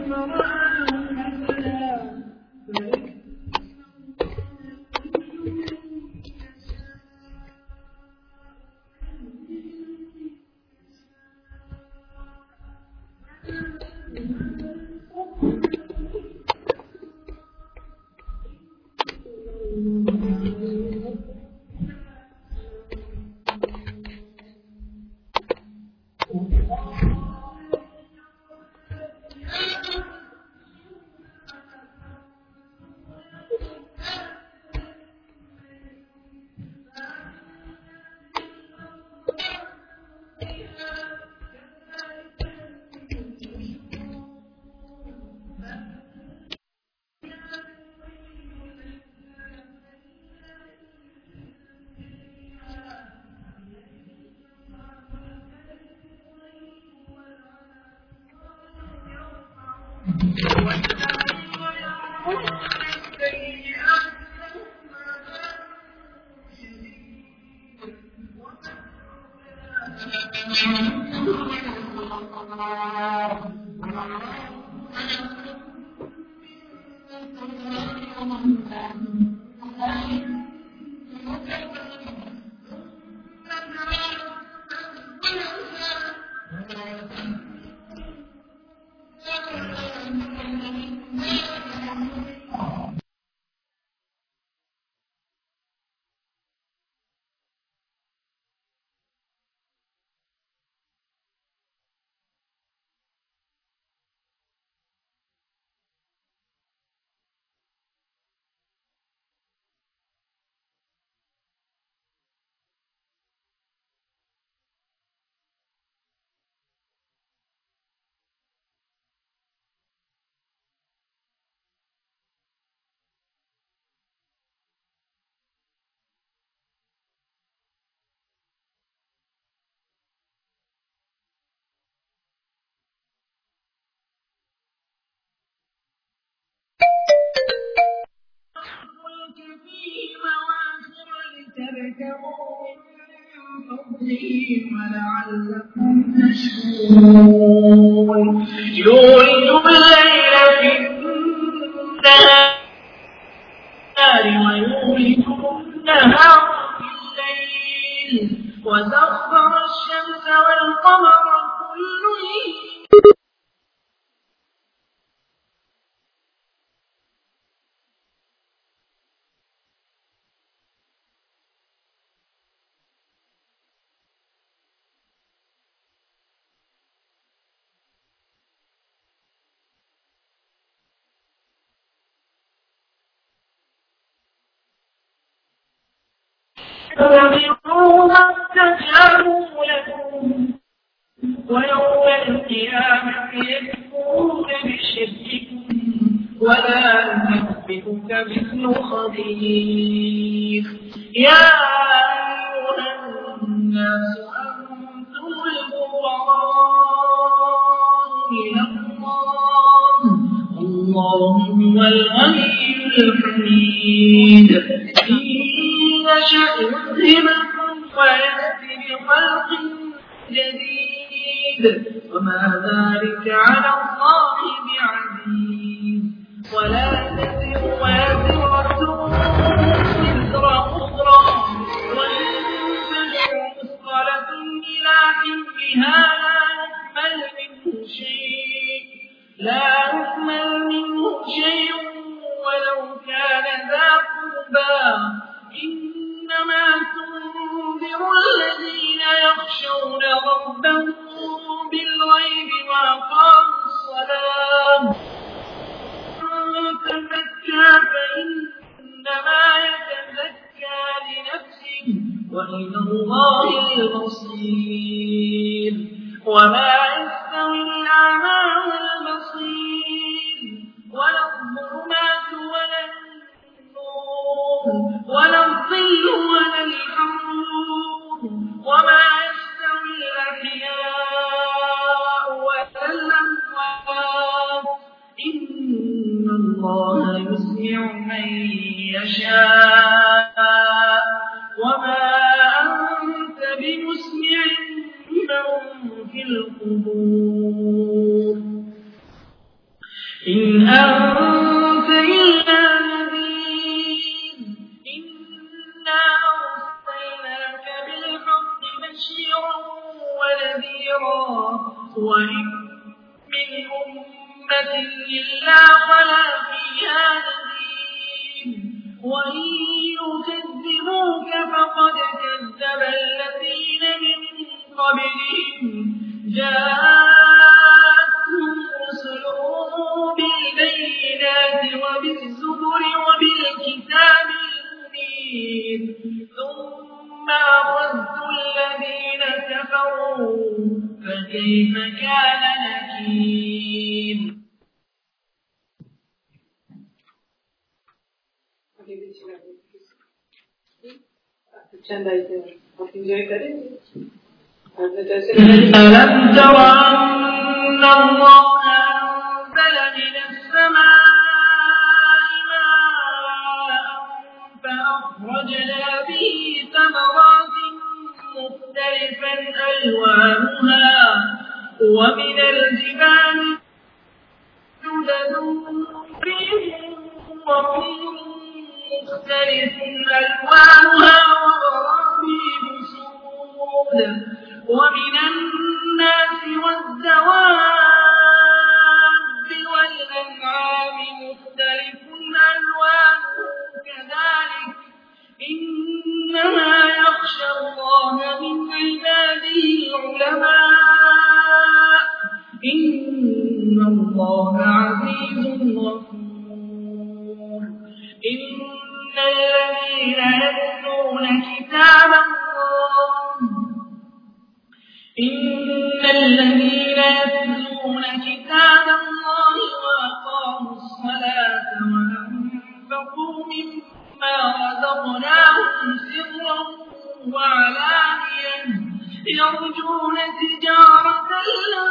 ولعلكم تشكرون يولج الليل في النهار ويولج النهار في الليل وسخر الشمس والقمر كل تَعْمَلُونَ اسْتَجَابُوا لَكُمْ وَيَوْمَ الْقِيَامَةِ يَكْفُرُونَ بِشِرْكِكُمْ وَلَا يُنَبِّئُكَ مِثْلُ خَبِيرٍ يَا أَيُّهَا النَّاسُ أَنتُمُ الْفُقَرَاءُ إِلَى اللَّهِ وَاللَّهُ هُوَ الْغَنِيُّ الْحَمِيدُ يَشَأْ يُذْهِبْكُمْ وَيَأْتِ بِخَلْقٍ جديد وما ذلك على الله بعزيز ولا تزر وازرة وزر أخرى وإن تدع مثقلة إلى حملها لا يحمل منه شيء ولو كان ذا قربى إنما تنذر الذين يخشون ربهم بالغيب وأقاموا الصلاة تزكى فإنما يتزكى لنفسه وإلى الله المصير وما يستوي الأعمى والبصير ولا الظلمات ولا ولا الظل ولا الحرور وما يستوي الأحياء ولا الأموات إن الله يسمع من يشاء وما أنت بمسمع من في القبور إن أنت إلا نذير إنا أرسلناك بالحق بشيرا ونذيرا وإن من أمة إلا خلا فيها نذير وإن يكذبوك فقد كذب الذين من قبلهم جاءتهم رسلهم بالبينات وبالزبر وبالكتاب المبين ثم أخذت الذين كفروا فكيف كان نكير. ألم تر أن الله أنزل من السماء ماء فأخرجنا به ثمرات مختلفا ألوانها ومن الجبال جدد بيض وحمر مختلف ألوانها وغرابيب سود ومن الناس والدواب والأنعام مختلف ألوانه كذلك إنما يخشى الله من عباده العلماء إن الله عزيز غفور. إن الذين يتلون كتاب الله وأقاموا الصلاة وأنفقوا مما رزقناهم سرا وعلانية يرجون تجارة لن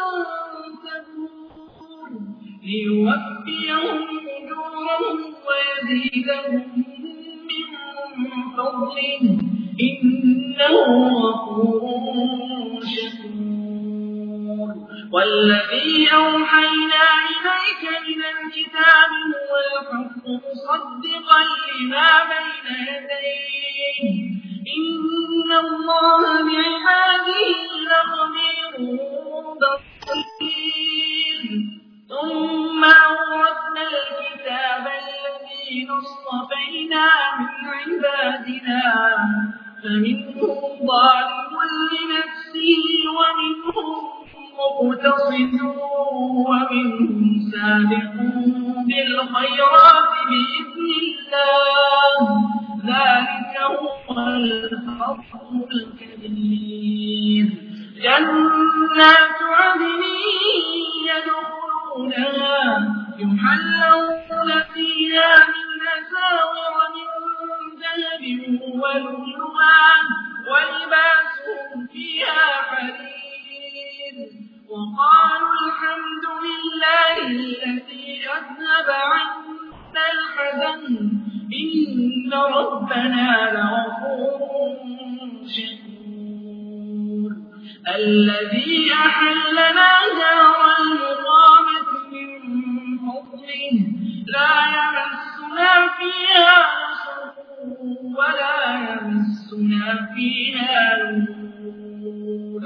تبور ليوفيهم أجورهم ويزيدهم من فضله إنه غفور شكور. والذي أوحينا إليك من الكتاب هو الحق مصدقا لما بين يديه إن الله بعباده لخبير بصير. ثم أورثنا الكتاب الذين اصطفينا من عبادنا فمنهم ظالم لنفسه ومنهم مقتصد ومنهم سابق بالخيرات بإذن الله ذلك هو الفضل الكبير. جنات عدن يدخلونها يحلون فيها من أساور من ذهب ولؤلؤا ولباسهم فيها حرير وقالوا الحمد لله الذي أذهب عنا الحزن إن ربنا لغفور شكور. الذي أحلنا دار المقامة من فضله لا يمسنا فيها نصب ولا يمسنا فيها لغوب.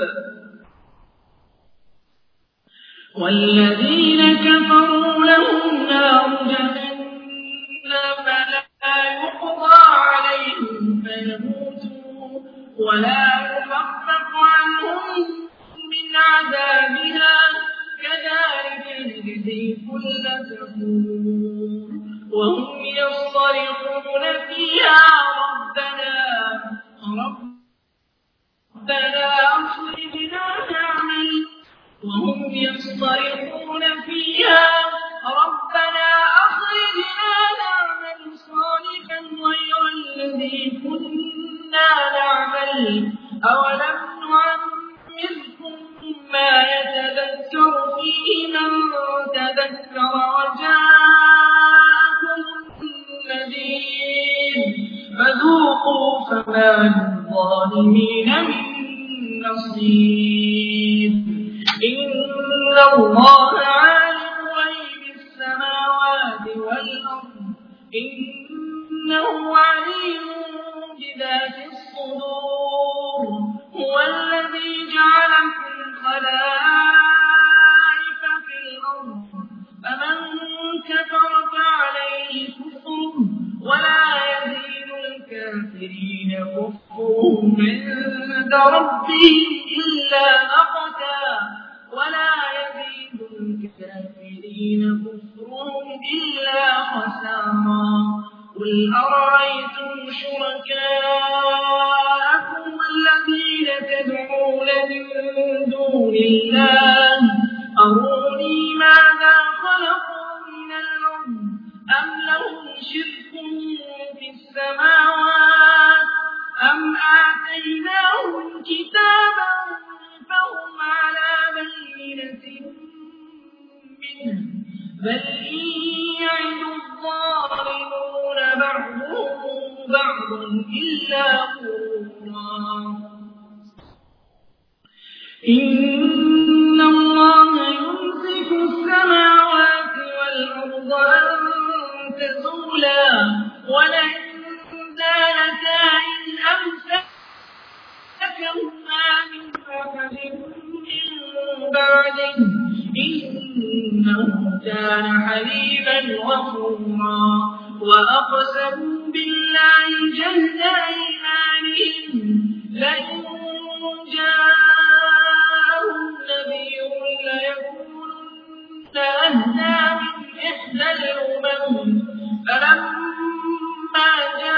والذين كفروا لهم نار جهنم لا يقضى عليهم فيموتوا ولا يخفف عنهم من عذابها كذلك نجزي كل كفور. وهم يصطرخون فيها ربنا أخرجنا نعمل وهم يصطرخون فيها ربنا أخرجنا نعمل صالحا غير الذي كنا نعمل أولم نعمركم ما يتذكر فيه من تذكر وجاءكم النذير فذوقوا فما للظالمين من نصير. إن الله عالم غيب السماوات ربهم إلا مقتا ولا يزيد الكافرين كفرهم إلا خسارا قل أرأيتم شركاءكم الذين تدعون من دون الله أروني ماذا خلقوا من الأرض أم لهم شرك في السماوات أم آتيناهم كتابا فهم على بينة منه بل إن يعد الظالمون بعضهم بعضا إلا غرورا إن الله يمسك السماوات والأرض أن تزولا ولئن زالتا إن أمسكهما من أحد من بعده إنه كان حليما غفورا وأقسموا بالله جهد أيمانهم لئن جاءهم نذير ليكونن أهدى من إحدى الأمم فلما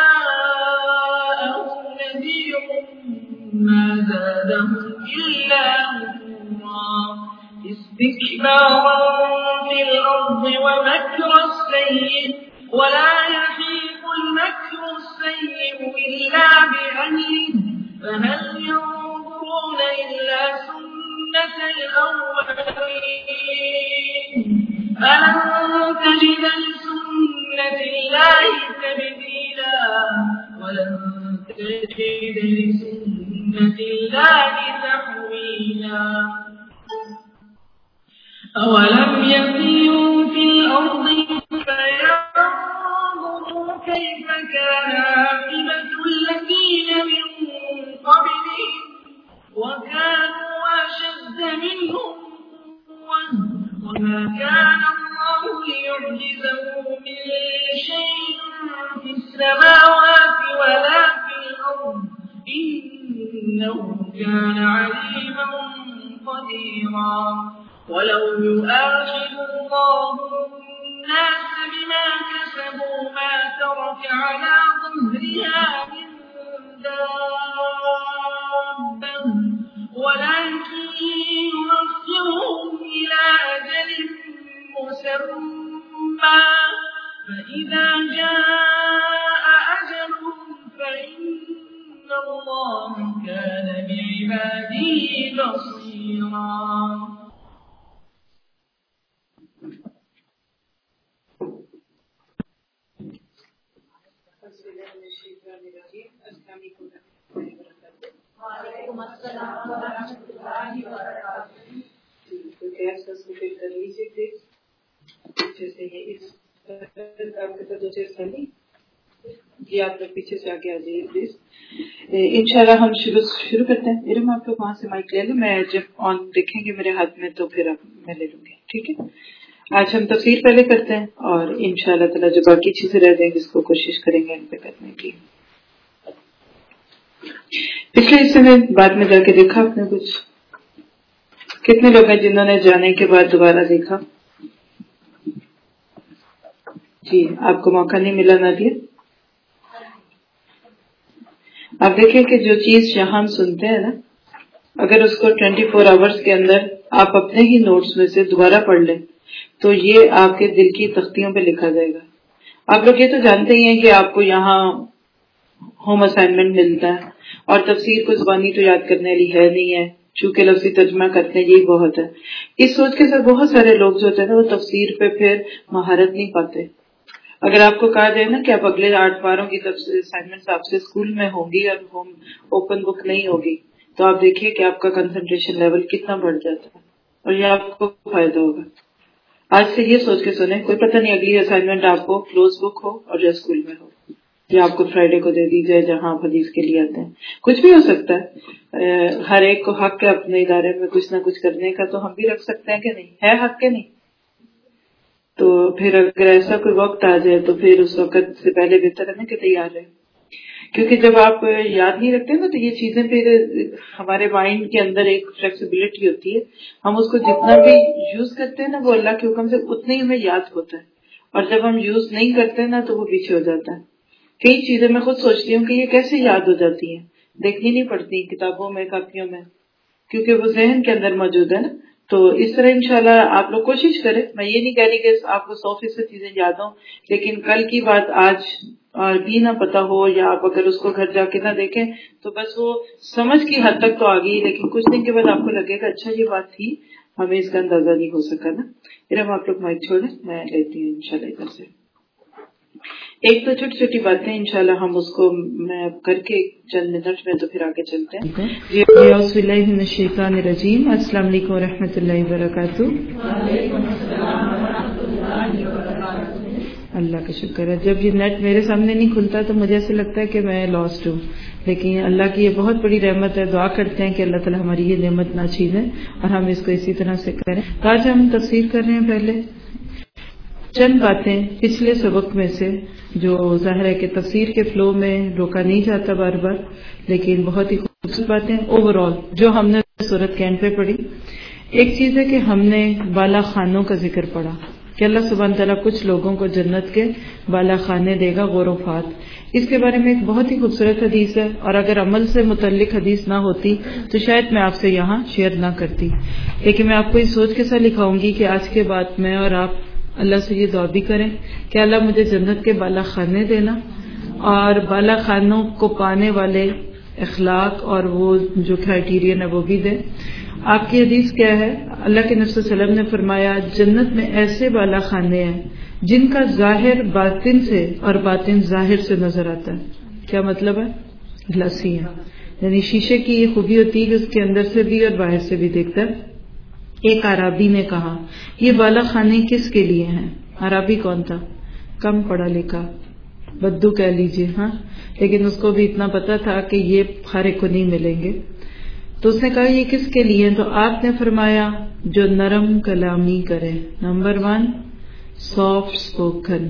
جاءهم نذير ما زادهم إلا نفورا استكبارا في الأرض ومكر السيء ولا يحيق المكر السيء إلا بأهله فهل ينظرون إلا سنة الأولين فلن تجد لسنة الله تبديلا ولن تجد لسنة الله تحويلا أولم يسيروا في الأرض فينظروا كيف كان عاقبة الذين من قبلهم وكانوا أشد منهم قوة وما كان الله ليعجزه من شيء في السماوات ولا في الأرض إنه كان عليما قديرا ولو يؤاخذ الله الناس بما كسبوا ما ترك على ظهرها من دابة ولكن يؤخرهم إلى أجل مسمى فإذا جاء أجلهم فإن الله كان بعباده بصيرا وعلیکم السلام ورحمۃ اللہ وبرکاتہ. تو گیس کا سوکیٹ کر لیجیے پلیز. پیچھے سے یہ اس آپ کے ساتھ 2 چیز خالی جی آپ لوگ پیچھے سے آگے آ جائیے پلیز. انشاءاللہ ہم شروع کرتے ہیں. ارم آپ لوگ وہاں سے مائک لے لیں, میں جب آن دیکھیں گے میرے ہاتھ میں تو پھر میں لے لوں گی, ٹھیک ہے. آج ہم تفسیر پہلے کرتے ہیں اور انشاءاللہ تعالیٰ جو باقی چیزیں رہ جائیں گی اس کو کوشش کریں گے ان پہ کرنے کی. پچھلے حصے میں بعد میں جا کے دیکھا آپ نے کچھ کتنے لوگ ہیں جنہوں نے جانے کے بعد دوبارہ دیکھا؟ جی آپ کو موقع نہیں ملا نہ دیا. آپ دیکھیں کہ جو چیز یہاں ہم سنتے ہیں نا, اگر اس کو 24 آورز کے اندر آپ اپنے ہی نوٹس میں سے دوبارہ پڑھ لیں تو یہ آپ کے دل کی تختیوں پہ لکھا جائے گا. آپ لوگ یہ تو جانتے ہی ہیں کہ آپ کو یہاں ہوم اسائنمنٹ ملتا ہے اور تفسیر کو زبانی تو یاد کرنے والی ہے نہیں ہے, چونکہ لفظی ترجمہ کرتے ہیں یہی بہت ہے. اس سوچ کے ساتھ بہت سارے لوگ جو ہوتے ہیں نا وہ تفسیر پہ پھر مہارت نہیں پاتے. اگر آپ کو کہا جائے نا کہ آپ اگلے 8 باروں کی اسائنمنٹ آپ سے اسکول میں ہوں گی اور ہوم اوپن بک نہیں ہوگی تو آپ دیکھیے کہ آپ کا کنسنٹریشن لیول کتنا بڑھ جاتا ہے اور یہ آپ کو فائدہ ہوگا. آج سے یہ سوچ کے سنیں, کوئی پتہ نہیں اگلی اسائنمنٹ آپ کو کلوز بک ہو اور یا اسکول میں ہو یا آپ کو فرائیڈے کو دے دی جائے جہاں آپ حدیث کے لیے آتے ہیں. کچھ بھی ہو سکتا ہے, ہر ایک کو حق ہے اپنے ادارے میں کچھ نہ کچھ کرنے کا, تو ہم بھی رکھ سکتے ہیں کہ نہیں ہے حق کے نہیں. تو پھر اگر ایسا کوئی وقت آ جائے تو پھر اس وقت سے پہلے بہتر ہے نا کہ تیار رہے. کیونکہ جب آپ یاد نہیں رکھتے نا تو یہ چیزیں پھر ہمارے مائنڈ کے اندر ایک فلیکسیبلٹی ہوتی ہے، ہم اس کو جتنا بھی یوز کرتے ہیں نا وہ اللہ کے حکم سے اتنا ہی ہمیں یاد ہوتا ہے، اور جب ہم یوز نہیں کرتے نا تو وہ پیچھے ہو جاتا ہے. کئی چیزیں میں خود سوچتی ہوں کہ یہ کیسے یاد ہو جاتی ہیں، دیکھنی نہیں پڑتی کتابوں میں کاپیوں میں، کیونکہ وہ ذہن کے اندر موجود ہے نا. تو اس طرح انشاءاللہ آپ لوگ کوشش کریں. میں یہ نہیں کہہ رہی کہ آپ کو 100% چیزیں یاد ہوں، لیکن کل کی بات آج اور بھی نہ پتا ہو، یا آپ اگر اس کو گھر جا کے نہ دیکھیں تو بس وہ سمجھ کی حد تک تو آ گئی، لیکن کچھ دن کے بعد آپ کو لگے گا اچھا یہ بات تھی، ہمیں اس کا اندازہ نہیں ہو سکا نا. پھر ہم آپ لوگ مائک چھوڑیں، میں لیتی ہوں انشاءاللہ ادھر سے. ایک تو چھوٹی چھوٹی باتیں انشاءاللہ ہم اس کو میں کر کے چند منٹ میں تو پھر آگے چلتے ہیں. اعوذ باللہ من الشیطان الرجیم. السلام علیکم ورحمۃ اللہ وبرکاتہ. اللہ کا شکر ہے. جب یہ نیٹ میرے سامنے نہیں کھلتا تو مجھے ایسے لگتا ہے کہ میں لاسٹ ہوں، لیکن اللہ کی یہ بہت بڑی رحمت ہے. دعا کرتے ہیں کہ اللہ تعالیٰ ہماری یہ نعمت نہ چھینے اور ہم اس کو اسی طرح سے کریں. آج ہم تفسیر کر رہے ہیں. پہلے چند باتیں پچھلے سبق میں سے جو ظاہر ہے کہ تفسیر کے فلو میں روکا نہیں جاتا بار بار، لیکن بہت ہی خوبصورت باتیں اوور آل جو ہم نے سورت کے اینڈ پہ پڑھی. ایک چیز ہے کہ ہم نے بالا خانوں کا ذکر پڑھا کہ اللہ سبحانہ تعالیٰ کچھ لوگوں کو جنت کے بالا خانے دے گا، غرفات. اس کے بارے میں ایک بہت ہی خوبصورت حدیث ہے، اور اگر عمل سے متعلق حدیث نہ ہوتی تو شاید میں آپ سے یہاں شیئر نہ کرتی، لیکن میں آپ کو اس سوچ کے ساتھ لکھاؤں گی کہ آج کے بعد میں اور آپ اللہ سے یہ دعا بھی کریں کہ اللہ مجھے جنت کے بالا خانے دینا، اور بالا خانوں کو پانے والے اخلاق اور وہ جو کرائٹیرین ہے وہ بھی دیں. آپ کی حدیث کیا ہے؟ اللہ کے نبی صلی اللہ علیہ وسلم نے فرمایا جنت میں ایسے بالا خانے ہیں جن کا ظاہر باطن سے اور باطن ظاہر سے نظر آتا ہے. کیا مطلب ہے؟ گلاسی ہے، یعنی شیشے کی یہ خوبی ہوتی ہے کہ اس کے اندر سے بھی اور باہر سے بھی دیکھتا ہے. ایک عرابی نے کہا یہ بالا خانے کس کے لیے ہیں؟ عرابی کون تھا؟ کم پڑھا لکھا، بدو کہہ لیجئے، ہاں، لیکن اس کو بھی اتنا پتا تھا کہ یہ ہر ایک کو نہیں ملیں گے. تو اس نے کہا یہ کس کے لیے؟ تو آپ نے فرمایا جو نرم کلامی کرے. نمبر 1 سافٹ اسپوکن،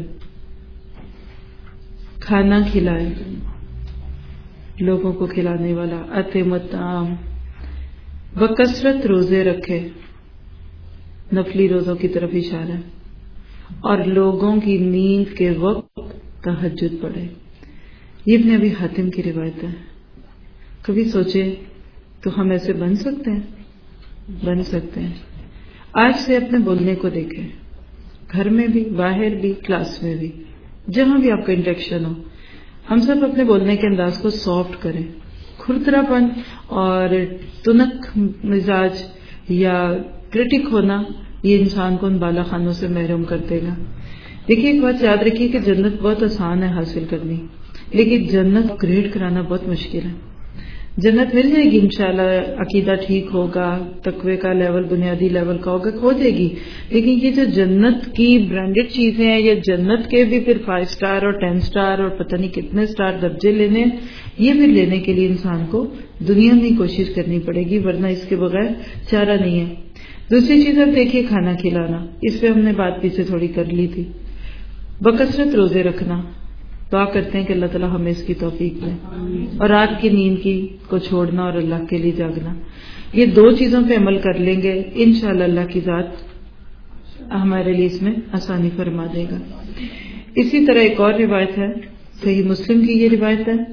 کھانا کھلائے، لوگوں کو کھلانے والا، اطعم الطعام، بکثرت روزے رکھے، نفلی روزوں کی طرف اشارہ، اور لوگوں کی نیند کے وقت تہجد پڑھے. یہ ابن ابی حاتم کی روایت ہے. کبھی سوچے تو ہم ایسے بن سکتے ہیں؟ بن سکتے ہیں. آج سے اپنے بولنے کو دیکھیں، گھر میں بھی، باہر بھی، کلاس میں بھی، جہاں بھی آپ کا انٹریکشن ہو، ہم سب اپنے بولنے کے انداز کو سافٹ کریں. کھردرا پن اور تنک مزاج یا کرٹک ہونا یہ انسان کو ان بالا خانوں سے محروم کر دے گا. دیکھیے ایک بات یاد رکھیے کہ جنت بہت آسان ہے حاصل کرنی، لیکن جنت گریڈ کرانا بہت مشکل ہے. جنت مل جائے گی انشاءاللہ، عقیدہ ٹھیک ہوگا، تقوی کا لیول بنیادی لیول کا ہوگا، ہو جائے گی. لیکن یہ جو جنت کی برانڈڈ چیزیں ہیں، یہ جنت کے بھی پھر 5 سٹار اور 10 سٹار اور پتہ نہیں کتنے سٹار درجے لینے، یہ بھی لینے کے لیے انسان کو دنیا میں کوشش کرنی پڑے گی، ورنہ اس کے بغیر چارہ نہیں ہے. دوسری چیز اب دیکھیے کھانا کھلانا، اس پہ ہم نے بات پیچھے تھوڑی کر لی تھی. بکثرت روزے رکھنا، دعا کرتے ہیں کہ اللہ تعالیٰ ہمیں اس کی توفیق دے. اور رات کی نیند کو چھوڑنا اور اللہ کے لیے جاگنا، یہ 2 چیزوں پہ عمل کر لیں گے انشاءاللہ اللہ کی ذات ہمارے لیے اس میں آسانی فرما دے گا. اسی طرح ایک اور روایت ہے، صحیح مسلم کی یہ روایت ہے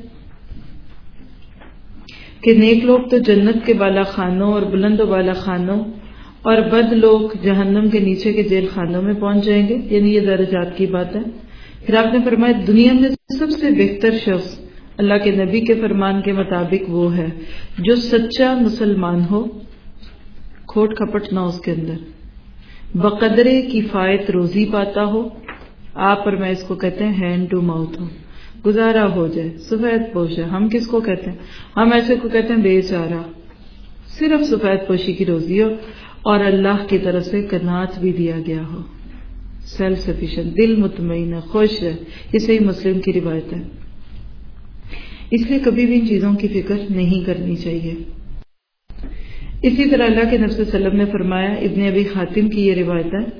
کہ نیک لوگ تو جنت کے بالا خانوں اور بلند و بالا خانوں، اور بد لوگ جہنم کے نیچے کے جیل خانوں میں پہنچ جائیں گے. یعنی یہ درجات کی بات ہے. پھر آپ نے فرمایا دنیا میں سب سے بہتر شخص اللہ کے نبی کے فرمان کے مطابق وہ ہے جو سچا مسلمان ہو، کھوٹ کھپٹ نہ اس کے اندر، بقدر کفایت روزی پاتا ہو. آپ اور میں اس کو کہتے ہیں ہینڈ ٹو ماؤتھ ہو، گزارا ہو جائے، سفید پوش ہے. ہم کس کو کہتے ہیں؟ ہم ایسے کو کہتے ہیں بے چارہ، صرف سفید پوشی کی روزی ہو اور اللہ کی طرف سے قناعت بھی دیا گیا ہو، سیلف سفیشینٹ، دل مطمئن ہے، خوش ہے. یہ صحیح مسلم کی روایت ہے. اس لیے کبھی بھی ان چیزوں کی فکر نہیں کرنی چاہیے. اسی طرح اللہ کے نبی صلی اللہ علیہ وسلم نے فرمایا، ابن ابی حاتم کی یہ روایت ہے،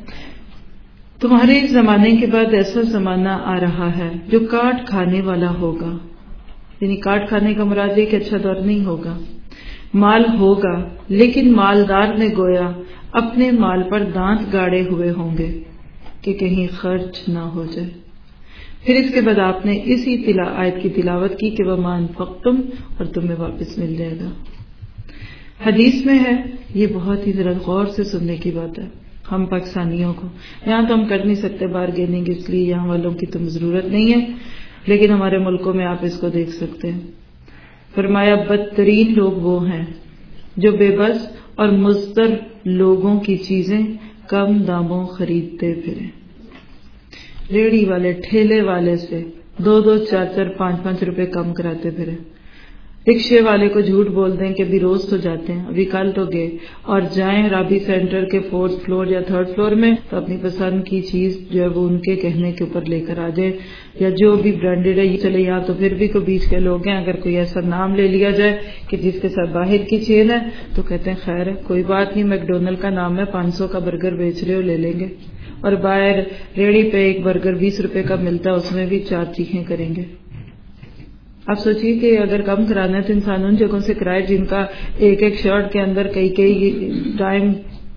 تمہارے اس زمانے کے بعد ایسا زمانہ آ رہا ہے جو کاٹ کھانے والا ہوگا یعنی کاٹ کھانے کا مراد یہ کہ اچھا دور نہیں ہوگا، مال ہوگا لیکن مالدار نے گویا اپنے مال پر دانت گاڑے ہوئے ہوں گے کہ کہیں خرچ نہ ہو جائے۔ پھر اس کے بعد آپ نے اسی آیت کی تلاوت کی کہ وَمَا أَنفَقْتُمْ، اور تمہیں واپس مل جائے گا۔ حدیث میں ہے، یہ بہت ہی ذرا غور سے سننے کی بات ہے ہم پاکستانیوں کو، یہاں تو ہم کر نہیں سکتے بارگیننگ، اس لیے یہاں والوں کی تو ضرورت نہیں ہے، لیکن ہمارے ملکوں میں آپ اس کو دیکھ سکتے ہیں۔ فرمایا بدترین لوگ وہ ہیں جو بے بس اور مضطر لوگوں کی چیزیں کم داموں خریدتے پھریں۔ ریڑھی والے ٹھیلے والے سے 2-2, 4-4, 5-5 روپے کم کراتے پھریں، رکشے والے کو جھوٹ بول دیں کہ ابھی روز تو جاتے ہیں، ابھی کل تو گئے، اور جائیں رابی سینٹر کے 4th فلور یا 3rd فلور میں تو اپنی پسند کی چیز جو ہے وہ ان کے کہنے کے اوپر لے کر آ جائے، یا جو بھی برانڈیڈ ہے یہ چلے، یہاں تو پھر بھی کوئی بیچ کے لوگ ہیں اگر کوئی ایسا نام لے لیا جائے کہ جس کے ساتھ باہر کی چین ہے تو کہتے ہیں خیر ہے کوئی بات نہیں، میکڈونلڈ کا نام ہے، 500 کا برگر بیچ رہے ہو لے لیں گے، اور باہر ریڑھی پہ ایک برگر 20 روپے کا ملتا ہے، اس میں بھی 4 چیخیں کریں گے۔ آپ سوچیے کہ اگر کم کرانا ہے تو انسان ان جگہوں سے کرائے جن کا ایک شرٹ کے اندر کئی ٹائم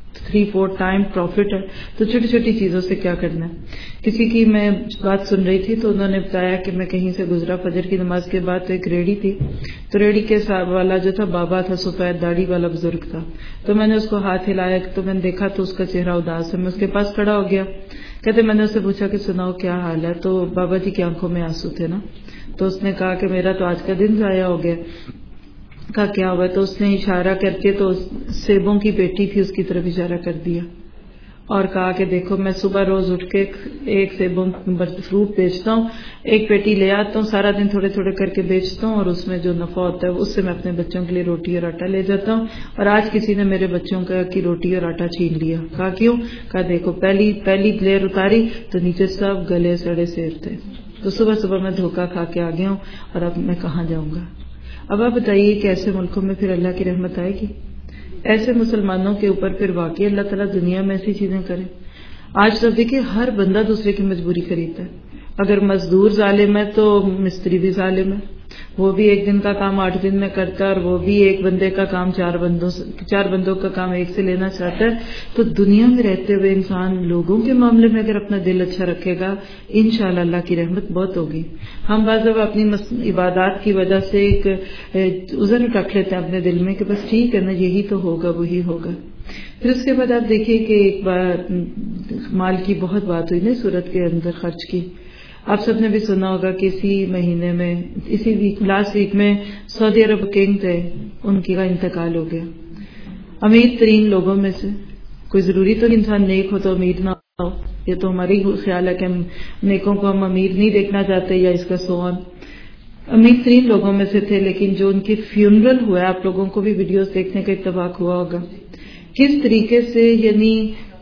3-4 ٹائم پروفٹ ہے، تو چھوٹی چھوٹی چیزوں سے کیا کرنا ہے۔ کسی کی میں بات سن رہی تھی تو انہوں نے بتایا کہ میں کہیں سے گزرا فجر کی نماز کے بعد، تو ایک ریڑھی تھی، تو ریڑھی کے والا جو تھا بابا تھا، سفید داڑھی والا بزرگ تھا، تو میں نے اس کو ہاتھ ہلایا تو میں نے دیکھا تو اس کا چہرہ اداس ہے، میں اس کے پاس کھڑا ہو گیا، کہتے میں نے اس سے پوچھا کہ سناؤ کیا حال ہے، تو بابا جی کی آنکھوں میں آنسو تھے نا، تو اس نے کہا کہ میرا تو آج کا دن ضائع ہو گیا۔ کہا کیا ہوا، تو اس نے اشارہ کر کے، تو سیبوں کی پیٹی تھی اس کی طرف اشارہ کر دیا اور کہا کہ دیکھو میں صبح روز اٹھ کے ایک سیبوں فروٹ بیچتا ہوں، ایک پیٹی لے آتا ہوں، سارا دن تھوڑے تھوڑے کر کے بیچتا ہوں، اور اس میں جو نفع ہوتا ہے اس سے میں اپنے بچوں کے لیے روٹی اور آٹا لے جاتا ہوں، اور آج کسی نے میرے بچوں کی روٹی اور آٹا چھین لیا۔ کہا کیوں؟ کہا دیکھو پہلی لیر اتاری تو نیچے سب گلے سڑے سیب تھے، تو صبح صبح میں دھوکہ کھا کے آ گیا ہوں، اور اب میں کہاں جاؤں گا۔ اب آپ بتائیے کہ ایسے ملکوں میں پھر اللہ کی رحمت آئے گی؟ ایسے مسلمانوں کے اوپر پھر واقعی اللہ تعالیٰ دنیا میں ایسی چیزیں کرے؟ آج تو دیکھیے ہر بندہ دوسرے کی مجبوری خریدتا ہے، اگر مزدور ظالم ہے تو مستری بھی ظالم ہے، وہ بھی ایک دن کا کام 8 دن میں کرتا ہے، اور وہ بھی ایک بندے کا کام 4 بندوں کا کام ایک سے لینا چاہتا ہے۔ تو دنیا میں رہتے ہوئے انسان لوگوں کے معاملے میں اگر اپنا دل اچھا رکھے گا، انشاءاللہ اللہ کی رحمت بہت ہوگی۔ ہم بعض دفعہ اپنی عبادات کی وجہ سے ایک عذر رکھ لیتے ہیں اپنے دل میں کہ بس ٹھیک ہے نا، یہی تو ہوگا وہی ہوگا۔ پھر اس کے بعد آپ دیکھیے کہ ایک بار مال کی بہت بات ہوئی نا سورت کے اندر، خرچ کی۔ آپ سب نے بھی سنا ہوگا کہ اسی مہینے میں لاسٹ ویک میں سعودی عرب کنگ تھے، ان کا انتقال ہو گیا۔ امیر ترین لوگوں میں سے، کوئی ضروری تو انسان نیک ہو تو امیر نہ ہو، یہ تو ہماری خیال ہے کہ ہم نیکوں کو ہم امیر نہیں دیکھنا چاہتے یا اس کا سوال۔ امیر ترین لوگوں میں سے تھے، لیکن جو ان کی فیونرل ہوا ہے، آپ لوگوں کو بھی ویڈیوز دیکھنے کا اتفاق ہوا ہوگا، کس طریقے سے یعنی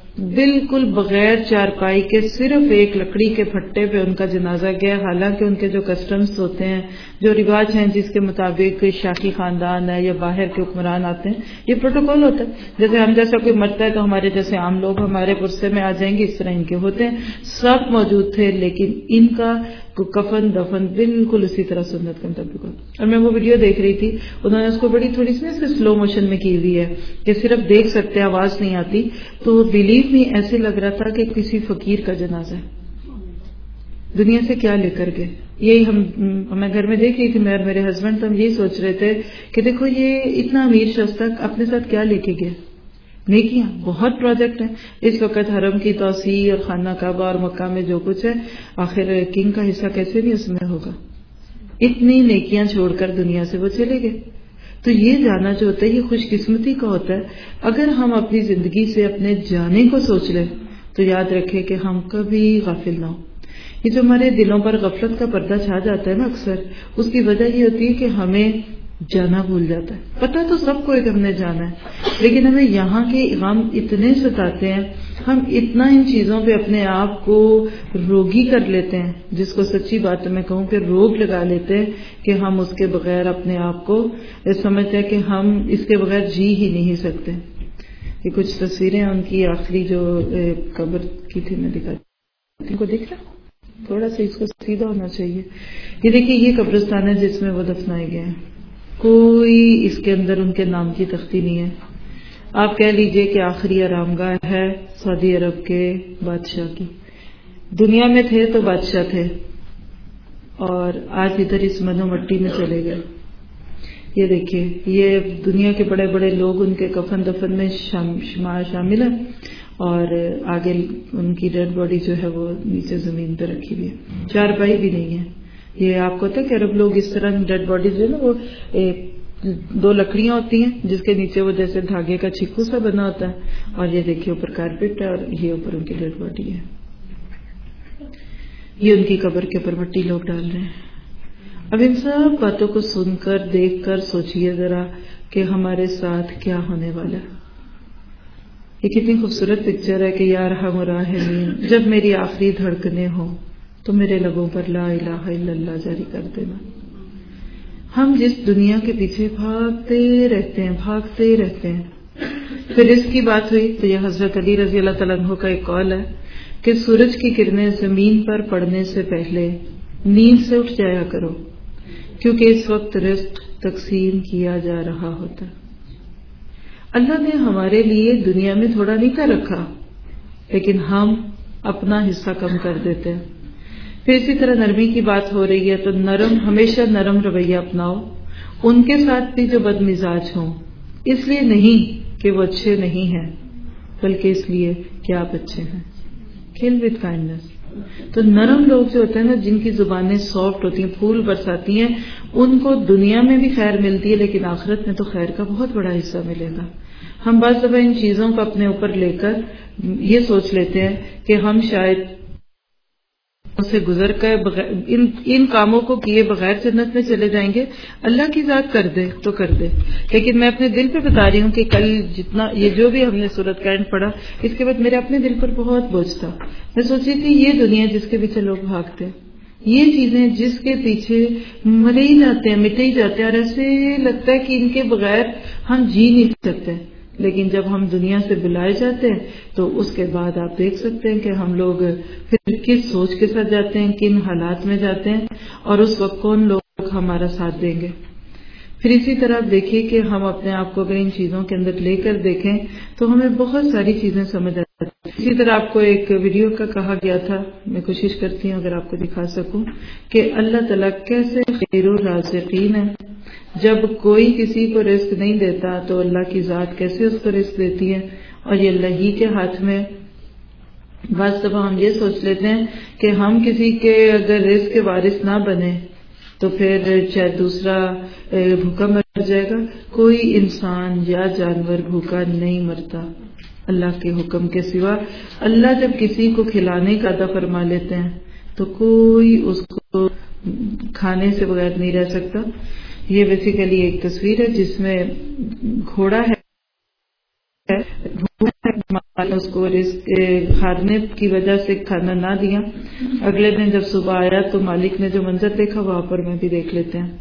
بالکل بغیر چارپائی کے صرف ایک لکڑی کے پھٹے پہ ان کا جنازہ گیا، حالانکہ ان کے جو کسٹمز ہوتے ہیں، جو رواج ہیں جس کے مطابق شاخی خاندان ہے یا باہر کے حکمران آتے ہیں، یہ پروٹوکول ہوتا ہے، جیسے ہم جیسا کوئی مرتا ہے تو ہمارے جیسے عام لوگ ہمارے پرسے میں آ جائیں گے، اس طرح ان کے ہوتے ہیں، سب موجود تھے، لیکن ان کا کفن دفن بالکل اسی طرح سنت کا مطابق ہوتا۔ اور میں وہ ویڈیو دیکھ رہی تھی، انہوں نے اس کو بڑی تھوڑی سی سلو موشن میں کی ہوئی ہے کہ صرف دیکھ سکتے، آواز نہیں آتی، تو بیلیو میں ایسے لگ رہا تھا کہ کسی فقیر کا جنازہ ہے، دنیا سے کیا لے کر گئے۔ یہی میں گھر میں دیکھ رہی تھی، میں اور میرے ہسبینڈ، تو ہم یہی سوچ رہے تھے کہ دیکھو یہ اتنا امیر شخص تک اپنے ساتھ کیا لے کے گیا۔ نیکیاں بہت پروجیکٹ ہیں اس وقت، حرم کی توسیع اور خانہ کعبہ اور مکہ میں جو کچھ ہے، آخر کنگ کا حصہ کیسے بھی اس میں ہوگا۔ اتنی نیکیاں چھوڑ کر دنیا سے وہ چلے گئے۔ تو یہ جانا جو ہوتا ہے یہ خوش قسمتی کا ہوتا ہے۔ اگر ہم اپنی زندگی سے اپنے جانے کو سوچ لیں تو یاد رکھیں کہ ہم کبھی غافل نہ ہوں۔ یہ جو ہمارے دلوں پر غفلت کا پردہ چھا جاتا ہے نا اکثر، اس کی وجہ یہ ہوتی ہے کہ ہمیں جانا بھول جاتا ہے۔ پتہ تو سب کو ایک ہم نے جانا ہے، لیکن ہمیں یہاں کے غم اتنے ستاتے ہیں، ہم اتنا ان چیزوں پہ اپنے آپ کو روگی کر لیتے ہیں، جس کو سچی بات میں کہوں کہ روگ لگا لیتے ہیں، کہ ہم اس کے بغیر اپنے آپ کو سمجھتے ہیں کہ ہم اس کے بغیر جی ہی نہیں سکتے۔ یہ کچھ تصویریں ان کی آخری جو قبر کی تھی، میں دکھاتی ہوں، کو دیکھ رہا تھوڑا سا اس کو سیدھا ہونا چاہیے. یہ دیکھیے یہ قبرستان ہے جس میں وہ دفنائے گئے ہیں. کوئی اس کے اندر ان کے نام کی تختی نہیں ہے. آپ کہہ لیجئے کہ آخری آرام گاہ ہے سعودی عرب کے بادشاہ کی. دنیا میں تھے تو بادشاہ تھے اور آج ادھر اس منو مٹی میں چلے گئے. یہ دیکھیے یہ دنیا کے بڑے بڑے لوگ ان کے کفن دفن میں شامل ہیں اور آگے ان کی ڈیڈ باڈی جو ہے وہ نیچے زمین پہ رکھی ہوئی ہے. چارپائی بھی نہیں ہے. یہ آپ کو پتا ہے کہ عرب لوگ اس طرح ڈیڈ باڈی جو ہے نا وہ 2 لکڑیاں ہوتی ہیں جس کے نیچے وہ جیسے دھاگے کا چھکو سا بنا ہوتا ہے اور یہ دیکھیے اوپر کارپیٹ ہے اور یہ اوپر ان کی ڈیڈ باڈی ہے. یہ ان کی قبر کے اوپر مٹی لوگ ڈال رہے ہیں. اب ان سب باتوں کو سن کر دیکھ کر سوچئے ذرا کہ ہمارے ساتھ کیا ہونے والا ہے. یہ کتنی خوبصورت پکچر ہے کہ یا ارحم الراحمین جب میری آخری دھڑکنیں ہوں تو میرے لبوں پر لا الہ الا اللہ جاری کر دینا. ہم جس دنیا کے پیچھے بھاگتے رہتے ہیں. پھر اس کی بات ہوئی تو یہ حضرت علی رضی اللہ تعالیٰ عنہ کا ایک قول ہے کہ سورج کی کرنیں زمین پر پڑنے سے پہلے نیند سے اٹھ جایا کرو کیونکہ اس وقت رزق تقسیم کیا جا رہا ہوتا. اللہ نے ہمارے لیے دنیا میں تھوڑا نہیں کر رکھا لیکن ہم اپنا حصہ کم کر دیتے ہیں. پھر اسی طرح نرمی کی بات ہو رہی ہے تو ہمیشہ نرم رویہ اپناؤ ان کے ساتھ بھی جو بد مزاج ہوں. اس لیے نہیں کہ وہ اچھے نہیں ہیں بلکہ اس لیے کہ آپ اچھے ہیں. کھیل وتھ کائنڈنس. تو نرم لوگ جو ہوتے ہیں نا جن کی زبانیں سافٹ ہوتی ہیں پھول برساتی ہیں ان کو دنیا میں بھی خیر ملتی ہے لیکن آخرت میں تو خیر کا بہت بڑا حصہ ملے گا. ہم بعض دفعہ ان چیزوں کو اپنے اوپر لے کر یہ سوچ لیتے ہیں کہ ہم شاید سے گزر کر ان کاموں کو کیے بغیر جنت میں چلے جائیں گے. اللہ کی ذات کر دے تو کر دے. لیکن میں اپنے دل پہ بتا رہی ہوں کہ کل جتنا یہ جو بھی ہم نے سورت کا اینڈ پڑھا اس کے بعد میرے اپنے دل پر بہت بوجھ تھا. میں سوچی تھی یہ دنیا جس کے پیچھے لوگ بھاگتے ہیں یہ چیزیں جس کے پیچھے مرے ہی جاتے ہیں مٹے ہی جاتے ہیں اور ایسے لگتا ہے کہ ان کے بغیر ہم جی نہیں سکتے. لیکن جب ہم دنیا سے بلائے جاتے ہیں تو اس کے بعد آپ دیکھ سکتے ہیں کہ ہم لوگ پھر کس سوچ کے ساتھ جاتے ہیں کن حالات میں جاتے ہیں اور اس وقت کون لوگ ہمارا ساتھ دیں گے. پھر اسی طرح آپ دیکھیے کہ ہم اپنے آپ کو اگر ان چیزوں کے اندر لے کر دیکھیں تو ہمیں بہت ساری چیزیں سمجھ آتی ہیں. اسی طرح آپ کو ایک ویڈیو کا کہا گیا تھا میں کوشش کرتی ہوں اگر آپ کو دکھا سکوں کہ اللہ تعالیٰ کیسے خیر الرازقین ہے. جب کوئی کسی کو رزق نہیں دیتا تو اللہ کی ذات کیسے اس کو رزق دیتی ہے اور یہ اللہ ہی کے ہاتھ میں. بعض دفعہ ہم یہ سوچ لیتے ہیں کہ ہم کسی کے اگر رزق کے وارث نہ بنے تو پھر چاہے دوسرا بھوکا مر جائے گا. کوئی انسان یا جانور بھوکا نہیں مرتا اللہ کے حکم کے سوا. اللہ جب کسی کو کھلانے کا عطا فرما لیتے ہیں تو کوئی اس کو کھانے سے بغیر نہیں رہ سکتا. یہ بیسیکلی ایک تصویر ہے جس میں گھوڑا ہے اس کو رزق کھانے کی وجہ سے کھانا نہ دیا. اگلے دن جب صبح آیا تو مالک نے جو منظر دیکھا وہاں پر میں بھی دیکھ لیتے ہیں.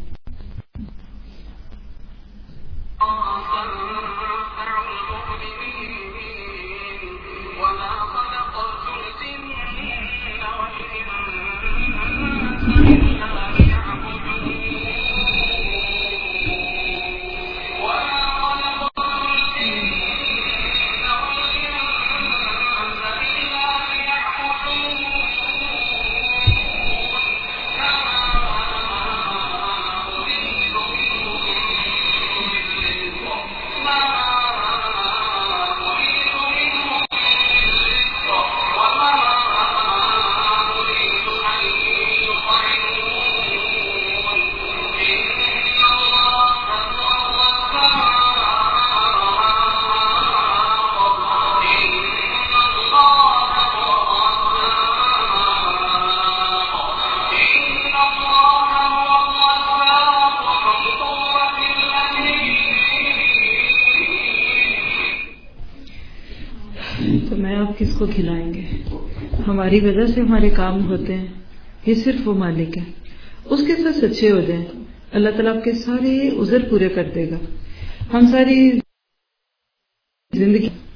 کس کو کھلائیں گے؟ ہماری وجہ سے ہمارے کام ہوتے ہیں. یہ صرف وہ مالک ہے. اس کے ساتھ سچے ہو جائیں اللہ تعالیٰ آپ کے سارے عذر پورے کر دے گا. ہم ساری زندگی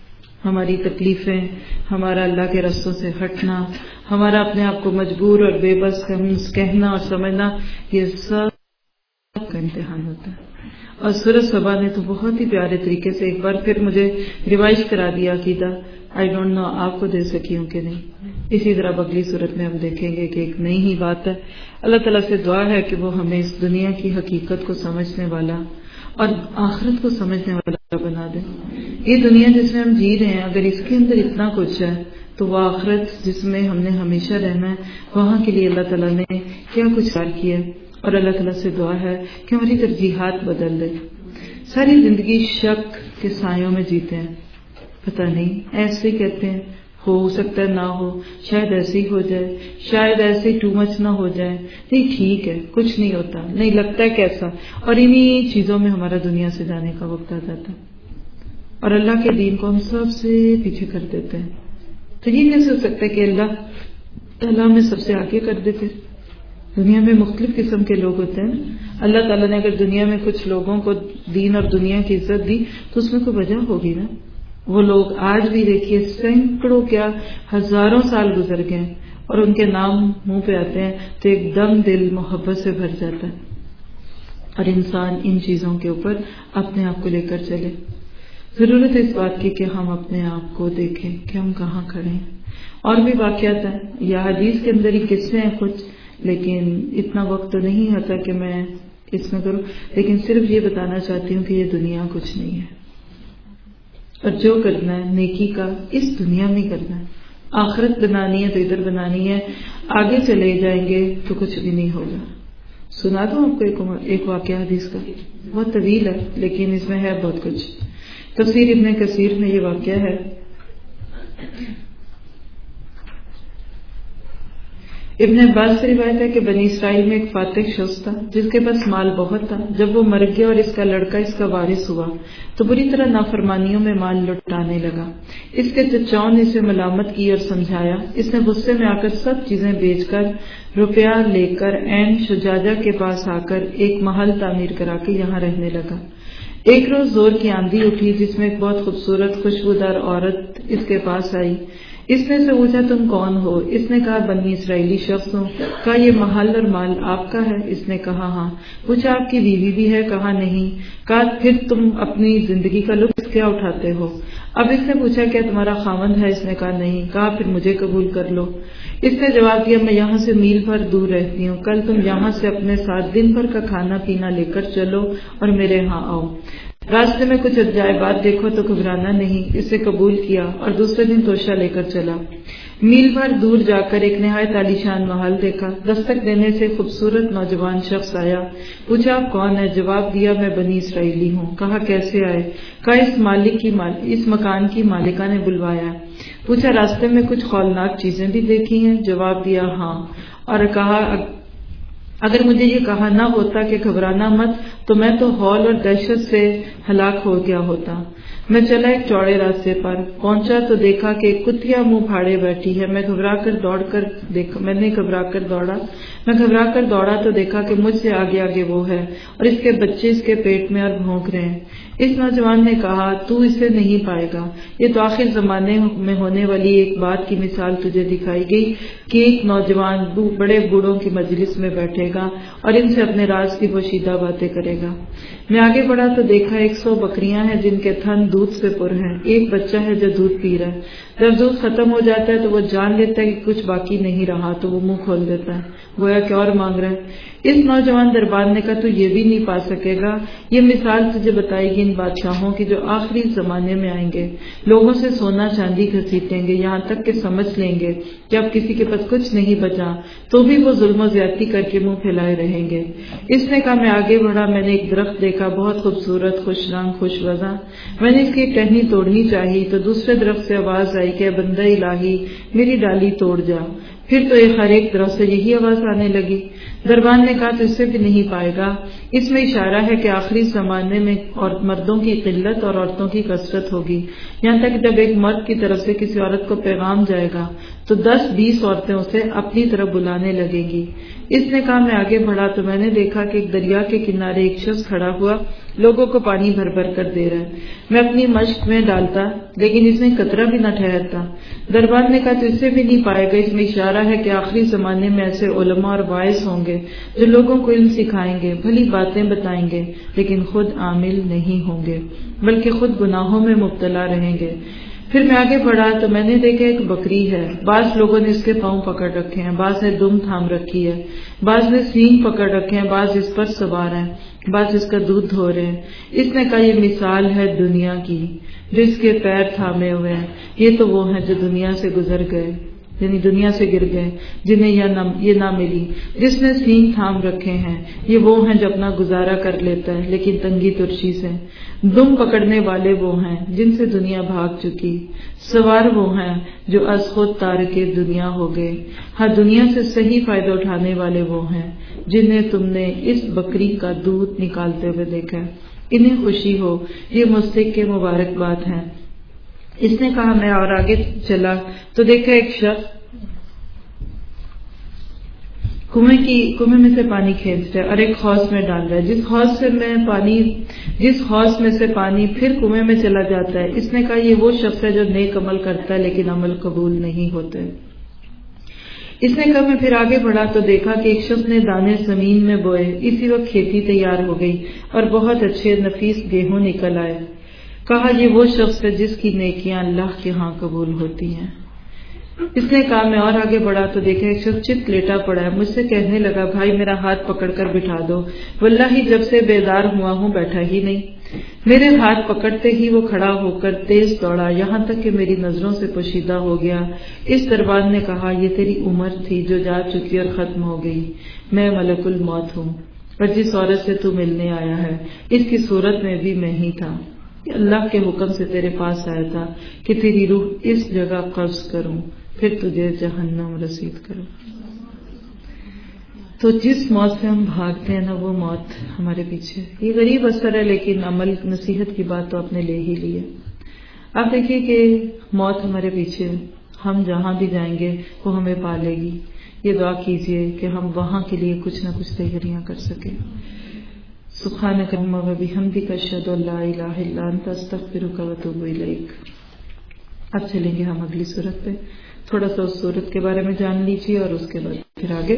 ہماری تکلیفیں، ہمارا اللہ کے رستوں سے ہٹنا، ہمارا اپنے آپ کو مجبور اور بے بس کہنا اور سمجھنا، یہ سب کا امتحان ہوتا ہے. اور سورۃ سبا نے تو بہت ہی پیارے طریقے سے ایک بار پھر مجھے ریوائز کرا دیا عقیدہ. آئی ڈونٹ نو آپ کو دے سکی ہوں کہ نہیں. اسی طرح اگلی صورت میں ہم دیکھیں گے کہ ایک نئی ہی بات ہے. اللہ تعالیٰ سے دعا ہے کہ وہ ہمیں اس دنیا کی حقیقت کو سمجھنے والا اور آخرت کو سمجھنے والا بنا دے. یہ دنیا جس میں ہم جی رہے ہیں، اگر اس کے اندر اتنا کچھ ہے تو وہ آخرت جس میں ہم نے ہمیشہ رہنا ہے، وہاں کے لیے اللہ تعالیٰ نے کیا کچھ کار کیا ہے. اور اللہ تعالیٰ سے دعا ہے کہ ہماری ترجیحات بدل دے. ساری زندگی شک کے سایوں میں جیتے ہیں. پتہ نہیں، ایسے ہی کہتے ہیں، ہو سکتا ہے نہ ہو، شاید ایسے ہی ہو جائے، شاید ایسے ٹو مچ نہ ہو جائے، نہیں ٹھیک ہے، کچھ نہیں ہوتا، نہیں لگتا ہے کیسا. اور انہی چیزوں میں ہمارا دنیا سے جانے کا وقت آ جاتا ہے اور اللہ کے دین کو ہم سب سے پیچھے کر دیتے ہیں. تو یہ کیسے ہو سکتا ہے کہ اللہ تعالیٰ ہمیں سب سے آگے کر دیتے؟ دنیا میں مختلف قسم کے لوگ ہوتے ہیں. اللہ تعالیٰ نے اگر دنیا میں کچھ لوگوں کو دین اور دنیا کی عزت دی تو اس میں کوئی وجہ ہوگی نا. وہ لوگ آج بھی دیکھیے سینکڑوں کیا ہزاروں سال گزر گئے اور ان کے نام منہ پہ آتے ہیں تو ایک دم دل محبت سے بھر جاتا ہے. اور انسان ان چیزوں کے اوپر اپنے آپ کو لے کر چلے. ضرورت ہے اس بات کی کہ ہم اپنے آپ کو دیکھیں کہ ہم کہاں کھڑے ہیں. اور بھی واقعات ہیں یا حدیث کے اندر ہی قصے ہیں کچھ، لیکن اتنا وقت تو نہیں ہوتا کہ میں اس میں کروں. لیکن صرف یہ بتانا چاہتی ہوں کہ یہ دنیا کچھ نہیں ہے اور جو کرنا ہے نیکی کا اس دنیا میں کرنا ہے. آخرت بنانی ہے تو ادھر بنانی ہے. آگے چلے جائیں گے تو کچھ بھی نہیں ہوگا. سنا دوں آپ کو ایک واقعہ حدیث کا، بہت طویل ہے لیکن اس میں ہے بہت کچھ. تفسیر ابن کثیر میں یہ واقعہ ہے. ابن عباس سے روایت ہے کہ بنی اسرائیل میں ایک فاتح شخص تھا جس کے پاس مال بہت تھا. جب وہ مر گیا اور اس کا لڑکا اس کا وارث ہوا تو بری طرح نافرمانیوں میں مال لٹانے لگا. اس کے چچاؤں نے اسے ملامت کی اور سمجھایا. اس نے غصے میں آ کر سب چیزیں بیچ کر روپیہ لے کر عین شجاجہ کے پاس آ کر ایک محل تعمیر کرا کے یہاں رہنے لگا. ایک روز زور کی آندھی اٹھی جس میں ایک بہت خوبصورت خوشبودار عورت اس کے پاس آئی. اس نے سے پوچھا تم کون ہو؟ اس نے کہا بنی اسرائیلی شخص ہوں. کہا یہ محل اور مال آپ کا ہے؟ اس نے کہا ہاں. پوچھا آپ کی بیوی بھی ہے؟ کہا نہیں. کہا پھر تم اپنی زندگی کا لطف کیا اٹھاتے ہو؟ اب اس نے پوچھا کیا تمہارا خاوند ہے؟ اس نے کہا نہیں. کہا پھر مجھے قبول کر لو. اس نے جواب دیا میں یہاں سے میل بھر دور رہتی ہوں. کل تم یہاں سے اپنے ساتھ دن بھر کا کھانا پینا لے کر چلو اور میرے ہاں آؤ. راستے میں کچھ عجائبات دیکھو تو گھبرانا نہیں. اسے قبول کیا اور دوسرے دن توشہ لے کر چلا. میل بھر دور جا کر ایک نہایت عالیشان محل دیکھا. دستک دینے سے خوبصورت نوجوان شخص آیا. پوچھا آپ کون ہے؟ جواب دیا میں بنی اسرائیلی ہوں. کہا کیسے آئے؟ کہا اس مکان کی مالکہ نے بلوایا. پوچھا راستے میں کچھ ہولناک چیزیں بھی دیکھی ہیں؟ جواب دیا ہاں. اور کہا اگر مجھے یہ کہا نہ ہوتا کہ گھبرانا مت تو میں تو ہول اور دہشت سے ہلاک ہو گیا ہوتا. میں چلا ایک چوڑے راستے پر پہنچا تو دیکھا کہ ایک کتیا منہ پھاڑے بیٹھی ہے. میں گھبرا کر دوڑا تو دیکھا کہ مجھ سے آگے آگے وہ ہے اور اس کے بچے اس کے پیٹ میں اور بھونک رہے ہیں. اس نوجوان نے کہا تو اسے نہیں پائے گا. یہ تو آخر زمانے میں ہونے والی ایک بات کی مثال تجھے دکھائی گئی کہ ایک نوجوان بڑے بوڑھوں کی مجلس میں بیٹھے گا اور ان سے اپنے راز کی پوشیدہ باتیں کرے گا. میں آگے بڑھا تو دیکھا 100 بکریاں ہیں جن کے تھن دودھ سے پر ہیں. ایک بچہ ہے جو دودھ پی رہا ہے. جب دودھ ختم ہو جاتا ہے تو وہ جان لیتا ہے کہ کچھ باقی نہیں رہا تو وہ منہ کھول دیتا ہے گویا کہ اور مانگ رہا ہے. اس نوجوان دربار نے کہا تو یہ بھی نہیں پا سکے گا. یہ مثال تجھے بتائی گی ان بادشاہوں کی جو آخری زمانے میں آئیں گے. لوگوں سے سونا چاندی گھسیٹیں گے یہاں تک کہ سمجھ لیں گے کہ اب کسی کے پاس کچھ نہیں بچا تو بھی وہ ظلم و زیادتی کر کے منہ پھیلائے رہیں گے. اس نے کہا میں آگے بڑھا. میں نے ایک درخت دیکھا بہت خوبصورت خوش رنگ خوش وزا. میں نے اس کی ٹہنی توڑنی چاہی تو دوسرے درخت سے آواز آئی کہ بندہ الہی میری ڈالی توڑ جا. پھر تو ایک ہر ایک طرف سے یہی آواز آنے لگی. دربان نے کہا تو اس سے بھی نہیں پائے گا. اس میں اشارہ ہے کہ آخری زمانے میں مردوں کی قلت اور عورتوں کی کثرت ہوگی. یہاں تک جب ایک مرد کی طرف سے کسی عورت کو پیغام جائے گا تو 10-20 عورتیں اسے اپنی طرف بلانے لگیں گی۔ اس نے کہا میں آگے بڑھا تو میں نے دیکھا کہ ایک دریا کے کنارے ایک شخص کھڑا ہوا لوگوں کو پانی بھر بھر کر دے رہا ہے۔ میں اپنی مشق میں ڈالتا لیکن اس میں قطرہ بھی نہ ٹھہرتا۔ دربار نے کہا تو اسے بھی نہیں پائے گا۔ اس میں اشارہ ہے کہ آخری زمانے میں ایسے علماء اور واعظ ہوں گے جو لوگوں کو علم سکھائیں گے، بھلی باتیں بتائیں گے، لیکن خود عامل نہیں ہوں گے بلکہ خود گناہوں میں مبتلا رہیں گے۔ پھر میں آگے بڑھا تو میں نے دیکھا ایک بکری ہے، بعض لوگوں نے اس کے پاؤں پکڑ رکھے ہیں، بعض نے دم تھام رکھی ہے، بعض نے سینگ پکڑ رکھے ہیں، بعض اس پر سوار ہیں، بعض اس کا دودھ دھو رہے ہیں۔ اس نے کہا یہ مثال ہے دنیا کی جو اس کے پیر تھامے ہوئے ہیں، یہ تو وہ ہیں جو دنیا سے گزر گئے، یعنی دنیا سے گر گئے، جنہیں یہ نہ ملی۔ جس نے سینگ تھام رکھے ہیں یہ وہ ہیں جو اپنا گزارا کر لیتا ہے لیکن تنگی ترشی سے۔ دم پکڑنے والے وہ ہیں جن سے دنیا بھاگ چکی، سوار وہ ہیں جو از خود تارک دنیا ہو گئے۔ ہاں دنیا سے صحیح فائدہ اٹھانے والے وہ ہیں جنہیں تم نے اس بکری کا دودھ نکالتے ہوئے دیکھا ہے، انہیں خوشی ہو، یہ مستحق کے مبارکباد ہیں۔ اس نے کہا میں اور آگے چلا تو دیکھا ایک شخص کنویں میں سے پانی کھینچتا ہے اور ایک حوض میں ڈال رہا ہے، جس حوض میں سے پانی پھر کنویں میں چلا جاتا ہے۔ اس نے کہا یہ وہ شخص ہے جو نیک عمل کرتا ہے لیکن عمل قبول نہیں ہوتے۔ اس نے کہا میں پھر آگے بڑھا تو دیکھا کہ ایک شخص نے دانے زمین میں بوئے، اسی وقت کھیتی تیار ہو گئی اور بہت اچھے نفیس گیہوں نکل آئے۔ کہا یہ وہ شخص ہے جس کی نیکیاں اللہ کے ہاں قبول ہوتی ہیں۔ اس نے کہا میں اور آگے بڑھا تو دیکھا ایک شخص چت لیٹا پڑا ہے، مجھ سے کہنے لگا بھائی میرا ہاتھ پکڑ کر بٹھا دو، واللہ جب سے بیدار ہوا ہوں بیٹھا ہی نہیں۔ میرے ہاتھ پکڑتے ہی وہ کھڑا ہو کر تیز دوڑا یہاں تک کہ میری نظروں سے پوشیدہ ہو گیا۔ اس دربان نے کہا یہ تیری عمر تھی جو جا چکی اور ختم ہو گئی، میں ملک الموت ہوں اور جس عورت سے تو ملنے آیا ہے اس کی صورت میں بھی میں ہی تھا، اللہ کے حکم سے تیرے پاس آیا تھا کہ تیری روح اس جگہ قبض کروں پھر تجھے جہنم رسید کروں۔ تو جس موت سے ہم بھاگتے ہیں نا وہ موت ہمارے پیچھے، یہ غریب اثر ہے لیکن عمل نصیحت کی بات تو آپ نے لے ہی لی ہے۔ آپ دیکھیے کہ موت ہمارے پیچھے، ہم جہاں بھی جائیں گے وہ ہمیں پالے گی۔ یہ دعا کیجئے کہ ہم وہاں کے لیے کچھ نہ کچھ تیاریاں کر سکیں۔ سبحانک اللہم و بحمدک اشہد ان لا الہ الا انت استغفرک و اتوب الیک۔ اب چلیں گے ہم اگلی سورت پہ، تھوڑا سا اس سورت کے بارے میں جان لیجیے اور اس کے بعد پھر آگے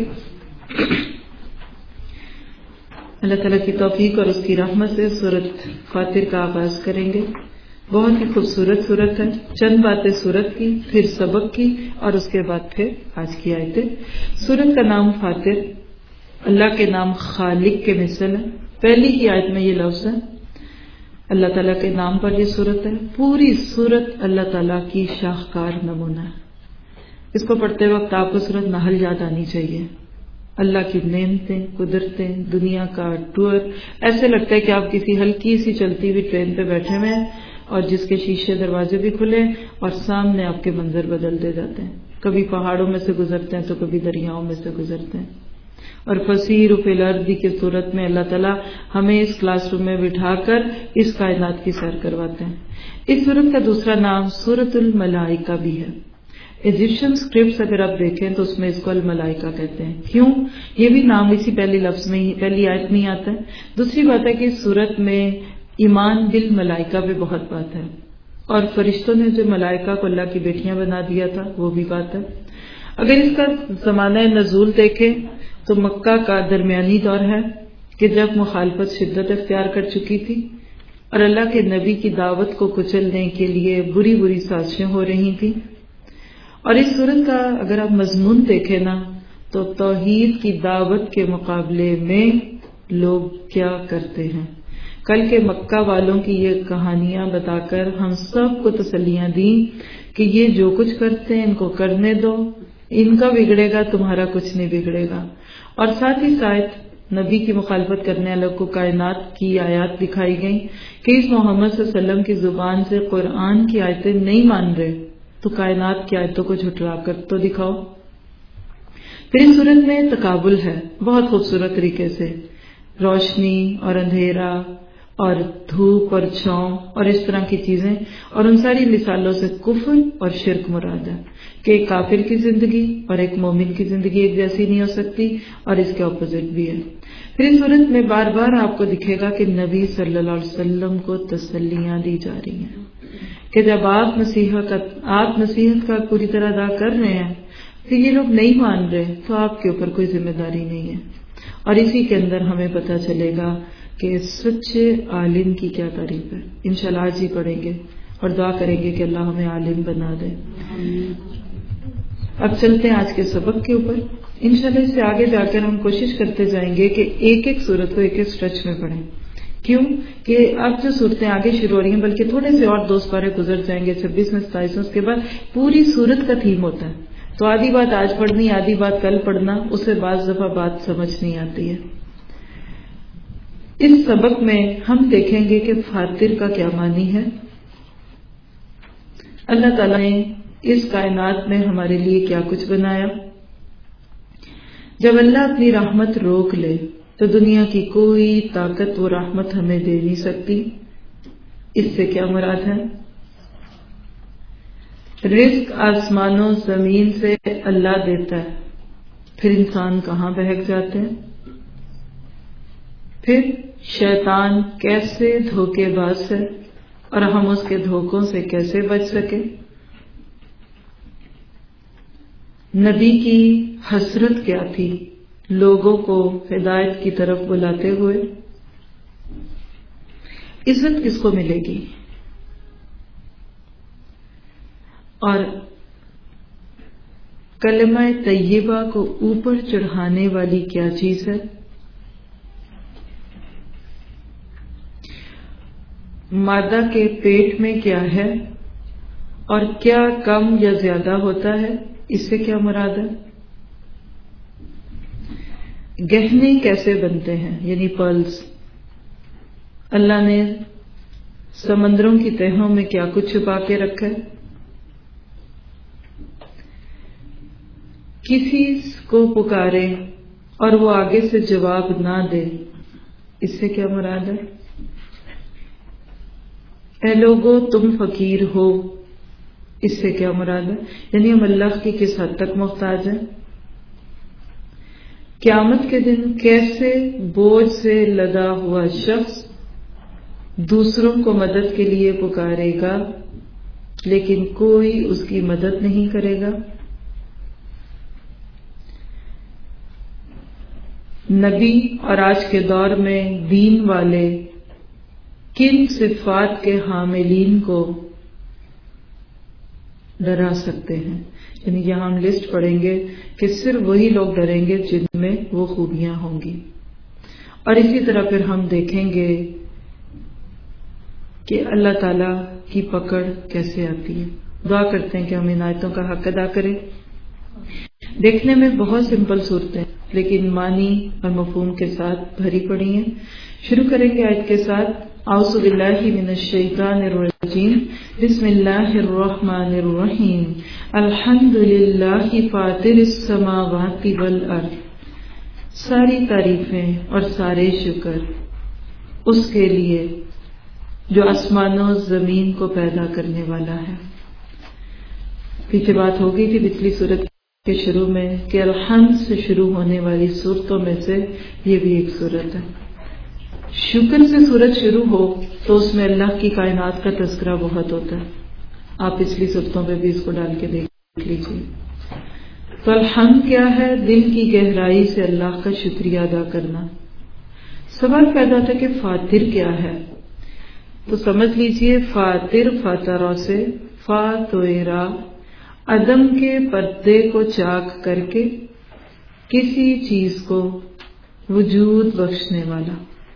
اللہ تعالیٰ کی توفیق اور اس کی رحمت سے سورت فاطر کا آغاز کریں گے۔ بہت ہی خوبصورت سورت ہے، چند باتیں سورت کی، پھر سبق کی اور اس کے بعد پھر آج کی آیتیں۔ سورت کا نام فاطر اللہ کے نام خالق کے مثل ہے۔ پہلی ہی آیت میں یہ لفظ ہے، اللہ تعالیٰ کے نام پر یہ سورت ہے۔ پوری سورت اللہ تعالیٰ کی شاہکار نمونہ ہے۔ اس کو پڑھتے وقت آپ کو سورت نحل یاد آنی چاہیے۔ اللہ کی نعمتیں، قدرتیں، دنیا کا ٹور، ایسے لگتا ہے کہ آپ کسی ہلکی سی چلتی ہوئی ٹرین پہ بیٹھے ہوئے ہیں اور جس کے شیشے دروازے بھی کھلے اور سامنے آپ کے منظر بدلتے جاتے ہیں، کبھی پہاڑوں میں سے گزرتے ہیں تو کبھی دریاؤں میں سے گزرتے ہیں۔ اور فسیر فی الارض کی صورت میں اللہ تعالیٰ ہمیں اس کلاس روم میں بٹھا کر اس کائنات کی سیر کرواتے ہیں۔ اس سورت کا دوسرا نام سورۃ الملائکہ بھی ہے۔ ایجپشن اسکرپٹس اگر آپ دیکھیں تو اس میں اس کو الملائکہ کہتے ہیں۔ کیوں؟ یہ بھی نام اسی پہلے لفظ میں ہی، پہلی آیت میں ہی آتا ہے۔ دوسری بات ہے کہ اس سورت میں ایمان بالملائکہ پہ بہت بات ہے، اور فرشتوں نے جو ملائکہ کو اللہ کی بیٹیاں بنا دیا تھا وہ بھی بات ہے۔ اگر اس کا زمانہ نزول دیکھیں تو مکہ کا درمیانی دور ہے کہ جب مخالفت شدت اختیار کر چکی تھی اور اللہ کے نبی کی دعوت کو کچلنے کے لیے بری بری سازشیں ہو رہی تھیں۔ اور اس صورت کا اگر آپ مضمون دیکھیں نا تو توحید کی دعوت کے مقابلے میں لوگ کیا کرتے ہیں۔ کل کے مکہ والوں کی یہ کہانیاں بتا کر ہم سب کو تسلیاں دیں کہ یہ جو کچھ کرتے ہیں ان کو کرنے دو، ان کا بگڑے گا تمہارا کچھ نہیں بگڑے گا۔ اور ساتھ ہی ساتھ نبی کی مخالفت کرنے والوں کو کائنات کی آیات دکھائی گئیں کہ اس محمد صلی اللہ علیہ وسلم کی زبان سے قرآن کی آیتیں نہیں مان رہے تو کائنات کی آیتوں کو جھٹلا کر تو دکھاؤ۔ پھر اس صورت میں تقابل ہے بہت خوبصورت طریقے سے، روشنی اور اندھیرا اور دھوپ اور چھاؤں اور اس طرح کی چیزیں، اور ان ساری مثالوں سے کفر اور شرک مراد ہے کہ ایک کافر کی زندگی اور ایک مومن کی زندگی ایک جیسی نہیں ہو سکتی، اور اس کے اپوزٹ بھی ہے۔ پھر اس صورت میں بار بار آپ کو دکھے گا کہ نبی صلی اللہ علیہ وسلم کو تسلیاں دی جا رہی ہیں کہ جب آپ نصیحت کا پوری طرح ادا کر رہے ہیں تو یہ لوگ نہیں مان رہے تو آپ کے اوپر کوئی ذمہ داری نہیں ہے۔ اور اسی کے اندر ہمیں پتہ چلے گا کہ سچے عالم کی کیا تعریف ہے۔ انشاءاللہ آج ہی پڑھیں گے اور دعا کریں گے کہ اللہ ہمیں عالم بنا دے۔ اب چلتے ہیں آج کے سبق کے اوپر۔ انشاءاللہ اس سے آگے جا کر ہم کوشش کرتے جائیں گے کہ ایک ایک سورت کو ایک ایک سٹرچ میں پڑھیں۔ کیوں کہ اب جو صورتیں آگے شروع ہو رہی ہیں، بلکہ تھوڑے سے اور 2 سپارے گزر جائیں گے، 26 میں 27 اس کے بعد پوری صورت کا تھیم ہوتا ہے، تو آدھی بات آج پڑھنی، آدھی بات کل پڑھنا، اس سے بعض دفعہ بات سمجھ نہیں آتی ہے۔ اس سبق میں ہم دیکھیں گے کہ فاتر کا کیا معنی ہے، اللہ تعالیٰ نے اس کائنات میں ہمارے لیے کیا کچھ بنایا۔ جب اللہ اپنی رحمت روک لے تو دنیا کی کوئی طاقت وہ رحمت ہمیں دے نہیں سکتی۔ اس سے کیا مراد ہے؟ رزق آسمانوں زمین سے اللہ دیتا ہے، پھر انسان کہاں بہک جاتے ہیں؟ پھر شیطان کیسے دھوکے باز ہے اور ہم اس کے دھوکوں سے کیسے بچ سکیں؟ نبی کی حسرت کیا تھی لوگوں کو ہدایت کی طرف بلاتے ہوئے؟ عزت کس کو ملے گی؟ اور کلمہ طیبہ کو اوپر چڑھانے والی کیا چیز ہے؟ مادہ کے پیٹ میں کیا ہے اور کیا کم یا زیادہ ہوتا ہے؟ اس سے کیا مراد ہے؟ گہنے کیسے بنتے ہیں، یعنی پرلز؟ اللہ نے سمندروں کی تہوں میں کیا کچھ چھپا کے رکھا ہے؟ کسی کو پکارے اور وہ آگے سے جواب نہ دے، اس سے کیا مراد ہے؟ اے لوگو تم فقیر ہو، اس سے کیا مراد ہے؟ یعنی ہم اللہ کی کس حد تک محتاج ہیں؟ قیامت کے دن کیسے بوجھ سے لدا ہوا شخص دوسروں کو مدد کے لیے پکارے گا لیکن کوئی اس کی مدد نہیں کرے گا؟ نبی اور آج کے دور میں دین والے کن صفات کے حاملین کو ڈرا سکتے ہیں؟ یعنی یہاں ہم لسٹ پڑھیں گے کہ صرف وہی لوگ ڈریں گے جن میں وہ خوبیاں ہوں گی، اور اسی طرح پھر ہم دیکھیں گے کہ اللہ تعالی کی پکڑ کیسے آتی ہے۔ دعا کرتے ہیں کہ ہم ان آیتوں کا حق ادا کریں۔ دیکھنے میں بہت سمپل صورتیں لیکن معنی اور مفہوم کے ساتھ بھری پڑی ہیں۔ شروع کریں گے آیت کے ساتھ، اعوذ باللہ من الشیطان الرجیم، بسم اللہ الرحمن الرحیم، الحمد للہ فاطر السماوات والارض، ساری تعریفیں اور سارے شکر اس کے لیے جو آسمانوں زمین کو پیدا کرنے والا ہے۔ پیچھے بات ہو گئی تھی پچھلی صورت کے شروع میں کہ الحمد سے شروع ہونے والی صورتوں میں سے یہ بھی ایک صورت ہے۔ شکر سے صورت شروع ہو تو اس میں اللہ کی کائنات کا تذکرہ بہت ہوتا ہے، آپ پچھلی صورتوں پہ بھی اس کو ڈال کے دیکھ لیجیے۔ تو الحمد کیا ہے؟ دل کی گہرائی سے اللہ کا شکریہ ادا کرنا۔ سوال پیدا ہوتا ہے کہ فاتر کیا ہے؟ تو سمجھ لیجئے فاتر فاترہ سے فاتویرا، عدم کے پردے کو چاک کر کے کسی چیز کو وجود بخشنے والا،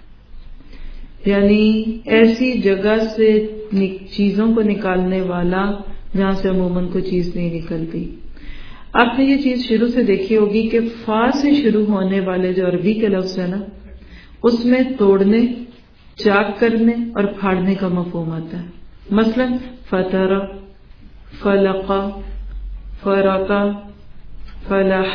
یعنی ایسی جگہ سے چیزوں کو نکالنے والا جہاں سے عموماً کوئی چیز نہیں نکلتی۔ آپ نے یہ چیز شروع سے دیکھی ہوگی کہ فا سے شروع ہونے والے جو عربی کے لفظ ہیں نا، اس میں توڑنے، چاک کرنے اور پھاڑنے کا مفہوم آتا ہے۔ مثلا فتر، فلق، فرق، فلح،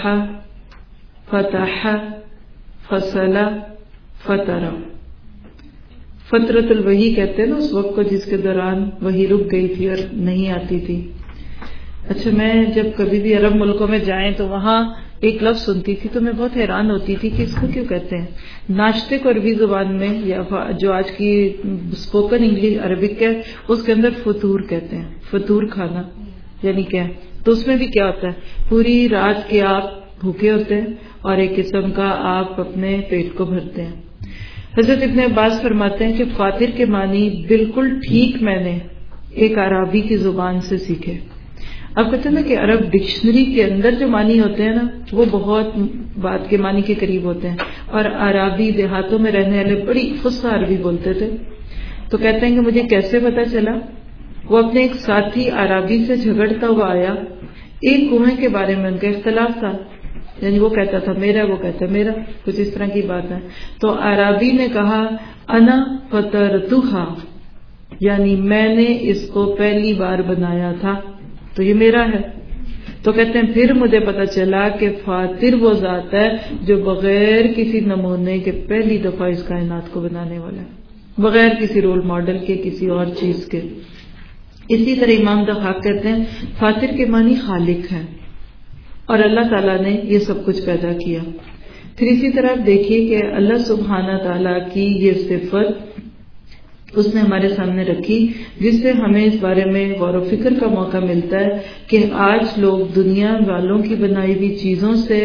فتح، فصل، فطر۔ فترۃ الوحی کہتے ہیں نا اس وقت کو جس کے دوران وحی رک گئی تھی اور نہیں آتی تھی. اچھا میں جب کبھی بھی عرب ملکوں میں جائیں تو وہاں ایک لفظ سنتی تھی تو میں بہت حیران ہوتی تھی کہ اس کو کیوں کہتے ہیں. ناشتے کو عربی زبان میں یا جو آج کی اسپوکن انگلش عربک ہے اس کے اندر فطور کہتے ہیں. فطور کھانا یعنی کیا؟ تو اس میں بھی کیا ہوتا ہے، پوری رات کے آپ بھوکے ہوتے ہیں اور ایک قسم کا آپ اپنے پیٹ کو بھرتے ہیں. حضرت ابن عباس فرماتے ہیں کہ فاطر کے معنی بالکل ٹھیک میں نے ایک عربی کی زبان سے سیکھے. اب کہتے ہیں نا کہ عرب ڈکشنری کے اندر جو معنی ہوتے ہیں نا وہ بہت بات کے معنی کے قریب ہوتے ہیں، اور عربی دیہاتوں میں رہنے والے بڑی فصیح عربی بولتے تھے. تو کہتے ہیں کہ مجھے کیسے پتا چلا، وہ اپنے ایک ساتھی عربی سے جھگڑتا ہوا آیا. ایک کنویں کے بارے میں ان کا اختلاف تھا، یعنی وہ کہتا تھا میرا، وہ کہتا میرا، کچھ اس طرح کی بات ہے. تو عربی نے کہا انا فطرتھا، یعنی میں نے اس کو پہلی بار بنایا تھا تو یہ میرا ہے. تو کہتے ہیں پھر مجھے پتا چلا کہ فاطر وہ ذات ہے جو بغیر کسی نمونے کے پہلی دفعہ اس کائنات کو بنانے والا ہے، بغیر کسی رول ماڈل کے، کسی اور چیز کے. اسی طرح امام ضحاک کہتے ہیں فاطر کے معنی خالق ہے، اور اللہ تعالیٰ نے یہ سب کچھ پیدا کیا. پھر اسی طرح آپ دیکھیے کہ اللہ سبحانہ تعالیٰ کی یہ صفت اس نے ہمارے سامنے رکھی، جس سے ہمیں اس بارے میں غور و فکر کا موقع ملتا ہے کہ آج لوگ دنیا والوں کی بنائی ہوئی چیزوں سے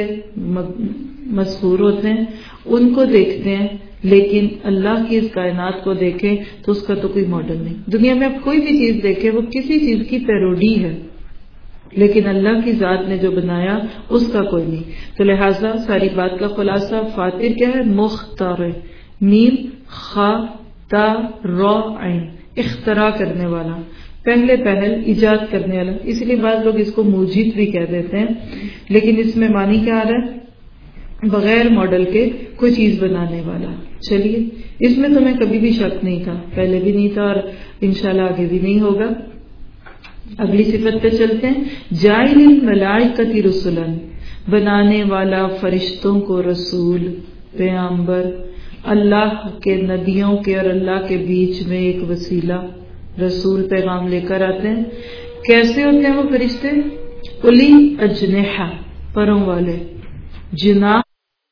مسحور ہوتے ہیں، ان کو دیکھتے ہیں، لیکن اللہ کی اس کائنات کو دیکھیں تو اس کا تو کوئی ماڈل نہیں. دنیا میں آپ کوئی بھی چیز دیکھیں وہ کسی چیز کی پیروڈی ہے، لیکن اللہ کی ذات نے جو بنایا اس کا کوئی نہیں. تو لہٰذا ساری بات کا خلاصہ فاطر کیا ہے؟ مختار، میم خا تا را عین، اختراع کرنے والا، پہلے پہل ایجاد کرنے والا. اس لیے بعض لوگ اس کو موجد بھی کہہ دیتے ہیں، لیکن اس میں معنی کیا آ رہا ہے؟ بغیر ماڈل کے کوئی چیز بنانے والا. چلیے اس میں تو میں کبھی بھی شک نہیں تھا، پہلے بھی نہیں تھا اور انشاءاللہ آگے بھی نہیں ہوگا. اگلی صفت پہ چلتے ہیں. جاعل الملائکۃ رسلا، بنانے والا فرشتوں کو رسول، پیغمبر، اللہ کے نبیوں کے اور اللہ کے بیچ میں ایک وسیلہ، رسول پیغام لے کر آتے ہیں. کیسے ہوتے ہیں وہ فرشتے؟ الی اجنحہ، پروں والے. جناح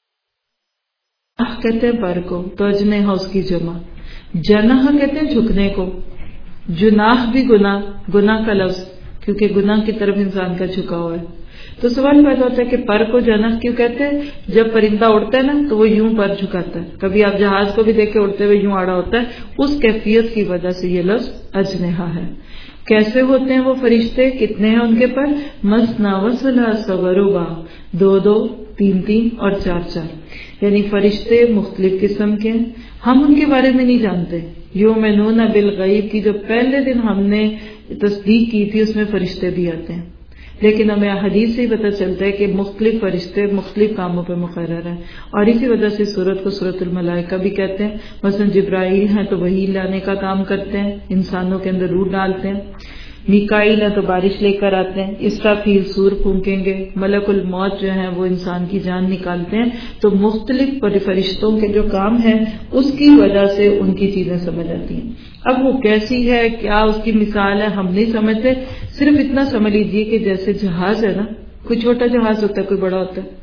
کہتے ہیں پر کو، تو اجنحہ اس کی جمع. جناح کہتے ہیں جھکنے کو. جناح بھی گناہ کا لفظ، کیونکہ گناہ کی طرف انسان کا جھکا ہوا ہے. تو سوال پیدا ہوتا ہے کہ پر کو جناح کیوں کہتے ہیں؟ جب پرندہ اڑتا ہے نا تو وہ یوں پر جھکاتا ہے. کبھی آپ جہاز کو بھی دیکھے اڑتے ہوئے یوں آڑا ہوتا ہے، اس کیفیت کی وجہ سے یہ لفظ اجنحہ ہے. کیسے ہوتے ہیں وہ فرشتے؟ کتنے ہیں ان کے پر؟ مثنی و ثلاث و رباع، 2 3 اور 4، یعنی فرشتے مختلف قسم کے ہیں. ہم ان کے بارے میں نہیں جانتے. یؤمنون بالغیب کی جو پہلے دن ہم نے تصدیق کی تھی اس میں فرشتے بھی آتے ہیں، لیکن ہمیں حدیث سے ہی پتہ چلتا ہے کہ مختلف فرشتے مختلف کاموں پہ مقرر ہیں، اور اسی وجہ سے سورت کو سورت الملائکہ بھی کہتے ہیں. مثلا جبرائیل ہیں تو وحی لانے کا کام کرتے ہیں، انسانوں کے اندر روح ڈالتے ہیں. میکائیل ہیں تو بارش لے کر آتے ہیں. اسرافیل سور پھونکیں گے. ملک الموت جو ہیں وہ انسان کی جان نکالتے ہیں. تو مختلف فرشتوں کے جو کام ہیں اس کی وجہ سے ان کی چیزیں سمجھ آتی ہیں. اب وہ کیسی ہے، کیا اس کی مثال ہے، ہم نہیں سمجھتے. صرف اتنا سمجھ لیجیے کہ جیسے جہاز ہے نا، کوئی چھوٹا جہاز ہوتا ہے، کوئی بڑا ہوتا ہے.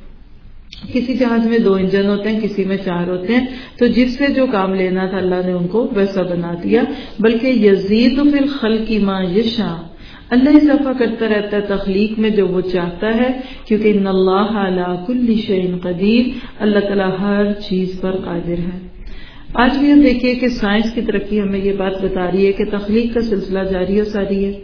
کسی جہاز میں 2 انجن ہوتے ہیں، کسی میں 4 ہوتے ہیں. تو جس سے جو کام لینا تھا اللہ نے ان کو ویسا بنا دیا. بلکہ یزید فی الخلق ما یشاء، اللہ اضافہ کرتا رہتا ہے تخلیق میں جو وہ چاہتا ہے، کیونکہ ان اللہ علی کل شیء قدیر، اللہ تعالیٰ ہر چیز پر قادر ہے. آج بھی ہم دیکھیے کہ سائنس کی ترقی ہمیں یہ بات بتا رہی ہے کہ تخلیق کا سلسلہ جاری و ساری ہے.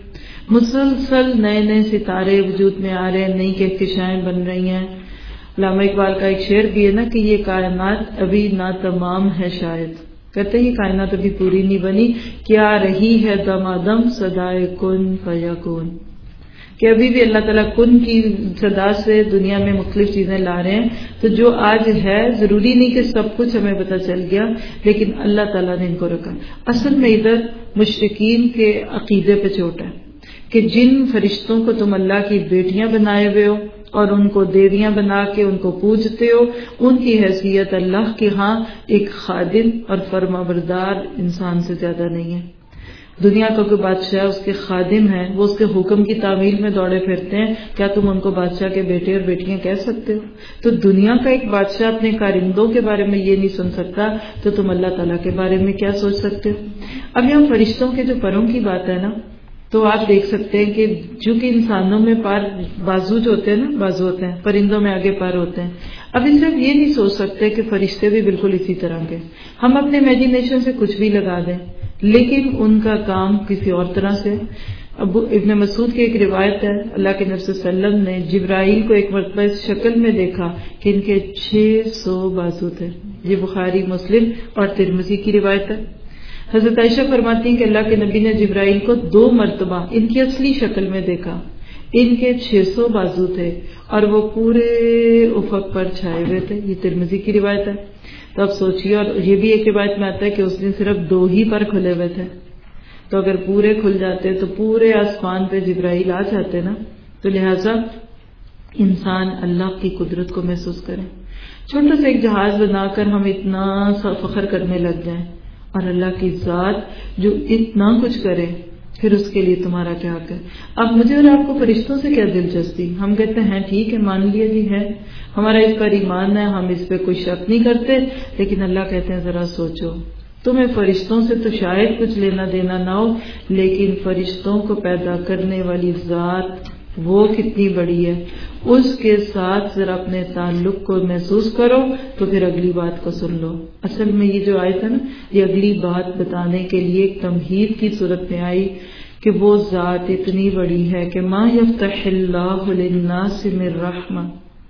مسلسل نئے نئے ستارے وجود میں آ رہے ہیں، نئی کہکشائیں بن رہی ہیں. علامہ اقبال کا ایک شعر بھی ہے نا کہ یہ کائنات ابھی ناتمام ہے، شاید کہتے ہیں یہ کائنات ابھی پوری نہیں بنی، کیا رہی ہے دمادم صدائے کن فیکون، کہ ابھی بھی اللہ تعالیٰ کن کی صدا سے دنیا میں مختلف چیزیں لا رہے ہیں. تو جو آج ہے ضروری نہیں کہ سب کچھ ہمیں پتہ چل گیا، لیکن اللہ تعالیٰ نے ان کو رکھا. اصل میں ادھر مشرکین کے عقیدے پہ چوٹ ہے کہ جن فرشتوں کو تم اللہ کی بیٹیاں بنائے ہوئے ہو اور ان کو دیویاں بنا کے ان کو پوجتے ہو، ان کی حیثیت اللہ کے ہاں ایک خادم اور فرمانبردار انسان سے زیادہ نہیں ہے۔ دنیا کا کوئی بادشاہ اس کے خادم ہیں، وہ اس کے حکم کی تعمیل میں دوڑے پھرتے ہیں، کیا تم ان کو بادشاہ کے بیٹے اور بیٹیاں کہہ سکتے ہو؟ تو دنیا کا ایک بادشاہ اپنے کارندوں کے بارے میں یہ نہیں سن سکتا تو تم اللہ تعالیٰ کے بارے میں کیا سوچ سکتے ہو؟ اب یہاں فرشتوں کے جو پروں کی بات ہے نا، تو آپ دیکھ سکتے ہیں کہ چونکہ انسانوں میں بازو جو ہوتے ہیں نا، بازو ہوتے ہیں، پرندوں میں آگے پار ہوتے ہیں۔ اب اس صرف یہ نہیں سوچ سکتے کہ فرشتے بھی بالکل اسی طرح کے، ہم اپنے امیجینیشن سے کچھ بھی لگا دیں، لیکن ان کا کام کسی اور طرح سے۔ اب ابن مسعود کی ایک روایت ہے، اللہ کے نبی صلی اللہ علیہ وسلم نے جبرائیل کو ایک مرتبہ اس شکل میں دیکھا کہ ان کے 600 بازو تھے۔ یہ بخاری، مسلم اور ترمذی کی روایت ہے۔ حضرت عائشہ فرماتی ہیں کہ اللہ کے نبی نے جبرائیل کو 2 مرتبہ ان کی اصلی شکل میں دیکھا، ان کے 600 بازو تھے اور وہ پورے افق پر چھائے ہوئے تھے۔ یہ ترمذی کی روایت ہے۔ تو اب سوچیے، اور یہ بھی ایک روایت میں آتا ہے کہ اس دن صرف 2 ہی پر کھلے ہوئے تھے، تو اگر پورے کھل جاتے تو پورے آسمان پہ جبرائیل آ جاتے نا۔ تو لہٰذا انسان اللہ کی قدرت کو محسوس کرے۔ چھوٹا سا ایک جہاز بنا کر ہم اتنا سا فخر کرنے لگ جائیں، اور اللہ کی ذات جو اتنا کچھ کرے، پھر اس کے لیے تمہارا کیا حق ہے؟ اب مجھے اور آپ کو فرشتوں سے کیا دلچسپی؟ ہم کہتے ہیں ٹھیک ہے، مان لیا جی ہے، ہمارا اس پر ایمان ہے، ہم اس پہ کوئی شک نہیں کرتے، لیکن اللہ کہتے ہیں ذرا سوچو، تمہیں فرشتوں سے تو شاید کچھ لینا دینا نہ ہو، لیکن فرشتوں کو پیدا کرنے والی ذات وہ کتنی بڑی ہے، اس کے ساتھ ذرا اپنے تعلق کو محسوس کرو تو پھر اگلی بات کو سن لو۔ اصل میں یہ جو آیت ہے نا، یہ اگلی بات بتانے کے لیے ایک تمہید کی صورت میں آئی کہ وہ ذات اتنی بڑی ہے کہ ما یفتح اللہ للناس من رحمہ،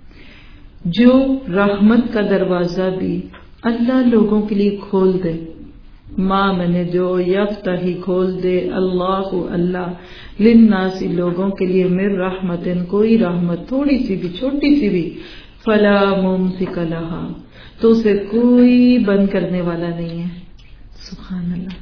جو رحمت کا دروازہ بھی اللہ لوگوں کے لیے کھول دے، ماں میں جو یفتح کھول دے اللہ للناس لوگوں کے لیے من رحمت، کوئی رحمت تھوڑی سی بھی، چھوٹی سی بھی، فلا ممسک لہا، تو اسے کوئی بند کرنے والا نہیں ہے۔ سبحان اللہ۔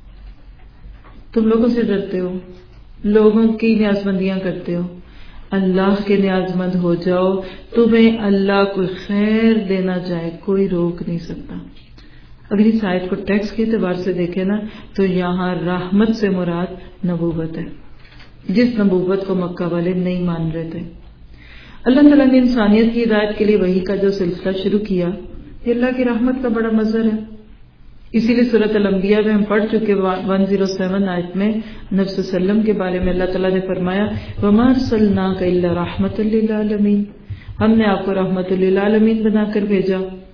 تم لوگوں سے ڈرتے ہو، لوگوں کی نیاز مندیاں کرتے ہو، اللہ کے نیاز مند ہو جاؤ، تمہیں اللہ کوئی خیر دینا چاہے کوئی روک نہیں سکتا۔ اگر اس آیت کو ٹیکسٹ کے اعتبار سے دیکھیں نا، تو یہاں رحمت سے مراد نبوت ہے، جس نبوت کو مکہ والے نہیں مان رہے تھے۔ اللہ تعالیٰ نے انسانیت کی ہدایت کے لیے وحی کا جو سلسلہ شروع کیا، یہ اللہ کی رحمت کا بڑا مظہر ہے۔ اسی لیے سورۃ الانبیاء میں ہم پڑھ چکے 107 آیت میں نبی صلی اللہ علیہ وسلم کے بارے میں اللہ تعالیٰ نے فرمایا وَمَا أَرْسَلْنَاكَ إِلَّا رَحْمَةً لِّلْعَالَمِينَ، ہم نے آپ کو رحمت للعالمین بنا کر بھیجا۔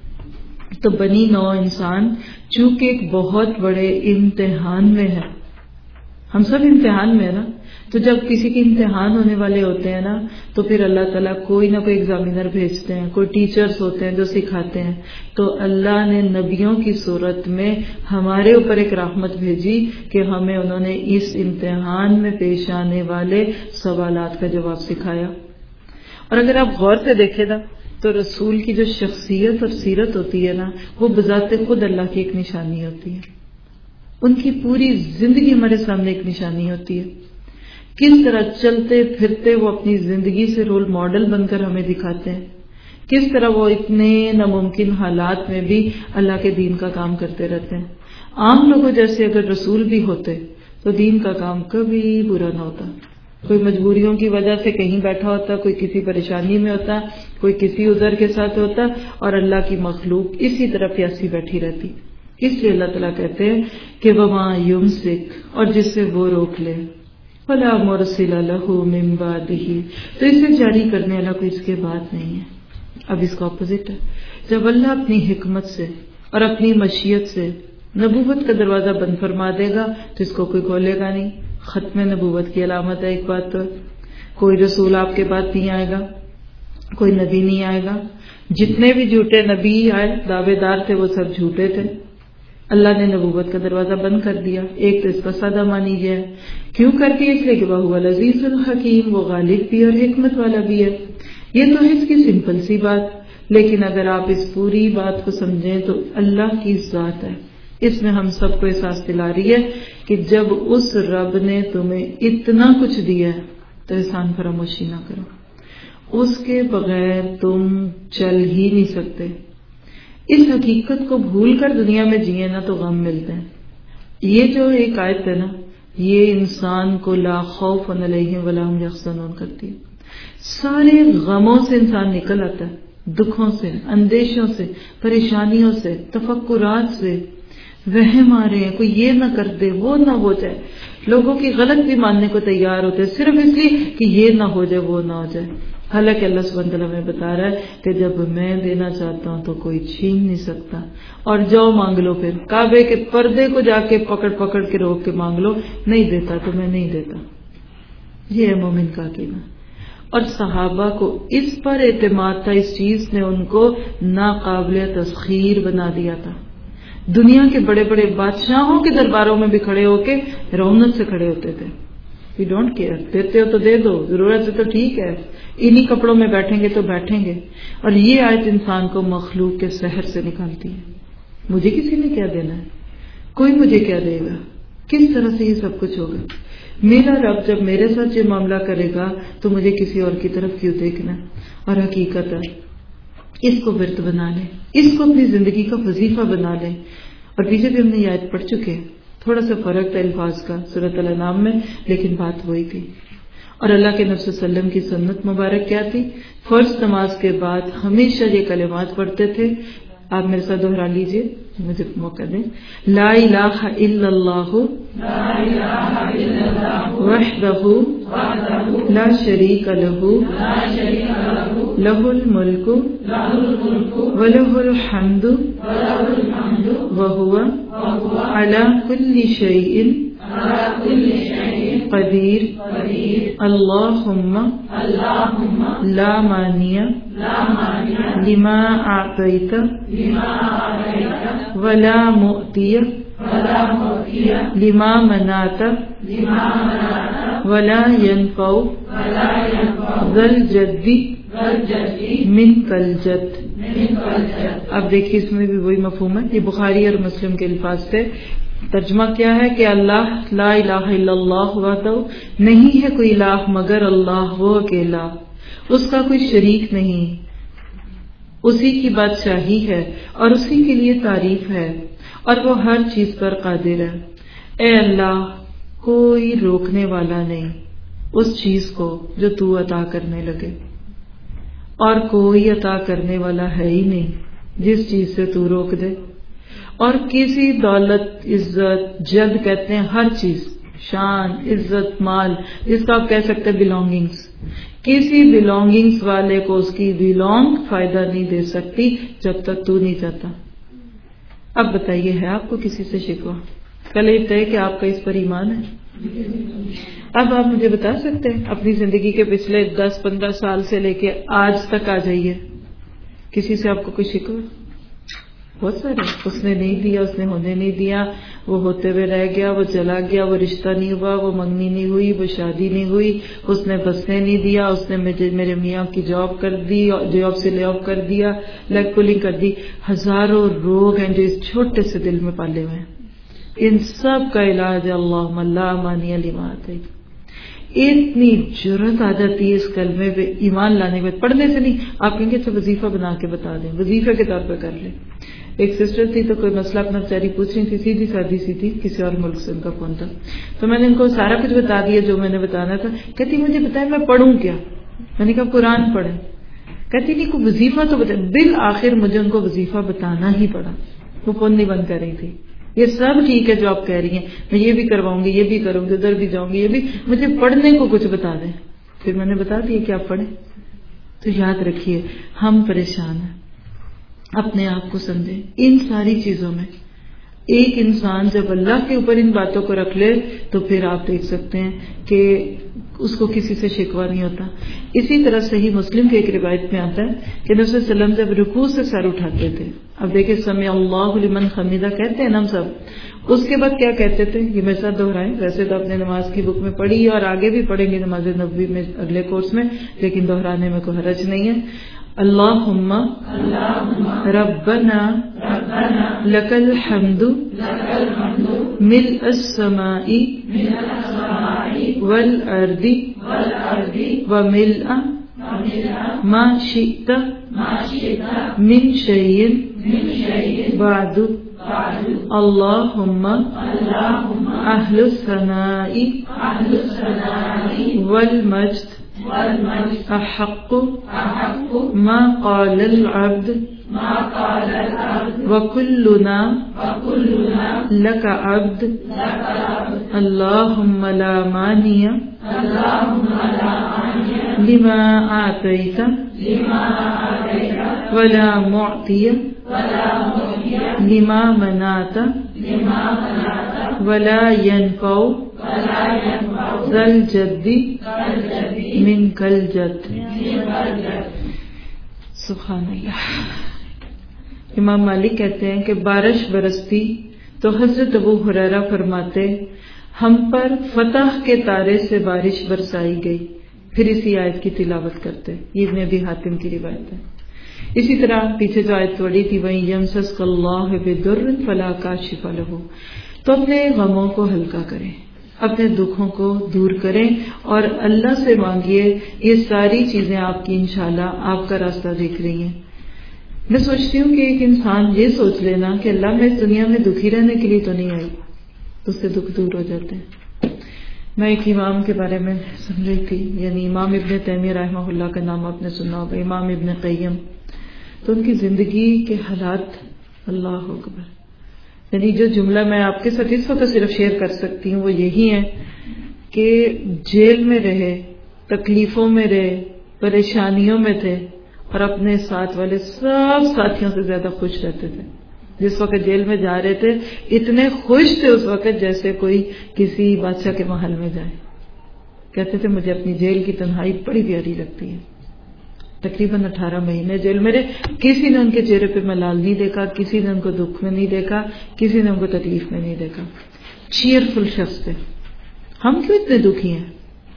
تو بنی نوع انسان چونکہ ایک بہت بڑے امتحان میں ہے، ہم سب امتحان میں ہے نا، تو جب کسی کے امتحان ہونے والے ہوتے ہیں نا، تو پھر اللہ تعالیٰ کوئی نہ کوئی ایگزامینر بھیجتے ہیں، کوئی ٹیچرز ہوتے ہیں جو سکھاتے ہیں۔ تو اللہ نے نبیوں کی صورت میں ہمارے اوپر ایک رحمت بھیجی کہ ہمیں انہوں نے اس امتحان میں پیش آنے والے سوالات کا جواب سکھایا۔ اور اگر آپ غور سے دیکھیں نا، تو رسول کی جو شخصیت اور سیرت ہوتی ہے نا، وہ بذات خود اللہ کی ایک نشانی ہوتی ہے۔ ان کی پوری زندگی ہمارے سامنے ایک نشانی ہوتی ہے، کس طرح چلتے پھرتے وہ اپنی زندگی سے رول ماڈل بن کر ہمیں دکھاتے ہیں، کس طرح وہ اتنے ناممکن حالات میں بھی اللہ کے دین کا کام کرتے رہتے ہیں۔ عام لوگوں جیسے اگر رسول بھی ہوتے تو دین کا کام کبھی برا نہ ہوتا۔ کوئی مجبوریوں کی وجہ سے کہیں بیٹھا ہوتا، کوئی کسی پریشانی میں ہوتا، کوئی کسی عذر کے ساتھ ہوتا، اور اللہ کی مخلوق اسی طرح پیاسی بیٹھی رہتی۔ اس لیے اللہ تعالیٰ کہتے ہیں کہ وَمَا يُمْسِكْ، اور جس سے وہ روک لے، فَلَا مُرْسِلَ لَهُ مِن بَعْدِهِ، تو اسے جاری کرنے والا کوئی اس کے بعد نہیں ہے۔ اب اس کا اپوزٹ ہے، جب اللہ اپنی حکمت سے اور اپنی مشیت سے نبوت کا دروازہ بند فرما دے گا تو اس کو کوئی کھولے گا نہیں۔ ختم نبوت کی علامت ہے ایک بات تو، کوئی رسول آپ کے بعد نہیں آئے گا، کوئی نبی نہیں آئے گا، جتنے بھی جھوٹے نبی آئے دعوے دار تھے وہ سب جھوٹے تھے۔ اللہ نے نبوت کا دروازہ بند کر دیا۔ ایک تو اس کا سادہ مانی ہے، کیوں کر کے؟ اس لیے کہ وہ العزیز الحکیم، وہ غالب بھی اور حکمت والا بھی ہے۔ یہ تو ہے اس کی سمپل سی بات، لیکن اگر آپ اس پوری بات کو سمجھیں تو اللہ کی ذات ہے، اس میں ہم سب کو احساس دلا رہی ہے کہ جب اس رب نے تمہیں اتنا کچھ دیا ہے تو احسان فراموشی نہ کرو۔ اس کے بغیر تم چل ہی نہیں سکتے. اس حقیقت کو بھول کر دنیا میں جیے نا تو غم ملتے ہیں. یہ جو ایک آیت ہے نا یہ انسان کو لا خوف علیہم ولا هم یحزنون کرتی ہے. سارے غموں سے انسان نکل آتا ہے, دکھوں سے, اندیشوں سے, پریشانیوں سے, تفکرات سے. وہم آ رہے ہیں کوئی یہ نہ کر دے وہ نہ ہو جائے. لوگوں کی غلط بھی ماننے کو تیار ہوتے ہیں صرف اس لیے کہ یہ نہ ہو جائے وہ نہ ہو جائے. حالانکہ اللہ سبحانہ وتعالیٰ ہمیں بتا رہا ہے کہ جب میں دینا چاہتا ہوں تو کوئی چھین نہیں سکتا. اور جاؤ مانگ لو, پھر کعبے کے پردے کو جا کے پکڑ کے روک کے مانگ لو, نہیں دیتا تو میں نہیں دیتا. یہ ہے مومن کا عقیدہ. اور صحابہ کو اس پر اعتماد تھا, اس چیز نے ان کو ناقابل تسخیر بنا دیا تھا. دنیا کے بڑے بڑے بادشاہوں کے درباروں میں بھی کھڑے ہو کے رونق سے کھڑے ہوتے تھے. وی ڈونٹ کیئر, دیتے ہو تو دے دو, ضرورت ہے تو ٹھیک ہے, انہی کپڑوں میں بیٹھیں گے تو بیٹھیں گے. اور یہ آیت انسان کو مخلوق کے سحر سے نکالتی ہے. مجھے کسی نے کیا دینا ہے, کوئی مجھے کیا دے گا, کس طرح سے یہ سب کچھ ہوگا. میرا رب جب میرے ساتھ یہ معاملہ کرے گا تو مجھے کسی اور کی طرف کیوں دیکھنا. اور حقیقت ہے اس کو ورت بنا لیں, اس کو اپنی زندگی کا وظیفہ بنا لیں. اور پیچھے بھی ہم نے یہ آیت پڑھ چکے ہیں, تھوڑا سا فرق تھا الفاظ کا سورۃ الانعام میں, لیکن بات وہی تھی. اور اللہ کے نبی صلی اللہ علیہ وسلم کی سنت مبارک کیا تھی؟ فرض نماز کے بعد ہمیشہ یہ کلمات پڑھتے تھے. آپ میرے ساتھ دہرا لیجئے, مجھے موقع دیں. لا الہ الا اللہ وحدہ لا شریک لہ لہ الملک ولہ الحمد وہو علی کل شیء قدیر. اللہم لا مانع لما اعطیت ولا معطی لما منعت ولا ينفع ذا الجد منک الجد. اب دیکھیے اس میں بھی وہی مفہوم ہے, یہ بخاری اور مسلم کے الفاظ تھے. ترجمہ کیا ہے کہ اللہ لا الہ الا اللہ وحدہ, نہیں ہے کوئی الہ مگر اللہ وہ اکیلا, اس کا کوئی شریک نہیں, اسی کی بادشاہی ہے اور اسی کے لیے تعریف ہے, اور وہ ہر چیز پر قادر ہے. اے اللہ کوئی روکنے والا نہیں اس چیز کو جو تو عطا کرنے لگے, اور کوئی عطا کرنے والا ہے ہی نہیں جس چیز سے تو روک دے. اور کسی دولت عزت جد کہتے ہیں ہر چیز, شان عزت مال جس کا آپ کہہ سکتے ہیں بلونگنگز, کسی بلونگنگز والے کو اس کی بلونگ فائدہ نہیں دے سکتی جب تک تو نہیں چاہتا. اب بتائیے ہے آپ کو کسی سے شکوہ؟ کل یہ طے کہ آپ کا اس پر ایمان ہے. اب آپ مجھے بتا سکتے ہیں اپنی زندگی کے پچھلے 10-15 سال سے لے کے آج تک آ جائیے, کسی سے آپ کو کوئی شکوہ؟ بہت سارے. اس نے نہیں دیا, اس نے ہونے نہیں دیا, وہ ہوتے ہوئے رہ گیا, وہ چلا گیا, وہ رشتہ نہیں ہوا, وہ منگنی نہیں ہوئی, وہ شادی نہیں ہوئی, اس نے بسنے نہیں دیا, اس نے میرے میاں کی جاب کر دی, جاب سے لے آف کر دیا, لیگ پولنگ کر دی. ہزاروں روگ ہیں جو اس چھوٹے سے دل میں پالے ہوئے ہیں. ان سب کا علاج اللہم لا مانع لما اعطیت. اتنی جرت آ جاتی ہے اس کلمے پہ ایمان لانے کے بعد, پڑھنے سے نہیں. آپ کہیں گے اچھا وظیفہ بنا کے بتا دیں, وظیفے کے طور پہ کر لیں. ایک سسٹر تھی تو کوئی مسئلہ اپنا بیچاری پوچھ رہی تھی, سیدھی سادی سی تھی, کسی اور ملک سے ان کا فون تھا, تو میں نے ان کو سارا کچھ بتا دیا جو میں نے بتانا تھا. کہتی مجھے بتائیں میں پڑھوں کیا؟ میں نے کہا قرآن پڑھیں. کہتی نہیں کوئی وظیفہ تو بتائیں. بالآخر مجھے ان کو وظیفہ بتانا ہی پڑا, وہ فون نہیں بند کر رہی تھی. یہ سب ٹھیک ہے جو آپ کہہ رہی ہیں, میں یہ بھی کرواؤں گی, یہ بھی کروں گی, ادھر بھی جاؤں گی, یہ بھی, مجھے پڑھنے کو کچھ بتا دیں. پھر میں نے بتا دیا کہ آپ پڑھیں. تو یاد رکھیے ہم پریشان ہیں, اپنے آپ کو سمجھیں. ان ساری چیزوں میں ایک انسان جب اللہ کے اوپر ان باتوں کو رکھ لے تو پھر آپ دیکھ سکتے ہیں کہ اس کو کسی سے شکوہ نہیں ہوتا. اسی طرح صحیح مسلم کے ایک روایت میں آتا ہے کہ نبی صلی اللہ علیہ وسلم جب رکوع سے سر اٹھاتے تھے, اب دیکھیں سمع اللہ لمن حمیدہ کہتے ہیں نا ہم سب, اس کے بعد کیا کہتے تھے یہ میرے ساتھ دہرائیں. ویسے تو اپنے نماز کی بک میں پڑھی اور آگے بھی پڑھیں گے نماز نبوی میں اگلے کورس میں, لیکن دہرانے میں کوئی حرج نہیں ہے. اللہم ربنا لک الحمد ملء السماء والارض وملء ما شئت من شيء بعد اللهم أهل الثناء والمجد أحق ما قال العبد وكلنا لك عبد اللهم لا مانع لما آتيت ولا معطي لما منعت ولا ينفع ذا الجد منك الجد. سبحان اللہ. امام مالک کہتے ہیں کہ بارش برستی تو حضرت ابو ہریرہ فرماتے ہم پر فتح کے تارے سے بارش برسائی گئی، پھر اسی آیت کی تلاوت کرتے. یہ ابن ابی حاتم کی روایت ہے. اسی طرح پیچھے جو آیت پڑھی تھی وہیں یمسسک اللہ بضر فلا کاشف لہ، تو اپنے غموں کو ہلکا کریں، اپنے دکھوں کو دور کریں اور اللہ سے مانگیے. یہ ساری چیزیں آپ کی انشاءاللہ آپ کا راستہ دیکھ رہی ہیں. میں سوچتی ہوں کہ ایک انسان یہ سوچ لینا کہ اللہ میں اس دنیا میں دکھی رہنے کے لیے تو نہیں آئی، تو اس سے دکھ دور ہو جاتے ہیں. میں ایک امام کے بارے میں سن رہی تھی، یعنی امام ابن تیمیہ رحمہ اللہ کا نام آپ نے سنا ہوگا، امام ابن قیم. تو ان کی زندگی کے حالات اللہ اکبر، یعنی جو جملہ میں آپ کے ساتھ اس وقت صرف شیئر کر سکتی ہوں وہ یہی ہے کہ جیل میں رہے، تکلیفوں میں رہے، پریشانیوں میں تھے اور اپنے ساتھ والے سب ساتھیوں سے زیادہ خوش رہتے تھے. جس وقت جیل میں جا رہے تھے اتنے خوش تھے اس وقت جیسے کوئی کسی بادشاہ کے محل میں جائے. کہتے تھے مجھے اپنی جیل کی تنہائی بڑی پیاری لگتی ہے. تقریباً 18 مہینے جیل میں رہے، کسی نے ان کے چہرے پہ ملال نہیں دیکھا، کسی نے ان کو دکھ میں نہیں دیکھا، کسی نے ان کو تکلیف میں نہیں دیکھا. چیئرفل شخص تھے. ہم کیوں اتنے دکھی ہیں؟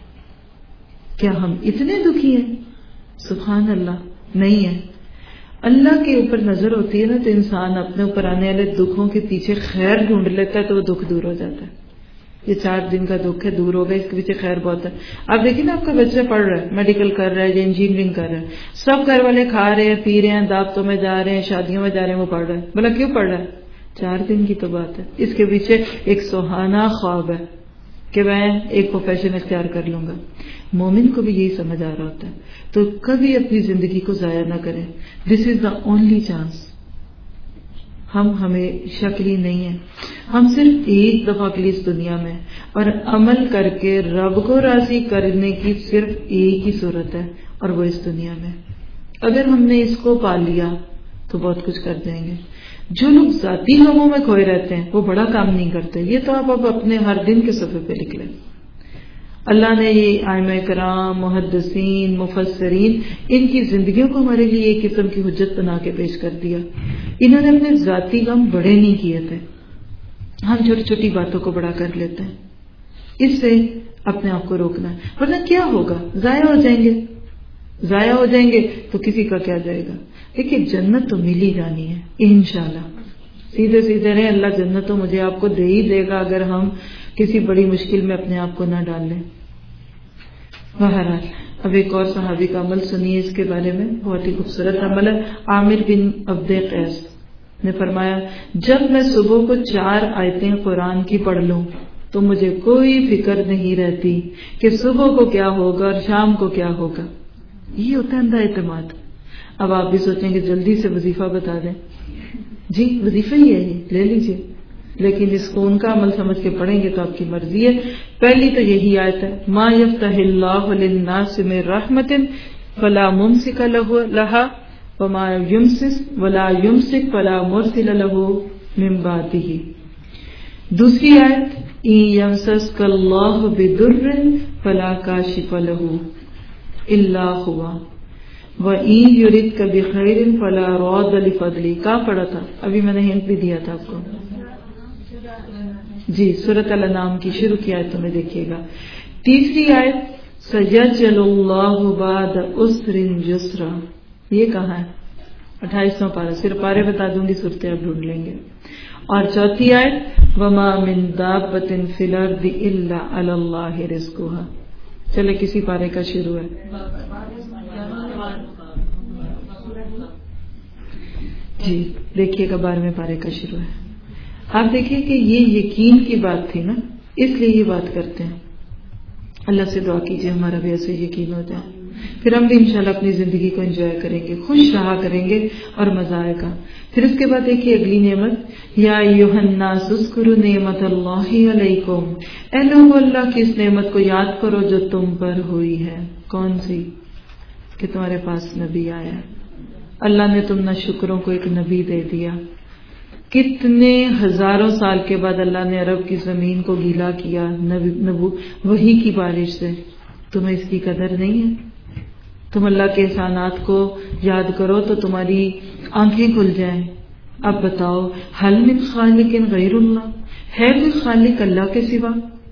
کیا ہم اتنے دکھی ہیں؟ سبحان اللہ نہیں ہے. اللہ کے اوپر نظر ہوتی ہے نا تو انسان اپنے اوپر آنے والے دکھوں کے پیچھے خیر ڈھونڈ لیتا ہے تو وہ دکھ دور ہو جاتا ہے. یہ 4 دن کا دکھ ہے، دور ہو گیا، اس کے پیچھے خیر بہت ہے. آپ دیکھیں نا آپ کا بچہ پڑھ رہا ہے، میڈیکل کر رہا ہے یا انجینئرنگ کر رہا ہے، سب گھر والے کھا رہے ہیں، پی رہے ہیں، دعوتوں میں جا رہے ہیں، شادیوں میں جا رہے ہیں، وہ پڑھ رہا ہے. بولا کیوں پڑھ رہا ہے؟ 4 دن کی تو بات ہے. اس کے پیچھے ایک سہانا خواب ہے کہ میں ایک پروفیشن اختیار کر لوں گا. مومن کو بھی یہی سمجھ آ رہا ہوتا ہے. تو کبھی اپنی زندگی کو ضائع نہ کریں. This is the only chance. ہم ہمیشہ کے لیے نہیں ہیں، ہم صرف ایک دفعہ کے لیے اس دنیا میں، اور عمل کر کے رب کو راضی کرنے کی صرف ایک ہی صورت ہے اور وہ اس دنیا میں. اگر ہم نے اس کو پا لیا تو بہت کچھ کر جائیں گے. جو لوگ ذاتی غموں میں کھوئے رہتے ہیں وہ بڑا کام نہیں کرتے. یہ تو آپ اب اپنے ہر دن کے صفحے پہ لکھ لیں. اللہ نے یہ ائمہ کرام، محدثین، مفسرین، ان کی زندگیوں کو ہمارے لیے ایک قسم کی حجت بنا کے پیش کر دیا. انہوں نے اپنے ذاتی غم بڑے نہیں کیے تھے. ہم چھوٹی چھوٹی باتوں کو بڑا کر لیتے ہیں. اس سے اپنے آپ کو روکنا ہے، ورنہ کیا ہوگا؟ ضائع ہو جائیں گے. ضائع ہو جائیں گے تو کسی کا کیا جائے گا. دیکھیے جنت تو مل ہی جانی ہے انشاءاللہ. سیدھے سیدھے رہیں، اللہ جنت تو مجھے آپ کو دے ہی دے گا اگر ہم کسی بڑی مشکل میں اپنے آپ کو نہ ڈال لیں. بہرحال اب ایک اور صحابی کا عمل سنیے اس کے بارے میں، بہت ہی خوبصورت عمل ہے. عامر بن عبد قیس نے فرمایا جب میں صبح کو 4 آیتیں قرآن کی پڑھ لوں تو مجھے کوئی فکر نہیں رہتی کہ صبح کو کیا ہوگا اور شام کو کیا ہوگا. یہ ہوتا ہے اندھا اعتماد. اب آپ بھی سوچیں کہ جلدی سے وظیفہ بتا دیں. جی وظیفہ ہی ہے، یہ لے لیجئے، لیکن اس کو ان کا عمل سمجھ کے پڑھیں گے تو آپ کی مرضی ہے. پہلی تو یہی آیت ہے ما یفتح اللہ للناس من رحمت فلا ممسک لها وما یمسک ولا یمسک فلا مرسل له من بعده. دوسری آیت ان یمسسک اللہ بضر فلا کاشف له الا هو وَإِن يُرِدْكَ بِخَيْرٍ فَلَا رَادَّ لِفَضْلِهِ. کہاں پڑھا تھا؟ ابھی میں نے ہنٹ بھی دیا تھا آپ کو. جی سورۃ الانعام کی شروع کی آیتوں میں دیکھیے گا. تیسری آیت سَيَجْعَلُ اللَّهُ بَعْدَ عُسْرٍ يُسْرًا. یہ کہاں ہے؟ 28واں پارہ. صرف پارے بتا دوں گی، صورتیں آپ ڈھونڈ لیں گے. اور چوتھی آیت وَمَا مِن دَابَّةٍ فِي الْأَرْضِ إِلَّا عَلَى اللَّهِ رِزْقُهَا. چلے کسی پارے کا شروع ہے. جی دیکھیے گا 12ویں پارے کا شروع ہے. آپ دیکھیے کہ یہ یقین کی بات تھی نا، اس لیے یہ بات کرتے ہیں. اللہ سے دعا کیجیے ہمارا بھی ایسے یقین ہو جائے، پھر ہم بھی انشاءاللہ اپنی زندگی کو انجوائے کریں گے، خوش رہا کریں گے اور مزہ آئے گا. پھر اس کے بعد دیکھیے اگلی نعمت، یا ایھا الناس اذکروا نعمت اللہ علیکم، اے لوگو اللہ کی اس نعمت کو یاد کرو جو تم پر ہوئی ہے. کون سی؟ کہ تمہارے پاس نبی آیا. اللہ نے تم نہ شکروں کو ایک نبی دے دیا. کتنے ہزاروں سال کے بعد اللہ نے عرب کی زمین کو گیلا کیا وحی کی بارش سے. تمہیں اس کی قدر نہیں ہے؟ تم اللہ کے احسانات کو یاد کرو تو تمہاری آنکھیں کھل جائیں. اب بتاؤ، حل من خالق غیر اللہ، ہے کوئی خالق اللہ کے سوا؟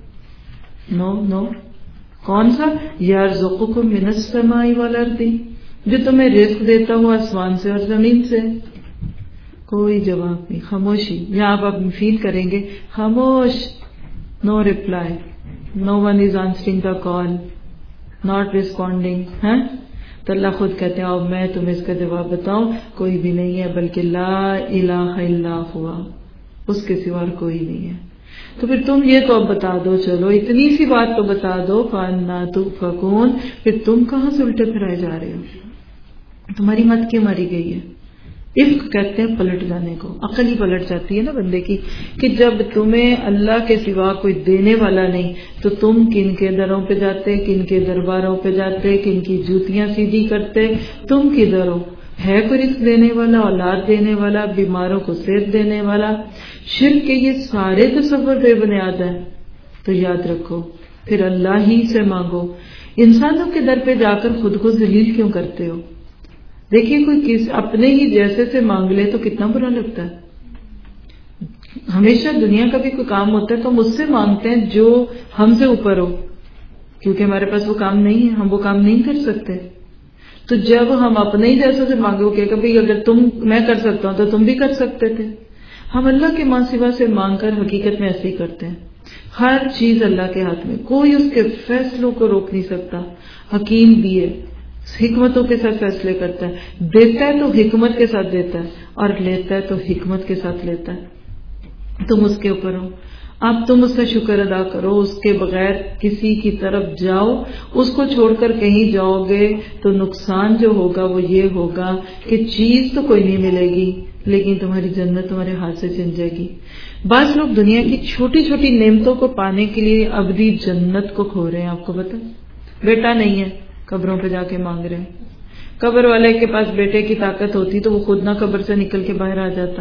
نو. کون سا؟ یرزقکم من السماء والارض، جو تمہیں رزق دیتا ہوا آسمان سے اور زمین سے. کوئی جواب نہیں، خاموشی. یا آپ فیل کریں گے خاموش، no reply, no one is answering the call, not responding. تو اللہ خود کہتے ہیں اب میں تمہیں اس کا جواب بتاؤں، کوئی بھی نہیں ہے بلکہ لا الہ الا ہوا، اس کے سوا کوئی نہیں ہے. تو پھر تم یہ تو اب بتا دو، چلو اتنی سی بات تو بتا دو، فَأَنَّىٰ تُؤْفَكُونَ، پھر تم کہاں سے الٹے پھرائے جا رہے ہو؟ تمہاری مت کیوں ماری گئی ہے؟ عفق کہتے ہیں پلٹ جانے کو. عقل ہی پلٹ جاتی ہے نا بندے کی، کہ جب تمہیں اللہ کے سوا کوئی دینے والا نہیں تو تم کن کے دروں پہ جاتے، کن کے درباروں پہ جاتے، کن کی جوتیاں سیدھی کرتے. تم کدھر ہو؟ ہے کوئی رزق دینے والا، اولاد دینے والا، بیماروں کو صحت دینے والا؟ شرک کے یہ سارے تصور بے بنیاد ہیں. تو یاد رکھو پھر اللہ ہی سے مانگو. انسانوں کے در پہ جا کر خود کو ذلیل کیوں کرتے ہو؟ دیکھیے کوئی اپنے ہی جیسے سے مانگ لے تو کتنا برا لگتا ہے. ہمیشہ دنیا کا بھی کوئی کام ہوتا ہے تو ہم اس سے مانگتے ہیں جو ہم سے اوپر ہو، کیونکہ ہمارے پاس وہ کام نہیں ہے، ہم وہ کام نہیں کر سکتے. تو جب ہم اپنے ہی جیسے سے مانگو کہ کبھی اگر میں کر سکتا ہوں تو تم بھی کر سکتے تھے. ہم اللہ کے ماں سوا سے مانگ کر حقیقت میں ایسے ہی کرتے ہیں. ہر چیز اللہ کے ہاتھ میں، کوئی اس کے فیصلوں کو روک نہیں سکتا. حکیم بھی ہے، حکمتوں کے ساتھ فیصلے کرتا ہے. دیتا ہے تو حکمت کے ساتھ دیتا ہے اور لیتا ہے تو حکمت کے ساتھ لیتا ہے. تم اس کے اوپر ہو. اب تم اس کا شکر ادا کرو. اس کے بغیر کسی کی طرف جاؤ، اس کو چھوڑ کر کہیں جاؤ گے تو نقصان جو ہوگا وہ یہ ہوگا کہ چیز تو کوئی نہیں ملے گی لیکن تمہاری جنت تمہارے ہاتھ سے چھن جائے گی. بعض لوگ دنیا کی چھوٹی چھوٹی نعمتوں کو پانے کے لیے ابدی جنت کو کھو رہے ہیں. آپ کو پتا بیٹا نہیں ہے، قبروں پہ جا کے مانگ رہے ہیں. قبر والے کے پاس بیٹے کی طاقت ہوتی تو وہ خود نہ قبر سے نکل کے باہر آ جاتا.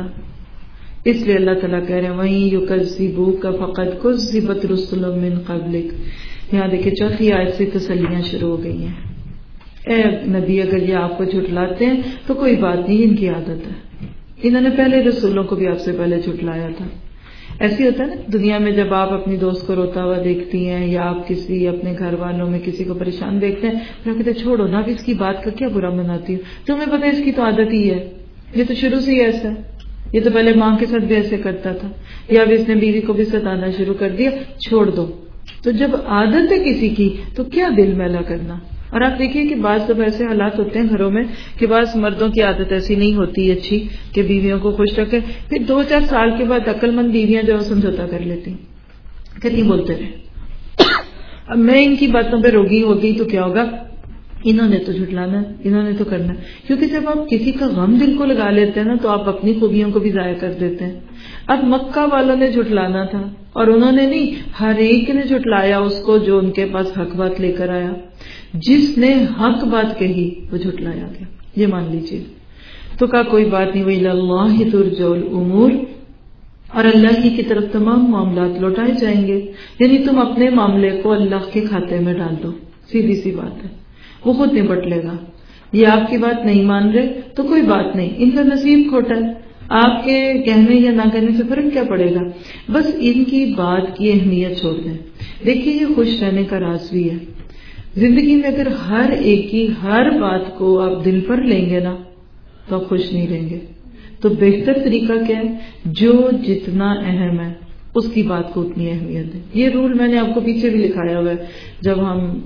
اس لیے اللہ تعالیٰ کہہ رہے ہیں وَإِن يُكَذِّبُوكَ فَقَدْ كُذِّبَتْ رُسُلٌ مِّن قَبْلِكَ. یہاں دیکھیں چوتھی آیت سے تسلیاں شروع ہو گئی ہیں. اے نبی اگر یہ آپ کو جھٹلاتے ہیں تو کوئی بات نہیں، ان کی عادت ہے. انہوں نے پہلے رسولوں کو بھی آپ سے پہلے جھٹلایا تھا. ایسے ہوتا ہے نا دنیا میں، جب آپ اپنی دوست کو روتا ہوا دیکھتی ہیں یا آپ کسی اپنے گھر والوں میں کسی کو پریشان دیکھتے ہیں پھر آپ کہتے ہیں چھوڑو نا، اب اس کی بات کا کیا برا مناتی ہوں، تمہیں پتہ ہے اس کی تو عادت ہی ہے، یہ تو شروع سے ہی ایسا ہے، یہ تو پہلے ماں کے ساتھ بھی ایسے کرتا تھا، یا اب اس نے بیوی کو بھی ستانا شروع کر دیا، چھوڑ دو. تو جب عادت ہے کسی کی تو کیا دل میلا کرنا. اور آپ دیکھیے کہ بعض جب ایسے حالات ہوتے ہیں گھروں میں کہ بعض مردوں کی عادت ایسی نہیں ہوتی اچھی کہ بیویوں کو خوش رکھے، پھر 2-4 سال کے بعد عقل مند بیویاں جو سمجھوتا کر لیتی کتنی بولتے رہے اب میں ان کی باتوں پہ روگی ہو گئی تو کیا ہوگا، انہوں نے تو جھٹلانا، انہوں نے تو کرنا. کیونکہ جب آپ کسی کا غم دل کو لگا لیتے ہیں نا تو آپ اپنی خوبیوں کو بھی ضائع کر دیتے ہیں. اب مکہ والوں نے جھٹلانا تھا اور انہوں نے نہیں، ہر ایک نے جھٹلایا اس کو جو ان کے پاس حق بات لے کر آیا. جس نے حق بات کہی وہ جھٹلایا گیا، یہ مان لیجیے. تو کہا کوئی بات نہیں، وَإِلَى اللَّهِ تُرْجَعُ الْأُمُورُ، اور اللہ ہی کی طرف تمام معاملات لوٹائے جائیں گے. یعنی تم اپنے معاملے کو اللہ کے کھاتے میں ڈال دو، سیدھی سی بات ہے، وہ خود نپٹ لے گا. یہ آپ کی بات نہیں مان رہے تو کوئی بات نہیں، ان کا نصیب کھوٹا ہے، آپ کے کہنے یا نہ کہنے سے فرق کیا پڑے گا، بس ان کی بات کی اہمیت چھوڑ دیں. دیکھیے یہ خوش رہنے کا راز بھی ہے. زندگی میں اگر ہر ایک کی ہر بات کو آپ دل پر لیں گے نا تو آپ خوش نہیں رہیں گے. تو بہتر طریقہ کیا ہے، جو جتنا اہم ہے اس کی بات کو اتنی اہمیت ہے. یہ رول میں نے آپ کو پیچھے بھی لکھایا ہوا ہے. جب ہم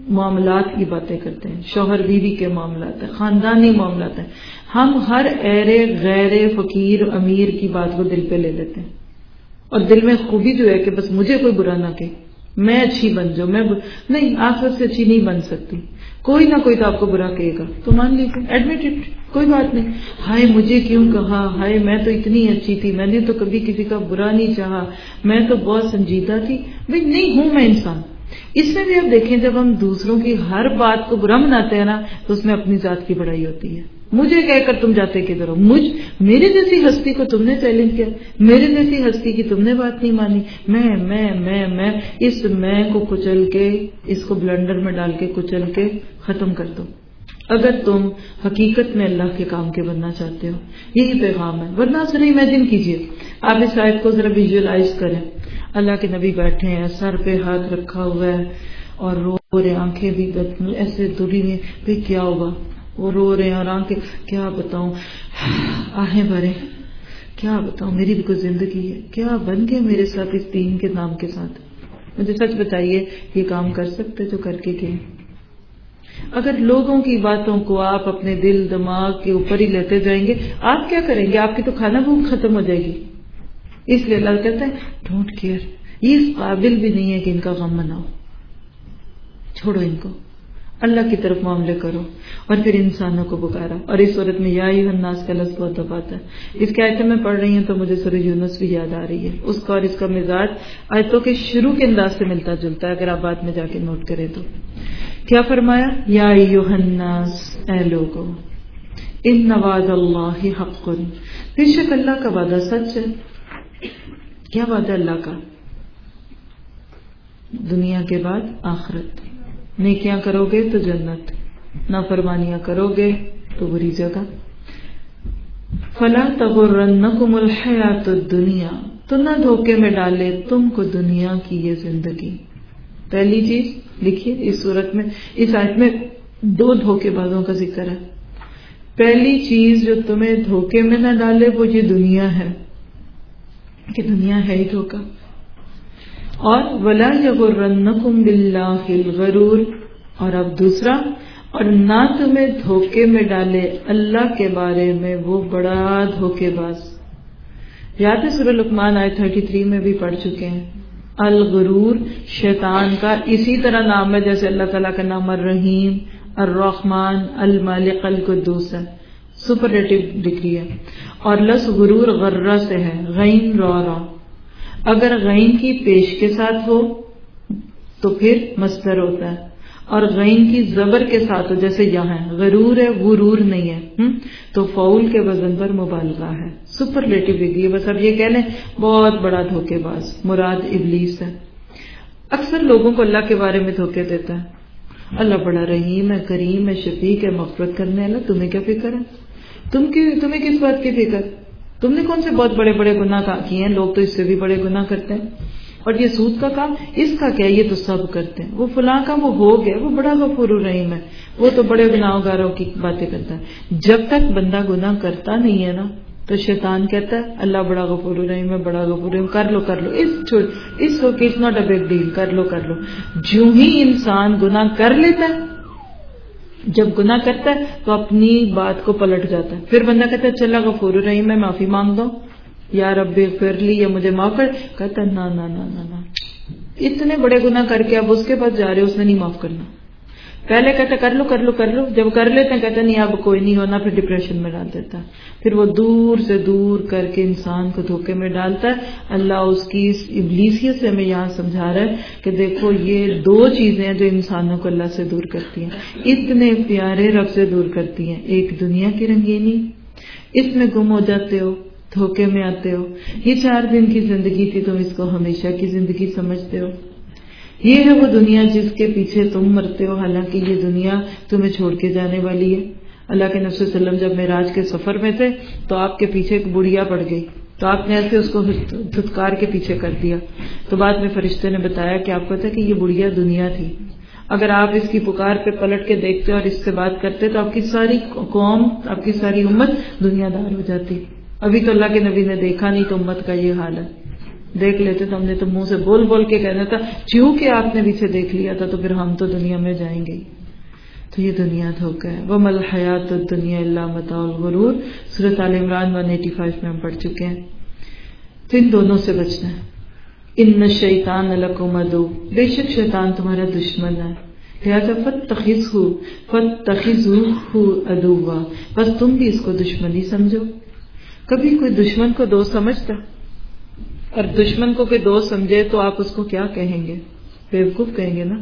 معاملات کی باتیں کرتے ہیں، شوہر بیوی کے معاملات ہیں، خاندانی معاملات ہیں. ہم ہر ایرے غیر فقیر امیر کی بات کو دل پہ لے لیتے ہیں، اور دل میں خوبی جو ہے کہ بس مجھے کوئی برا نہ کہے، میں اچھی بن جاؤں. نہیں، آخرت سے اچھی نہیں بن سکتی. کوئی نہ کوئی تو آپ کو برا کہے گا، تو مان لیجیے، ایڈمٹ اٹ، کوئی بات نہیں. ہائے مجھے کیوں کہا، ہائے میں تو اتنی اچھی تھی، میں نے تو کبھی کسی کا برا نہیں چاہا، میں تو بہت سنجیدہ تھی. بھائی نہیں ہوں میں انسان. اس میں بھی آپ دیکھیں جب ہم دوسروں کی ہر بات کو برا مناتے ہیں نا تو اس میں اپنی ذات کی بڑائی ہوتی ہے. مجھے کہہ کر تم جاتے کدھر ہو، میرے جیسی ہستی کو تم نے چیلنج کیا، میرے جیسی ہستی کی تم نے بات نہیں مانی. میں اس میں کو کچل کے، اس کو بلنڈر میں ڈال کے کچل کے ختم کر دو اگر تم حقیقت میں اللہ کے کام کے بننا چاہتے ہو. یہی پیغام ہے. ورنہ ذرا امیجن کیجئے، آپ اس آیت کو ذرا ویژوائز کریں. اللہ کے نبی بیٹھے ہیں، سر پہ ہاتھ رکھا ہوا ہے اور رو رہے، آنکھیں بھی ایسے دھلی ہوئی. بھئی کیا ہوگا، وہ رو رہے ہیں اور آنکھیں، کیا بتاؤں، آہیں بھرے، کیا بتاؤں، میری بھی کوئی زندگی ہے، کیا بن گیا میرے ساتھ اس دین کے نام کے ساتھ. مجھے سچ بتائیے یہ کام کر سکتے جو کر کے گئے؟ اگر لوگوں کی باتوں کو آپ اپنے دل دماغ کے اوپر ہی لیتے جائیں گے، آپ کیا کریں گے؟ آپ کی تو کھانا بھوک ختم ہو جائے گی. اس لیے اللہ کہتا ہے ڈونٹ کیئر، یہ اس قابل بھی نہیں ہے کہ ان کا غم مناؤ، چھوڑو ان کو، اللہ کی طرف معاملے کرو. اور پھر انسانوں کو پکارا. اور اس صورت میں یا ایھا الناس کا لفظ بہت دفعہ آتا ہے. اس کی آیتیں میں پڑھ رہی ہوں تو مجھے سورہ یونس بھی یاد آ رہی ہے. اس کا اور اس کا مزاج آیتوں کے شروع کے انداز سے ملتا جلتا ہے، اگر آپ بعد میں جا کے نوٹ کریں تو. کیا فرمایا؟ یا ایھا الناس، اے لوگو، ان وعد اللہ حق، بے شک اللہ کا وعدہ سچ ہے. کیا وعدہ اللہ کا؟ دنیا کے بعد آخرت. نیکیاں کرو گے تو جنت، نافرمانیاں کرو گے تو بری جگہ. فلا تغرنکم الحیات الدنیا، تو نہ دھوکے میں ڈالے تم کو دنیا کی یہ زندگی. پہلی چیز لکھیے اس صورت میں، اس آیت میں دو دھوکے بازوں کا ذکر ہے. پہلی چیز جو تمہیں دھوکے میں نہ ڈالے وہ یہ دنیا ہے، کہ دنیا ہے ہی دھوکا. اور ولا یغرنکم باللہ الغرور، اور اب دوسرا، اور نہ تمہیں دھوکے میں ڈالے اللہ کے بارے میں وہ بڑا دھوکے باز. یاد ہے سورہ لقمان آیت 33 میں بھی پڑھ چکے ہیں. الغرور شیطان کا اسی طرح نام ہے جیسے اللہ تعالیٰ کا نام الرحیم، الرحمن، المالک، القدوس ہے، سپرلیٹو ڈگری ہے. اور لفظ غرور غرہ سے ہے، غین را. اگر غین کی پیش کے ساتھ ہو تو پھر مصدر ہوتا ہے، اور غین کی زبر کے ساتھ ہو جیسے یہاں ہے، غرور ہے، غرور نہیں ہے، تو فعول کے وزن پر مبالغہ ہے، سپرلیٹو ڈگری. بس اب یہ کہہ لیں بہت بڑا دھوکے باز، مراد ابلیس ہے. اکثر لوگوں کو اللہ کے بارے میں دھوکے دیتا ہے. اللہ بڑا رحیم ہے، کریم ہے، شفیق ہے، مغفرت کرنے والا. تمہیں کیا فکر ہے؟ تمہیں کس بات کی فکر؟ تم نے کون سے بہت بڑے بڑے گناہ کیے ہیں؟ لوگ تو اس سے بھی بڑے گناہ کرتے ہیں. اور یہ سود کا کام، اس کا کیا؟ یہ تو سب کرتے ہیں. وہ فلاں کا وہ ہو گیا، وہ بڑا غفور الرحیم ہے، وہ تو بڑے گناہ گاروں کی باتیں کرتا ہے. جب تک بندہ گناہ کرتا نہیں ہے نا تو شیطان کہتا ہے اللہ بڑا غفور الرحیم ہے، بڑا غفور الرحیم، کر لو اس it's not a big deal, کر لو. جو ہی انسان گناہ کر لیتا ہے، جب گناہ کرتا ہے تو اپنی بات کو پلٹ جاتا ہے. پھر بندہ کہتا ہے چلا غفور الرحیم میں معافی مانگ دو، یا رب اغفر لی، یا مجھے معاف کر. کہتا ہے نا، اتنے بڑے گناہ کر کے اب اس کے پاس جا رہے، اس نے نہیں معاف کرنا. پہلے کہتا کر لو، جب کر لیتے ہیں کہتا نہیں اب کوئی نہیں ہونا، پھر ڈپریشن میں ڈال دیتا ہے. پھر وہ دور سے دور کر کے انسان کو دھوکے میں ڈالتا ہے. اللہ اس کی اس ابلیسیت سے ہمیں یہاں سمجھا رہا ہے کہ دیکھو یہ دو چیزیں ہیں جو انسانوں کو اللہ سے دور کرتی ہیں، اتنے پیارے رب سے دور کرتی ہیں. ایک دنیا کی رنگینی، اس میں گم ہو جاتے ہو، دھوکے میں آتے ہو. یہ 4 دن کی زندگی تھی، تم اس کو ہمیشہ کی زندگی سمجھتے ہو. یہ ہے وہ دنیا جس کے پیچھے تم مرتے ہو، حالانکہ یہ دنیا تمہیں چھوڑ کے جانے والی ہے. اللہ کے نبی صلی اللہ علیہ وسلم جب معراج کے سفر میں تھے تو آپ کے پیچھے ایک بڑھیا پڑ گئی، تو آپ نے ایسے اس کو دھتکار کے پیچھے کر دیا. تو بعد میں فرشتے نے بتایا کہ آپ کو پتا کہ یہ بڑھیا دنیا تھی، اگر آپ اس کی پکار پہ پلٹ کے دیکھتے اور اس سے بات کرتے تو آپ کی ساری قوم، آپ کی ساری امت دنیا دار ہو جاتی. ابھی تو اللہ کے نبی نے دیکھا نہیں تو امت کا یہ حال ہے. دیکھ لیتے تو ہم نے تو منہ سے بول بول کے کہنا تھا چونکہ آپ نے پیچھے دیکھ لیا تھا تو پھر ہم تو دنیا میں جائیں گے. تو یہ دنیا دھوکہ ہے. وَمَا الْحَيَاةُ الدُّنْيَا إِلَّا مَتَاعُ الْغُرُورِ سورۃ آل عمران 185 میں ہم پڑھ چکے ہیں. تو ان دونوں سے بچنا ہے. ان الشیطان لکم عدو، بے شک شیطان تمہارا دشمن ہے. لہٰذا فاتخذوہ عدوا، بس تم بھی اس کو دشمنی سمجھو. کبھی کوئی دشمن کو دوست سمجھتا؟ اور دشمن کو کوئی دوست سمجھے تو آپ اس کو کیا کہیں گے؟ بیوقوف کہیں گے نا.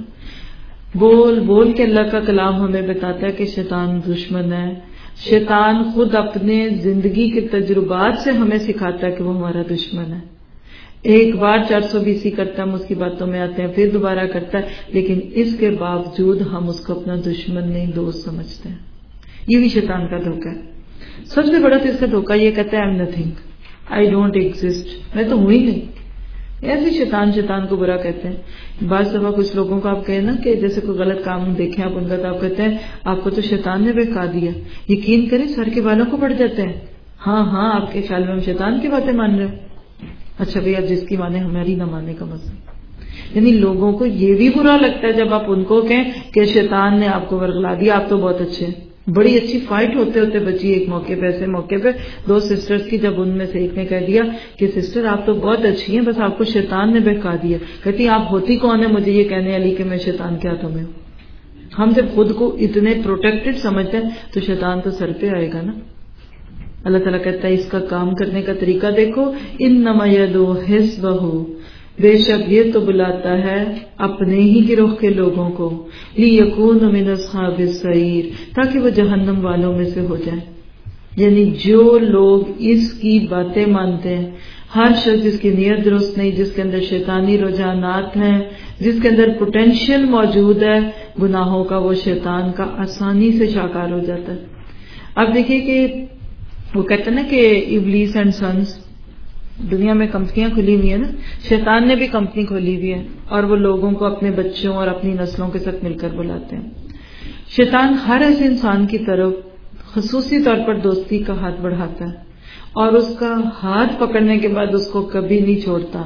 بول بول کے اللہ کا کلام ہمیں بتاتا ہے کہ شیطان دشمن ہے. شیطان خود اپنے زندگی کے تجربات سے ہمیں سکھاتا ہے کہ وہ ہمارا دشمن ہے. ایک بار 420 کرتا ہے، ہم اس کی باتوں میں آتے ہیں، پھر دوبارہ کرتا ہے، لیکن اس کے باوجود ہم اس کو اپنا دشمن نہیں دوست سمجھتے ہیں. یہ بھی شیطان کا دھوکہ ہے. سب سے بڑا تو اس کا دھوکہ یہ کہتا ہے I am nothing, I don't exist, میں تو ہوں ہی نہیں. ایسے شیطان کو برا کہتے ہیں. بعض دفعہ کچھ لوگوں کو آپ کہیں نا کہ جیسے کوئی غلط کام دیکھیں آپ ان کا، تو آپ کہتے ہیں آپ کو تو شیطان نے بہکا دیا. یقین کریں سر کے بالوں کو پڑ جاتے ہیں. ہاں آپ کے خیال میں ہم شیطان کی باتیں مان رہے ہیں. اچھا بھئی اب جس کی مانے ہماری نہ مانے کا مطلب، یعنی لوگوں کو یہ بھی برا لگتا ہے جب آپ ان کو کہیں کہ شیطان نے آپ کو ورگلا دیا، آپ تو بہت اچھے ہیں. بڑی اچھی فائٹ ہوتے ہوتے بچی ایک موقع پہ، ایسے موقع پہ 2 سسٹرز کی، جب ان میں سے ایک نے کہہ دیا کہ سسٹر آپ تو بہت اچھی ہیں، بس آپ کو شیطان نے بہکا دیا. کہتی آپ ہوتی کون ہے مجھے یہ کہنے والی کہ میں شیطان کے ہاتھوں میں ہوں. ہم جب خود کو اتنے پروٹیکٹڈ سمجھتے ہیں تو شیطان تو سر پہ آئے گا نا. اللہ تعالیٰ کہتا ہے اس کا کام کرنے کا طریقہ دیکھو، انما یدعو حزبہ، بے شک یہ تو بلاتا ہے اپنے ہی گروہ کے لوگوں کو، لیکونوا من اصحاب السعیر، تاکہ وہ جہنم والوں میں سے ہو جائیں. یعنی جو لوگ اس کی باتیں مانتے ہیں، ہر شخص جس کی نیت درست نہیں، جس کے اندر شیطانی رجحانات ہیں، جس کے اندر پوٹینشیل موجود ہے گناہوں کا، وہ شیطان کا آسانی سے شاکار ہو جاتا ہے. اب دیکھیے کہ وہ کہتے ہیں نا کہ ابلیس اینڈ سنس، دنیا میں کمپنیاں کھلی ہوئی ہیں نا، شیطان نے بھی کمپنی کھولی ہوئی ہے اور وہ لوگوں کو اپنے بچوں اور اپنی نسلوں کے ساتھ مل کر بلاتے ہیں. شیطان ہر ایسے انسان کی طرف خصوصی طور پر دوستی کا ہاتھ بڑھاتا ہے اور اس کا ہاتھ پکڑنے کے بعد اس کو کبھی نہیں چھوڑتا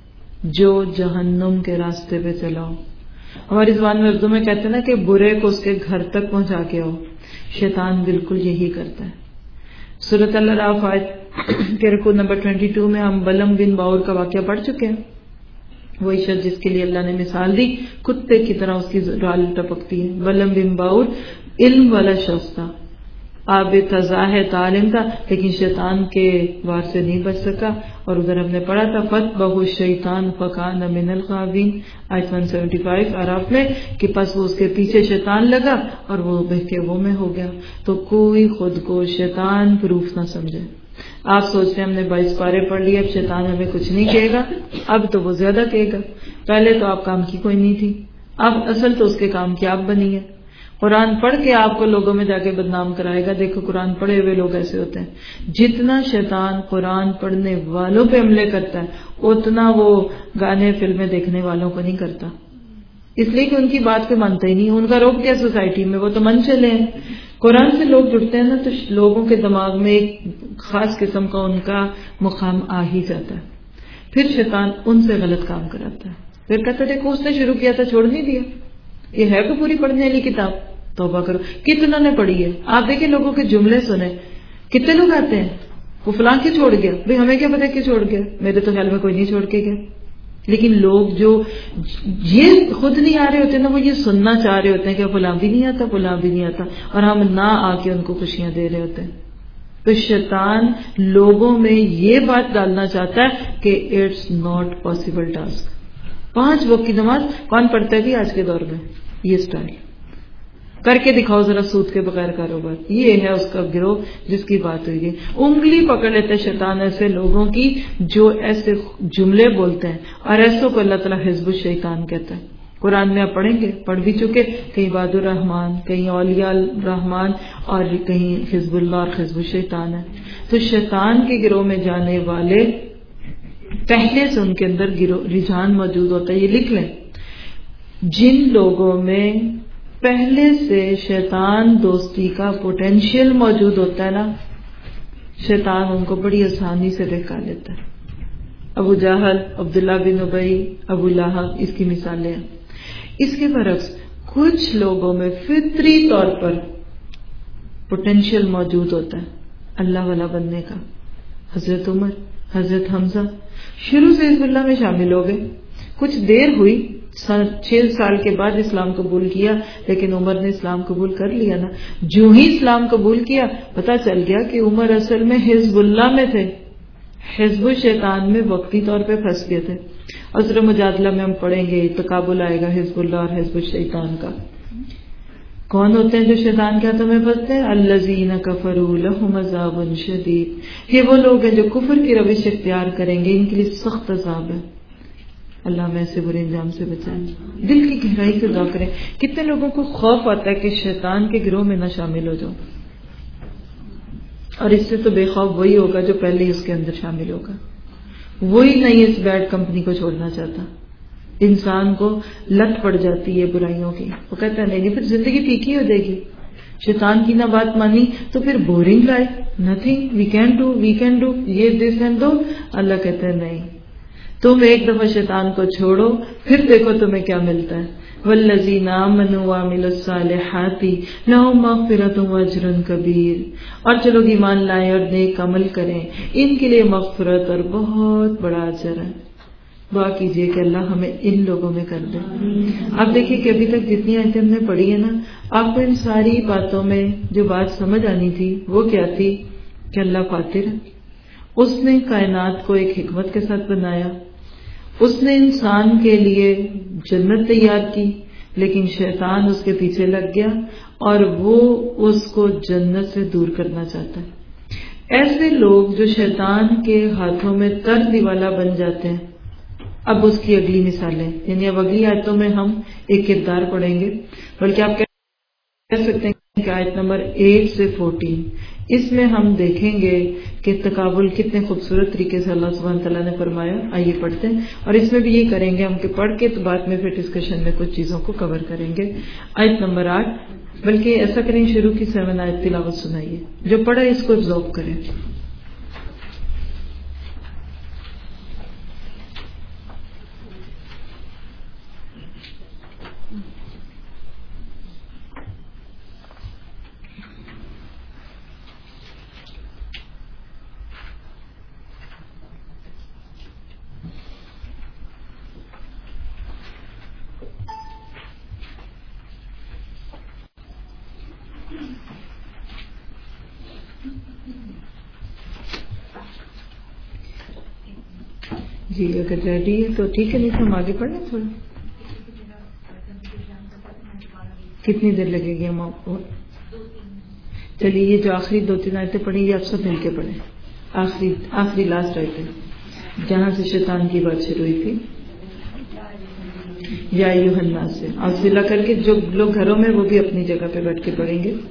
جو جہنم کے راستے پہ چلاؤ. ہماری زبان میں اردو میں کہتے ہیں نا کہ برے کو اس کے گھر تک پہنچا کے آؤ. شیطان بالکل یہی کرتا ہے. سورۃ الاعراف آیت کے رکوع نمبر 22 میں ہم بلم بن باور کا واقعہ پڑھ چکے ہیں. وہی شخص جس کے لیے اللہ نے مثال دی، کتے کی طرح اس کی رال ٹپکتی ہے. بلم بن باور علم والا شخص تھا، عابد تھا، زاہد تھا، عالم تھا، لیکن شیطان کے وار سے نہیں بچ سکا. اور ادھر ہم نے پڑھا تھا فَتَبَعَهُ الشَّيْطَانُ فَكَانَ مِنَ الْغَاوِينَ آیت 175 اعراف میں، کہ پس وہ اس کے پیچھے شیطان لگا اور وہ بہکے وہ میں ہو گیا. تو کوئی خود کو شیطان پروف نہ سمجھے. آپ سوچتے ہیں ہم نے 22 پارے پڑھ لیے، اب شیطان ہمیں کچھ نہیں کہے گا. اب تو وہ زیادہ کہے گا. پہلے تو آپ کام کی کوئی نہیں تھی، اب اصل تو اس کے کام کی آپ بنی ہے. قرآن پڑھ کے آپ کو لوگوں میں جا کے بدنام کرائے گا. دیکھو قرآن پڑھے ہوئے لوگ ایسے ہوتے ہیں، جتنا شیطان قرآن پڑھنے والوں پہ حملے کرتا ہے اتنا وہ گانے فلمیں دیکھنے والوں کو نہیں کرتا، اس لیے کہ ان کی بات کو مانتا ہی نہیں. ان کا روک کیا سوسائٹی میں، وہ تو من چلے ہیں. قرآن سے لوگ جڑتے ہیں نا تو لوگوں کے دماغ میں ایک خاص قسم کا ان کا مقام آ ہی جاتا ہے. پھر شیطان ان سے غلط کام کراتا ہے. پھر کہتا دیکھو اس نے شروع کیا تھا چھوڑ نہیں دیا. یہ ہے کہ پوری پڑھنے والی کتاب، توبہ کرو. کتنا نے پڑھی ہے؟ آپ دیکھیں لوگوں کے جملے سنیں، کتنے لوگ آتے ہیں وہ فلاں کے چھوڑ گیا. بھئی ہمیں کیا پتا کہ چھوڑ گیا، میرے تو خیال میں کوئی نہیں چھوڑ کے گیا. لیکن لوگ جو یہ خود نہیں آ رہے ہوتے نا، وہ یہ سننا چاہ رہے ہوتے ہیں کہ فلاں بھی نہیں آتا، فلاں بھی نہیں آتا، اور ہم نہ آ کے ان کو خوشیاں دے رہے ہوتے ہیں. تو شیطان لوگوں میں یہ بات ڈالنا چاہتا ہے کہ اٹس ناٹ پاسبل ٹاسک. 5 وقت کی نماز کون پڑھتا ہے بھی آج کے دور میں؟ یہ سٹائل کر کے دکھاؤ ذرا سود کے بغیر کاروبار. یہ ہے اس کا گروہ جس کی بات ہوئی ہے. انگلی پکڑ لیتے شیطان ایسے لوگوں کی جو ایسے جملے بولتے ہیں، اور ایسوں کو اللہ تعالیٰ حزب الشیطان کہتا ہے. قرآن میں آپ پڑھیں گے، پڑھ بھی چکے، کہیں عباد الرحمان، کہیں اولیاء الرحمان، اور کہیں حزب اللہ اور حزب الشیطان ہے. تو شیطان کے گروہ میں جانے والے پہلے سے ان کے اندر رجحان موجود ہوتا ہے. یہ لکھ لیں، جن لوگوں میں پہلے سے شیطان دوستی کا پوٹینشیل موجود ہوتا ہے نا، شیطان ان کو بڑی آسانی سے بہکا لیتا ہے. ابو جہل، عبداللہ بن ابی، ابو لہب، اس کی مثالیں ہیں. اس کے برعکس کچھ لوگوں میں فطری طور پر پوٹینشیل موجود ہوتا ہے اللہ والا بننے کا. حضرت عمر، حضرت حمزہ شروع سے حزب اللہ میں شامل ہو گئے. کچھ دیر ہوئی، 6 سال کے بعد اسلام قبول کیا، لیکن عمر نے اسلام قبول کر لیا نا. جو ہی اسلام قبول کیا پتا چل گیا کہ عمر اصل میں حزب اللہ میں تھے، حزب الشیطان میں وقتی طور پہ پھنس گئے تھے. اور سورہ مجادلہ میں ہم پڑھیں گے تقابل آئے گا حزب اللہ اور حزب الشیطان کا. کون ہوتے ہیں جو شیطان کے ہاتھوں میں پھنستے ہیں؟ الذین کفروا لہم عذاب شدید. یہ وہ لوگ ہیں جو کفر کی روش اختیار کریں گے، ان کے لیے سخت عذاب ہے. اللہ میں ایسے برے انجام سے بچائے. دل کی گہرائی سے دعا کریں. کتنے لوگوں کو خوف آتا ہے کہ شیطان کے گروہ میں نہ شامل ہو جاؤ، اور اس سے تو بے خوف وہی ہوگا جو پہلے ہی اس کے اندر شامل ہوگا. وہی نہیں اس بیڈ کمپنی کو چھوڑنا چاہتا. انسان کو لت پڑ جاتی ہے برائیوں کی، وہ کہتا ہے نہیں پھر زندگی پھیکی ہو جائے گی. شیطان کی نہ بات مانی تو پھر boring life, nothing we can do یہ دس اینڈ دو. اللہ کہتا ہے نہیں، تم ایک دفعہ شیطان کو چھوڑو پھر دیکھو تمہیں کیا ملتا ہے. والذین آمنوا وعملوا الصالحات لهم مغفرۃ واجر کبیر. اور جو لوگ ایمان لائیں اور نیک عمل کریں ان کے لیے مغفرت اور بہت بڑا اجر ہے. دعا کیجیے کہ اللہ ہمیں ان لوگوں میں کر دے. آپ دیکھیے کہ ابھی تک جتنی آیتیں ہم نے پڑھی ہے نا، آپ کو ان ساری باتوں میں جو بات سمجھ آنی تھی وہ کیا تھی کہ اللہ فاتر ہے. اس نے کائنات کو ایک حکمت کے ساتھ بنایا. اس نے انسان کے لیے جنت تیار کی، لیکن شیطان اس کے پیچھے لگ گیا اور وہ اس کو جنت سے دور کرنا چاہتا ہے. ایسے لوگ جو شیطان کے ہاتھوں میں تر دیوالا بن جاتے ہیں. اب اس کی اگلی مثالیں، یعنی اب اگلی آیتوں میں ہم ایک کردار پڑھیں گے، بلکہ آپ کہہ سکتے ہیں کہ آیت نمبر 8 سے 14 اس میں ہم دیکھیں گے کہ تقابل کتنے خوبصورت طریقے سے اللہ سبحانہ تعالیٰ نے فرمایا. آئیے پڑھتے ہیں، اور اس میں بھی یہ کریں گے ہم کہ پڑھ کے تو بعد میں پھر ڈسکشن میں کچھ چیزوں کو کور کریں گے. آیت نمبر 8، بلکہ ایسا کریں شروع کی 7 آیت تلاوت سنائیے، جو پڑھا اس کو ابزارو کریں. جی اگر ریڈی ہے تو ٹھیک ہے، نہیں تو ہم آگے پڑھ لیں تھوڑا. کتنی دیر لگے گی ہم آپ کو؟ چلیے یہ جو آخری 2-3 آیتیں پڑھی یہ آپ سب مل کے پڑھیں. آخری لاسٹ آیتیں جہاں سے شیطان کی بات شروع ہوئی تھی. یا ایھا الناس سے آپ ضلع کر کے جو لوگ گھروں میں وہ بھی اپنی جگہ پہ بیٹھ کے پڑھیں گے.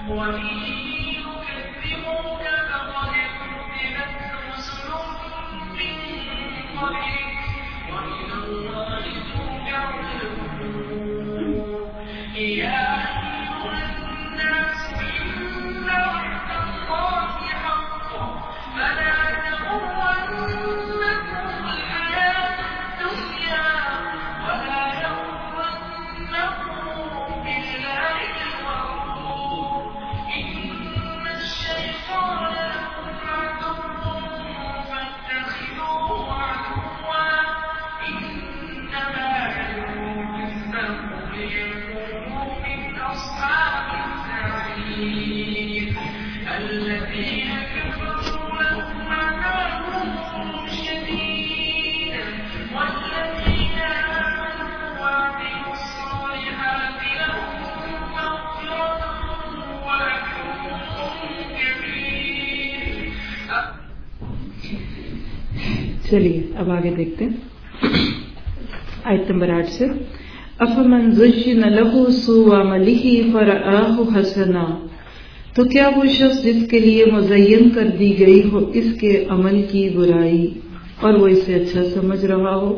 چلیے اب آگے دیکھتے ہیں آیت نمبر 8 سے. افمن زین لہ سوء عملہ فرآہ حسنا، تو کیا وہ شخص جس کے لیے مزین کر دی گئی ہو اس کے عمل کی برائی اور وہ اسے اچھا سمجھ رہا ہو،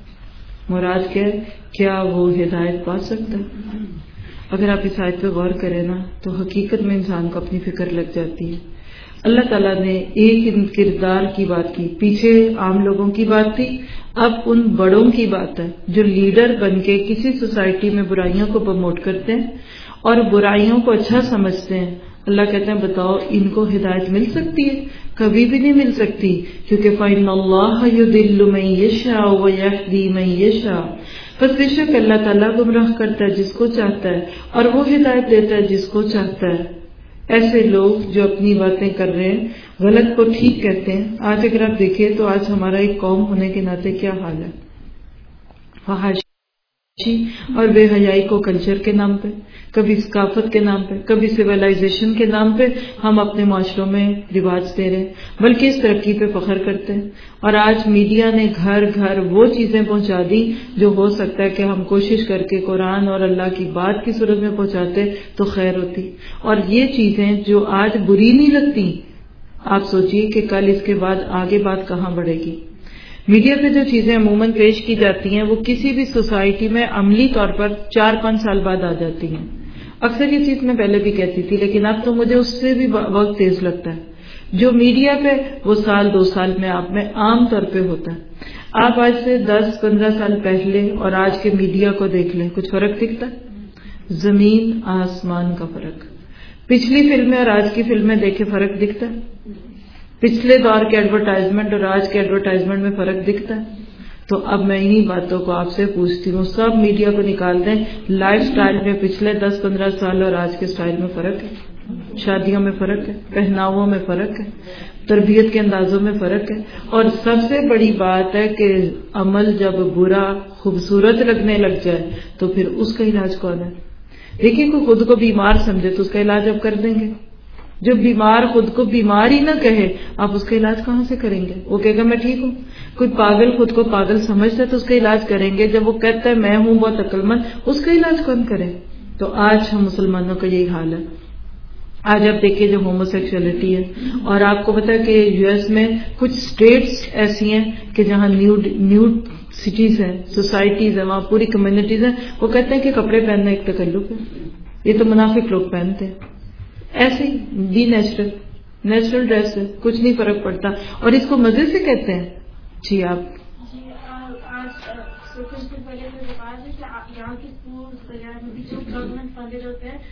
مراد کیا وہ ہدایت پا سکتا ہے؟ اگر آپ اس آیت پہ غور کریں نا تو حقیقت میں انسان کو اپنی فکر لگ جاتی ہے. اللہ تعالیٰ نے ایک کردار کی بات کی، پیچھے عام لوگوں کی بات تھی، اب ان بڑوں کی بات ہے جو لیڈر بن کے کسی سوسائٹی میں برائیوں کو پروموٹ کرتے ہیں اور برائیوں کو اچھا سمجھتے ہیں. اللہ کہتے ہیں بتاؤ ان کو ہدایت مل سکتی ہے؟ کبھی بھی نہیں مل سکتی، کیونکہ فَإِنَّ اللَّهَ يُضِلُّ مَن يَشَاءُ وَيَهْدِي مَن يَشَاءُ، پس بے شک اللہ تعالیٰ گمراہ کرتا ہے جس کو چاہتا ہے اور وہ ہدایت دیتا ہے جس کو چاہتا ہے. ایسے لوگ جو اپنی باتیں کر رہے ہیں غلط کو ٹھیک کہتے ہیں. آج اگر آپ دیکھیں تو آج ہمارا ایک قوم ہونے کے ناطے کیا حال ہے، فحاشی اور بے حیائی کو کلچر کے نام پہ، کبھی ثقافت کے نام پہ، کبھی سویلائزیشن کے نام پہ ہم اپنے معاشروں میں رواج دے رہے ہیں، بلکہ اس ترقی پہ فخر کرتے ہیں. اور آج میڈیا نے گھر گھر وہ چیزیں پہنچا دی جو ہو سکتا ہے کہ ہم کوشش کر کے قرآن اور اللہ کی بات کی صورت میں پہنچاتے تو خیر ہوتی. اور یہ چیزیں جو آج بری نہیں لگتی، آپ سوچئے کہ کل اس کے بعد آگے بات کہاں بڑھے گی. میڈیا پہ جو چیزیں عموماً پیش کی جاتی ہیں وہ کسی بھی سوسائٹی میں عملی طور پر 4-5 سال بعد آ جاتی ہیں. اکثر یہ چیز میں پہلے بھی کہتی تھی لیکن اب تو مجھے اس سے بھی وقت تیز لگتا ہے. جو میڈیا پہ وہ 1-2 سال میں آپ میں عام طور پہ ہوتا ہے. آپ آج سے 10-15 سال پہلے اور آج کے میڈیا کو دیکھ لیں، کچھ فرق دکھتا ہے؟ زمین آسمان کا فرق. پچھلی فلمیں اور آج کی فلمیں دیکھے فرق دکھتا ہے؟ پچھلے دور کے ایڈورٹائزمنٹ اور آج کے ایڈورٹائزمنٹ میں فرق دکھتا ہے؟ تو اب میں انہی باتوں کو آپ سے پوچھتی ہوں، سب میڈیا کو نکال دیں، لائف سٹائل میں پچھلے 10-15 سال اور آج کے سٹائل میں فرق ہے، شادیوں میں فرق ہے، پہناووں میں فرق ہے، تربیت کے اندازوں میں فرق ہے. اور سب سے بڑی بات ہے کہ عمل جب برا خوبصورت لگنے لگ جائے تو پھر اس کا علاج کون ہے؟ دیکھیے کوئی خود کو بیمار سمجھے تو اس کا علاج اب کر دیں گے. جو بیمار خود کو بیمار ہی نہ کہے آپ اس کا علاج کہاں سے کریں گے؟ وہ کہے گا میں ٹھیک ہوں. کوئی پاگل خود کو پاگل سمجھتا ہے تو اس کا علاج کریں گے. جب وہ کہتا ہے میں ہوں بہت عقل مند، اس کا علاج کون کرے؟ تو آج ہم مسلمانوں کا یہی حال ہے. آج آپ دیکھیے جو ہومو سیکشولیٹی ہے، اور آپ کو پتا ہے کہ یو ایس میں کچھ اسٹیٹس ایسی ہیں کہ جہاں نیوڈ سٹیز ہیں، سوسائٹیز ہیں، وہاں پوری کمیونٹیز ہیں، وہ کہتے ہیں کہ کپڑے پہننا ایک تکلف ہے، یہ تو منافق لوگ پہنتے ہیں. ایسے ہی بی نیچرل ڈریس ہے، کچھ نہیں فرق پڑتا، اور اس کو مزے سے کہتے ہیں. جی آپ یہاں کے اسکولس وغیرہ میں بھی جو گورنمنٹ فنڈیڈ ہوتے ہیں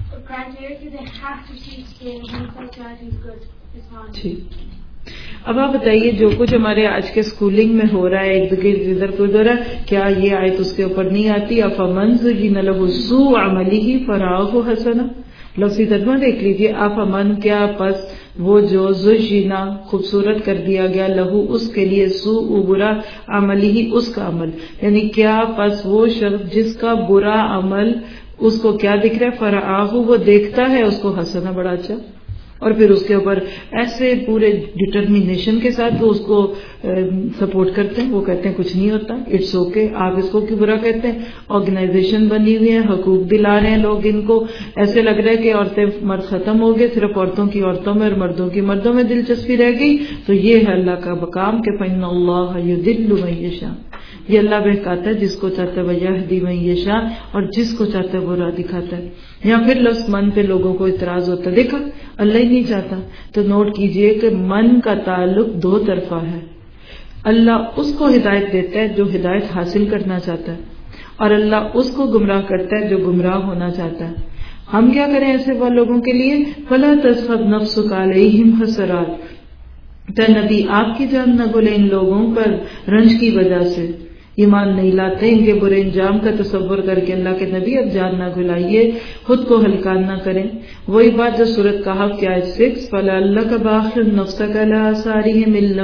جی. اب آپ بتائیے جو کچھ ہمارے آج کے اسکولنگ میں ہو رہا ہے، ارد گرد ادھر کو ادھر، کیا یہ آیت اس کے اوپر نہیں آتی؟ افمن زین لہ سوء عملہ فرآہ حسنا. لفظی ترجمہ دیکھ لیجیے. افمن کیا پس وہ جو زینا خوبصورت کر دیا گیا لہو اس کے لیے سوء برا عملہ اس کا عمل، یعنی کیا پس وہ شخص جس کا برا عمل اس کو کیا دکھ رہا ہے؟ فرآہ وہ دیکھتا ہے اس کو حسنا بڑا اچھا. اور پھر اس کے اوپر ایسے پورے ڈٹرمینیشن کے ساتھ وہ اس کو سپورٹ کرتے ہیں. وہ کہتے ہیں کچھ نہیں ہوتا, اٹس اوکے, آپ اس کو کیوں برا کہتے ہیں. آرگنائزیشن بنی ہوئی ہے, حقوق دلا رہے ہیں لوگ ان کو, ایسے لگ رہا ہے کہ عورتیں مرد ختم ہو گئے, صرف عورتوں کی عورتوں میں اور مردوں کی مردوں میں دلچسپی رہ گئی. تو یہ ہے اللہ کا مقام کہ فإن اللہ یضل من یشاء, یہ اللہ بہکاتا ہے جس کو چاہتا ہے, ویہدی من یشاء, اور جس کو چاہتا ہے وہ راہ دکھاتا ہے. یا پھر لفظ من پہ لوگوں کو اعتراض ہوتا ہے, دیکھا اللہ ہی نہیں چاہتا. تو نوٹ کیجئے کہ من کا تعلق دو طرفہ ہے. اللہ اس کو ہدایت دیتا ہے جو ہدایت حاصل کرنا چاہتا ہے, اور اللہ اس کو گمراہ کرتا ہے جو گمراہ ہونا چاہتا ہے. ہم کیا کریں ایسے وہ لوگوں کے لیے؟ فلا تذهب نفسك علیہم حسرات, تو نبی آپ کی جان نہ گلے ان لوگوں پر رنج کی وجہ سے, ایمان نہیں لاتے, ان کے برے انجام کا تصور کر کے اللہ کے نبی اب جان نہ گلائیے, خود کو ہلکان نہ کریں. وہی بات جو سورۃ کہف کی آیت 6 فَلَعَلَّكَ بَاخِعٌ نَفْسَكَ عَلَىٰ آثَارِهِمْ إِن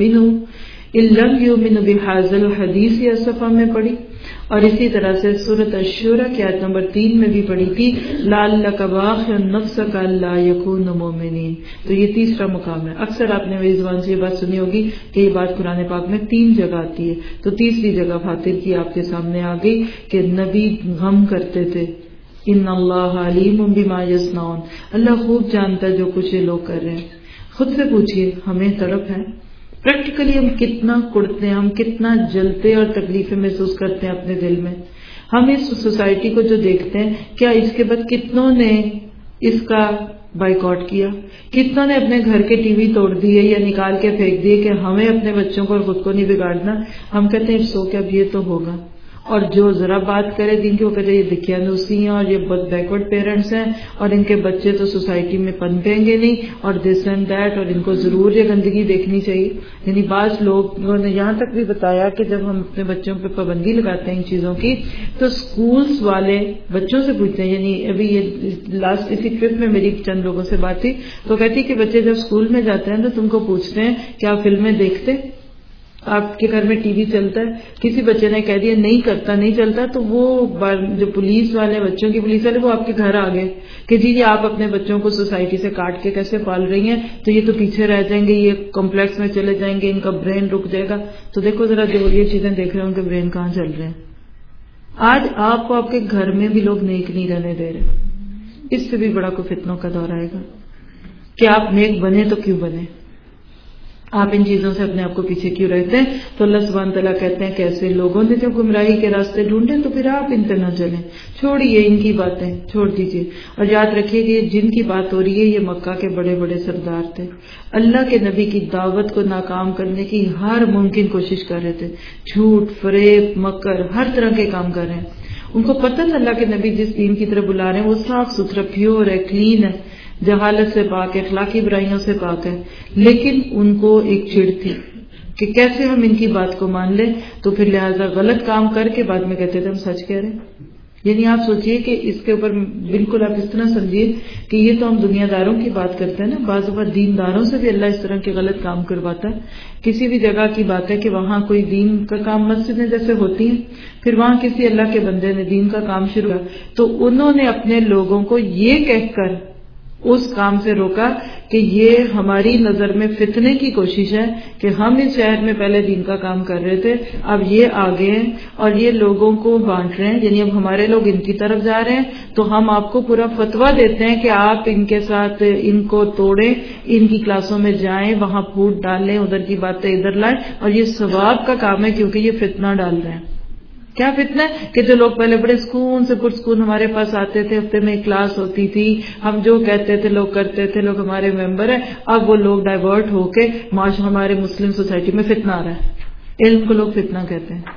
لَّمْ يُؤْمِنُوا بِهَٰذَا الْحَدِيثِ اسفا میں پڑھی, اور اسی طرح سے سورۃ الشورى کی آیت نمبر 3 میں بھی پڑھی تھی لَعَلَّكَ بَاخِعٌ نَفْسَكَ أَلَّا يَكُونُوا مُؤْمِنِينَ. تو یہ تیسرا مقام ہے. اکثر آپ نے میری زبان سے یہ بات سنی ہوگی کہ یہ بات قرآن پاک میں 3 جگہ آتی ہے, تو تیسری جگہ فاتر کی آپ کے سامنے آ گئی کہ نبی غم کرتے تھے. ان اللہ علیم بما یصنعون, اللہ خوب جانتا ہے جو کچھ یہ لوگ کر رہے ہیں. خود سے پوچھئے ہمیں تڑپ ہے پریکٹیکلی, ہم کتنا کڑتے ہیں, ہم کتنا جلتے اور تکلیفیں محسوس کرتے ہیں اپنے دل میں. ہم اس سوسائٹی کو جو دیکھتے ہیں, کیا اس کے بعد کتنوں نے اس کا بائیکاٹ کیا, کتنوں نے اپنے گھر کے ٹی وی توڑ دیے یا نکال کے پھینک دیے کہ ہمیں اپنے بچوں کو اور خود کو نہیں بگاڑنا. ہم کہتے ہیں سو کہ اب یہ تو ہوگا, اور جو ذرا بات کرے دن کی وہ کہتے یہ دکھیانوسی ہیں اور یہ بہت بیکورڈ پیرنٹس ہیں اور ان کے بچے تو سوسائٹی میں پنپیں گے نہیں اور دس اینڈ دیٹ, اور ان کو ضرور یہ گندگی دیکھنی چاہیے. یعنی بعض لوگوں نے یہاں تک بھی بتایا کہ جب ہم اپنے بچوں پہ پابندی لگاتے ہیں ان چیزوں کی تو سکولز والے بچوں سے پوچھتے ہیں. یعنی ابھی یہ لاسٹ اسی ٹرپ میں میری چند لوگوں سے بات تھی تو کہتی کہ بچے جب اسکول میں جاتے ہیں تو تم کو پوچھتے ہیں کیا فلمیں دیکھتے, آپ کے گھر میں ٹی وی چلتا ہے؟ کسی بچے نے کہہ دیا نہیں کرتا, نہیں چلتا, تو وہ جو پولیس والے بچوں کی پولیس والے وہ آپ کے گھر آ گئے کہ جی آپ اپنے بچوں کو سوسائٹی سے کاٹ کے کیسے پال رہی ہیں, تو یہ تو پیچھے رہ جائیں گے, یہ کمپلیکس میں چلے جائیں گے, ان کا برین رک جائے گا. تو دیکھو ذرا جو یہ چیزیں دیکھ رہے ہیں ان کے برین کہاں چل رہے ہیں. آج آپ کو آپ کے گھر میں بھی لوگ نیک نہیں رہنے دے رہے. اس سے بھی بڑا کوئی فتنوں کا دور آئے گا کہ آپ نیک بنے تو کیوں بنے, آپ ان چیزوں سے اپنے آپ کو پیچھے کیوں رہتے ہیں. تو اللہ سبحانہ تعالیٰ کہتے ہیں کہ ایسے لوگوں نے جب گمراہی کے راستے ڈھونڈے تو پھر آپ ان پہ نہ چلیں, چھوڑیے ان کی باتیں, چھوڑ دیجیے. اور یاد رکھیے کہ جن کی بات ہو رہی ہے یہ مکہ کے بڑے بڑے سردار تھے, اللہ کے نبی کی دعوت کو ناکام کرنے کی ہر ممکن کوشش کر رہے تھے, جھوٹ فریب مکر ہر طرح کے کام کر رہے ہیں. ان کو پتہ تھا اللہ کے نبی جس دین کی طرف بلا رہے ہیں وہ صاف ستھرا پیور ہے, کلین ہے, جہالت سے پاک ہے, اخلاقی برائیوں سے پاک ہے, لیکن ان کو ایک چڑ تھی کہ کیسے ہم ان کی بات کو مان لیں. تو پھر لہٰذا غلط کام کر کے بعد میں کہتے تھے ہم سچ کہہ رہے ہیں. یعنی آپ سوچئے کہ اس کے اوپر بالکل آپ اس طرح سمجھیے کہ یہ تو ہم دنیا داروں کی بات کرتے ہیں نا, بعض اوقات دینداروں سے بھی اللہ اس طرح کے غلط کام کرواتا ہے. کسی بھی جگہ کی بات ہے کہ وہاں کوئی دین کا کام مسجدیں جیسے ہوتی ہیں, پھر وہاں کسی اللہ کے بندے نے دین کا کام شروع کیا تو انہوں نے اپنے لوگوں کو یہ کہہ کر اس کام سے روکا کہ یہ ہماری نظر میں فتنے کی کوشش ہے کہ ہم اس شہر میں پہلے دین کا کام کر رہے تھے, اب یہ آگے ہیں اور یہ لوگوں کو بانٹ رہے ہیں, یعنی اب ہمارے لوگ ان کی طرف جا رہے ہیں تو ہم آپ کو پورا فتویٰ دیتے ہیں کہ آپ ان کے ساتھ ان کو توڑیں, ان کی کلاسوں میں جائیں, وہاں پھوٹ ڈالیں, ادھر کی باتیں ادھر لائیں, اور یہ ثواب کا کام ہے کیونکہ یہ فتنہ ڈال رہے ہیں. کیا فتنہ ہے کہ جو لوگ پہلے بڑے سکون سے پرسکون ہمارے پاس آتے تھے, ہفتے میں ایک کلاس ہوتی تھی, ہم جو کہتے تھے لوگ کرتے تھے, لوگ ہمارے ممبر ہیں, اب وہ لوگ ڈائیورٹ ہو کے ہمارے مسلم سوسائٹی میں فتنہ آ رہا ہے. علم کو لوگ فتنہ کہتے ہیں.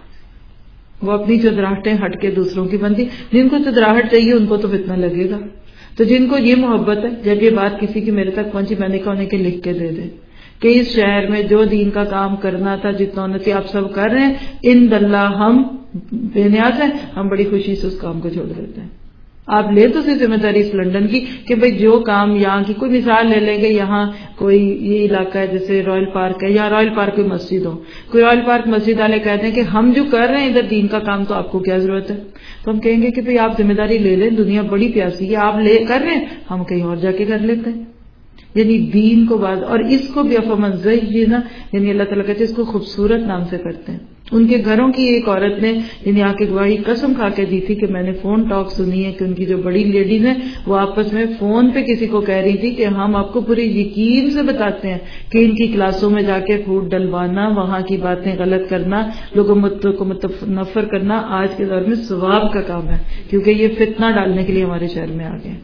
وہ اپنی چدراہٹیں ہٹ کے دوسروں کی بنتی, جن کو چدراہٹ چاہیے ان کو تو فتنہ لگے گا. تو جن کو یہ محبت ہے, جب یہ بات کسی کی میرے تک پہنچی میں نے کہا انہیں کہ لکھ کے دے دے کہ اس شہر میں جو دین کا کام کرنا تھا جتنا انتی آپ سب کر رہے ہیں, ان اللہ ہم بے نیاز ہیں, ہم بڑی خوشی سے اس کام کو چھوڑ دیتے ہیں. آپ لے تو سی ذمہ داری اس لنڈن کی کہ بھئی جو کام یہاں کی, کوئی مثال لے لیں گے, یہاں کوئی یہ علاقہ ہے جیسے رائل پارک ہے, یا رائل پارک کوئی مسجد ہو, کوئی رائل پارک مسجد والے کہتے ہیں کہ ہم جو کر رہے ہیں ادھر دین کا کام تو آپ کو کیا ضرورت ہے. تو ہم کہیں گے کہ بھئی آپ ذمہ داری لے لیں, دنیا بڑی پیاسی ہے, آپ لے کر رہے ہیں, ہم کہیں اور جا کے کر لیتے ہیں. یعنی دین کو باز، اور اس کو بھی افمن زینا، یعنی اللہ تعالیٰ کہتے ہیں اس کو خوبصورت نام سے کرتے ہیں. ان کے گھروں کی ایک عورت نے یعنی آ کے گواہی قسم کھا کے دی تھی کہ میں نے فون ٹاک سنی ہے کہ ان کی جو بڑی لیڈیز ہیں وہ آپس میں فون پہ کسی کو کہہ رہی تھی کہ ہم آپ کو پورے یقین سے بتاتے ہیں کہ ان کی کلاسوں میں جا کے پھوٹ ڈلوانا، وہاں کی باتیں غلط کرنا، لوگوں کو نفر کرنا آج کے دور میں ثواب کا کام ہے، کیونکہ یہ فتنہ ڈالنے کے لیے ہمارے شہر میں آ گئے.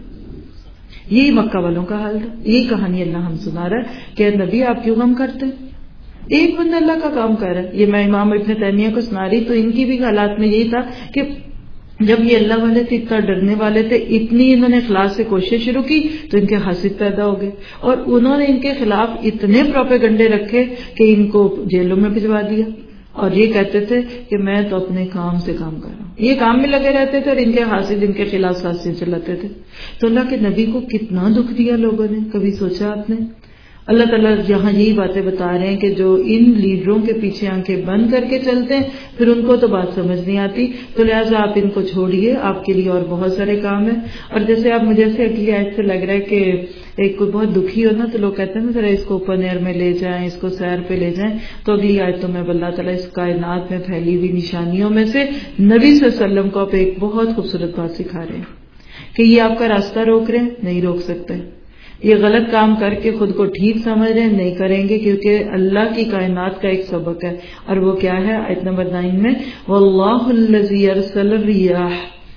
یہی مکہ والوں کا حال تھا. یہی کہانی اللہ ہم سنا رہا ہے کہ نبی آپ کیوں غم کرتے ہیں؟ ایک بندہ اللہ کا کام کر رہا ہے. یہ میں امام ابن تیمیہ کو سنا رہی تو ان کی بھی حالات میں یہی تھا کہ جب یہ اللہ والے تھے، اتنا ڈرنے والے تھے، اتنی انہوں نے اخلاص سے کوشش شروع کی تو ان کے حاسد پیدا ہو گئے، اور انہوں نے ان کے خلاف اتنے پروپیگنڈے رکھے کہ ان کو جیلوں میں بھجوا دیا. اور یہ کہتے تھے کہ میں تو اپنے کام سے کام کر رہا ہوں. یہ کام میں لگے رہتے تھے اور ان کے حاسد ان کے خلاف سازشیں چلاتے تھے. تو اللہ کے نبی کو کتنا دکھ دیا لوگوں نے، کبھی سوچا آپ نے؟ اللہ تعالیٰ یہاں یہی باتیں بتا رہے ہیں کہ جو ان لیڈروں کے پیچھے آنکھیں بند کر کے چلتے ہیں پھر ان کو تو بات سمجھ نہیں آتی، تو لہٰذا آپ ان کو چھوڑیے، آپ کے لیے اور بہت سارے کام ہیں. اور جیسے آپ مجھے سے اگلی آیت سے لگ رہا ہے کہ ایک کوئی بہت دکھی ہو نا تو لوگ کہتے ہیں نا ذرا اس کو اوپن ایئر میں لے جائیں، اس کو سیر پہ لے جائیں. تو اگلی آیتوں میں اللہ تعالیٰ اس کائنات میں پھیلی ہوئی نشانیوں میں سے نبی صلی اللہ علیہ وسلم کو آپ ایک بہت خوبصورت بات سکھا رہے ہیں کہ یہ آپ کا راستہ روک رہے ہیں، نہیں روک سکتے. یہ غلط کام کر کے خود کو ٹھیک سمجھ رہے ہیں، نہیں کریں گے، کیونکہ اللہ کی کائنات کا ایک سبق ہے. اور وہ کیا ہے؟ آیت نمبر 9 میں وَاللَّهُ الَّذِي يَرْسَلُ الرِّيَاحَ،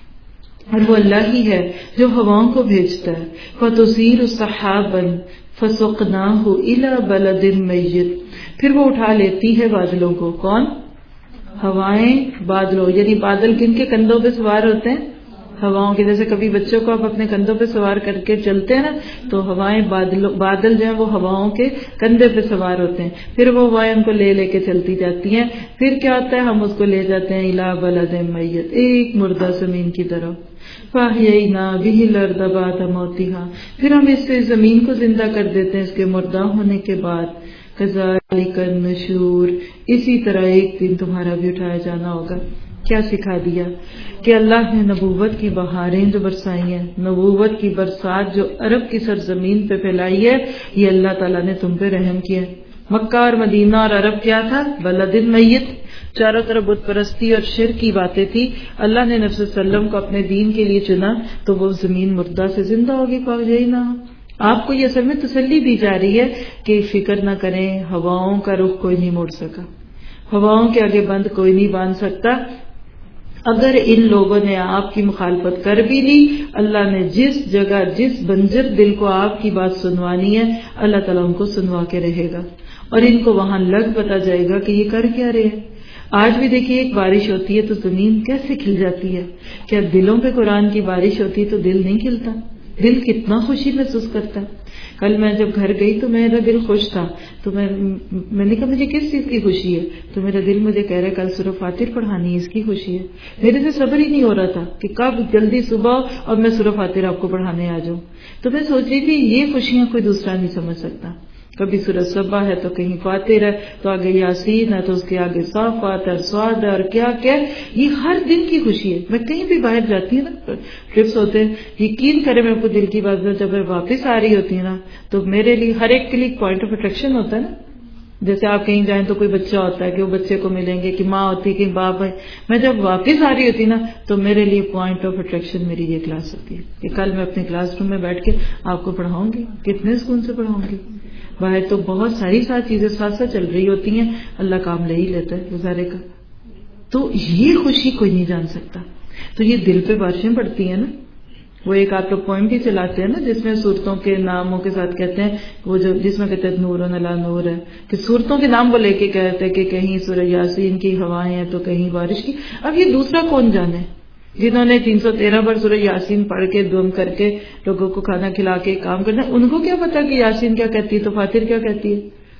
اور وہ اللہ ہی ہے جو ہواؤں کو بھیجتا ہے. فَتُثِيرُ سَحَابًا فَسُقْنَاهُ إِلَى بَلَدٍ مَيِّتٍ، پھر وہ اٹھا لیتی ہے بادلوں کو. کون؟ ہوائیں. بادلوں یعنی بادل کن کے کندھوں پہ سوار ہوتے ہیں؟ ہواؤں کے. جیسے کبھی بچوں کو آپ اپنے کندھوں پہ سوار کر کے چلتے ہیں نا تو ہوائیں بادل جو ہیں وہ ہواؤں کے کندھے پہ سوار ہوتے ہیں. پھر وہ ہوائیں ان کو لے لے کے چلتی جاتی ہیں. پھر کیا ہوتا ہے؟ ہم اس کو لے جاتے ہیں الی بلد میت، ایک مردہ زمین کی طرف. فاحیینا بہ الارض بعد موتہا، پھر ہم اس سے زمین کو زندہ کر دیتے ہیں اس کے مردہ ہونے کے بعد. کذالک النشور، اسی طرح ایک دن تمہارا بھی اٹھایا جانا ہوگا. کیا سکھا دیا کہ اللہ نے نبوت کی بہاریں جو برسائی ہیں، نبوت کی برسات جو عرب کی سرزمین پہ پھیلائی ہے، یہ اللہ تعالیٰ نے تم پہ رحم کیا. مکہ اور مدینہ اور عرب کیا تھا؟ بلد میت، چاروں طرف بت پرستی اور شرک کی باتیں تھی. اللہ نے نبی صلی اللہ علیہ وسلم کو اپنے دین کے لیے چنا تو وہ زمین مردہ سے زندہ ہوگی. فاحیینا، آپ کو یہ اصل میں تسلی دی جا رہی ہے کہ فکر نہ کریں، ہواؤں کا رخ کوئی نہیں موڑ سکا، ہواؤں کے آگے بند کوئی نہیں باندھ سکتا. اگر ان لوگوں نے آپ کی مخالفت کر بھی لی، اللہ نے جس جگہ جس بنجر دل کو آپ کی بات سنوانی ہے اللہ تعالیٰ ان کو سنوا کے رہے گا، اور ان کو وہاں لگ پتا جائے گا کہ یہ کر کیا رہے ہیں. آج بھی دیکھیے ایک بارش ہوتی ہے تو زمین کیسے کھل جاتی ہے. کیا دلوں پہ قرآن کی بارش ہوتی ہے تو دل نہیں کھلتا؟ دل کتنا خوشی محسوس کرتا ہے. کل میں جب گھر گئی تو میرا دل خوش تھا، تو میں نے کہا مجھے کس چیز کی خوشی ہے؟ تو میرا دل مجھے کہہ رہا ہے کل سورہ فاتر پڑھانی ہے، اس کی خوشی ہے. میرے سے صبر ہی نہیں ہو رہا تھا کہ کب جلدی صبح اور میں سورہ فاتر آپ کو پڑھانے آ جاؤں. تو میں سوچ رہی تھی یہ خوشیاں کوئی دوسرا نہیں سمجھ سکتا. کبھی سورہ صبا ہے تو کہیں فاتر ہے، تو آگے یاسین ہے تو اس کے آگے صافات ہے، سواد ہے، اور کیا کیا. یہ ہر دن کی خوشی ہے. میں کہیں بھی باہر جاتی ہوں نا، ٹرپس ہوتے ہیں، یقین کرے میں آپ کو دل کی بات جب میں واپس آ رہی ہوتی ہوں نا تو میرے لیے ہر ایک کے لیے پوائنٹ آف اٹریکشن ہوتا ہے نا. جیسے آپ کہیں جائیں تو کوئی بچہ ہوتا ہے کہ وہ بچے کو ملیں گے، کہ ماں ہوتی ہے کہ باپ ہے. میں جب واپس آ رہی ہوتی نا تو میرے لیے پوائنٹ آف اٹریکشن میری یہ کلاس ہوتی ہے کہ کل میں اپنے کلاس روم میں بیٹھ کے آپ کو پڑھاؤں گی. کتنے سکون سے پڑھاؤں گی. باہر تو بہت ساری چیزیں ساتھ ساتھ چل رہی ہوتی ہیں، اللہ کام لے ہی لیتا ہے گزارے کا. تو یہ خوشی کوئی نہیں جان سکتا. تو یہ دل پہ بارشیں پڑتی ہیں نا. وہ ایک آپ لوگ پوائم بھی چلاتے ہیں نا جس میں صورتوں کے ناموں کے ساتھ کہتے ہیں، وہ جو جس میں کہتے ہیں نور علی نور ہے، کہ صورتوں کے نام وہ لے کے کہتے ہیں کہ کہیں سورہ یاسین کی ہوائیں ہیں تو کہیں بارش کی. اب یہ دوسرا کون جانے جنہوں نے 313 بار سورہ یاسین پڑھ کے دم کر کے لوگوں کو کھانا کھلا کے کام کرنا، ان کو کیا پتا کہ یاسین کیا کہتی ہے تو فاتر کیا کہتی ہے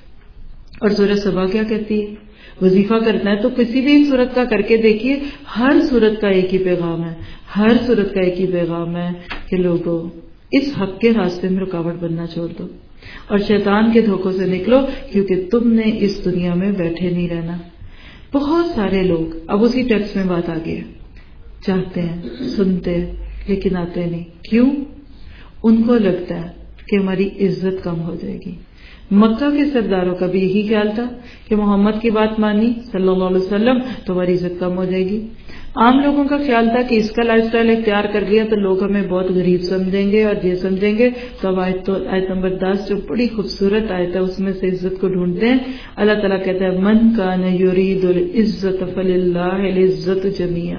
اور سورہ صبا کیا کہتی ہے. وظیفہ کرنا ہے تو کسی بھی ایک صورت کا کر کے دیکھیے، ہر صورت کا ایک ہی پیغام ہے، ہر صورت کا ایک ہی پیغام ہے کہ لوگوں اس حق کے راستے میں رکاوٹ بننا چھوڑ دو اور شیطان کے دھوکوں سے نکلو، کیونکہ تم نے اس دنیا میں بیٹھے نہیں رہنا. بہت سارے لوگ اب اسی ٹیکسٹ میں بات آ گئی ہے، چاہتے ہیں سنتے لیکن آتے نہیں. کیوں؟ ان کو لگتا ہے کہ ہماری عزت کم ہو جائے گی. مکہ کے سرداروں کا بھی یہی خیال تھا کہ محمد کی بات مانی صلی اللہ علیہ وسلم تو ہماری عزت کم ہو جائے گی. عام لوگوں کا خیال تھا کہ اس کا لائف سٹائل اختیار کر لیا تو لوگ ہمیں بہت غریب سمجھیں گے اور یہ سمجھیں گے. تو آیت نمبر 10 جو بڑی خوبصورت آیت ہے اس میں سے عزت کو ڈھونڈتے ہیں. اللہ تعالیٰ کہتا ہے من کان یرید العزت فللہ العزت جمیعا.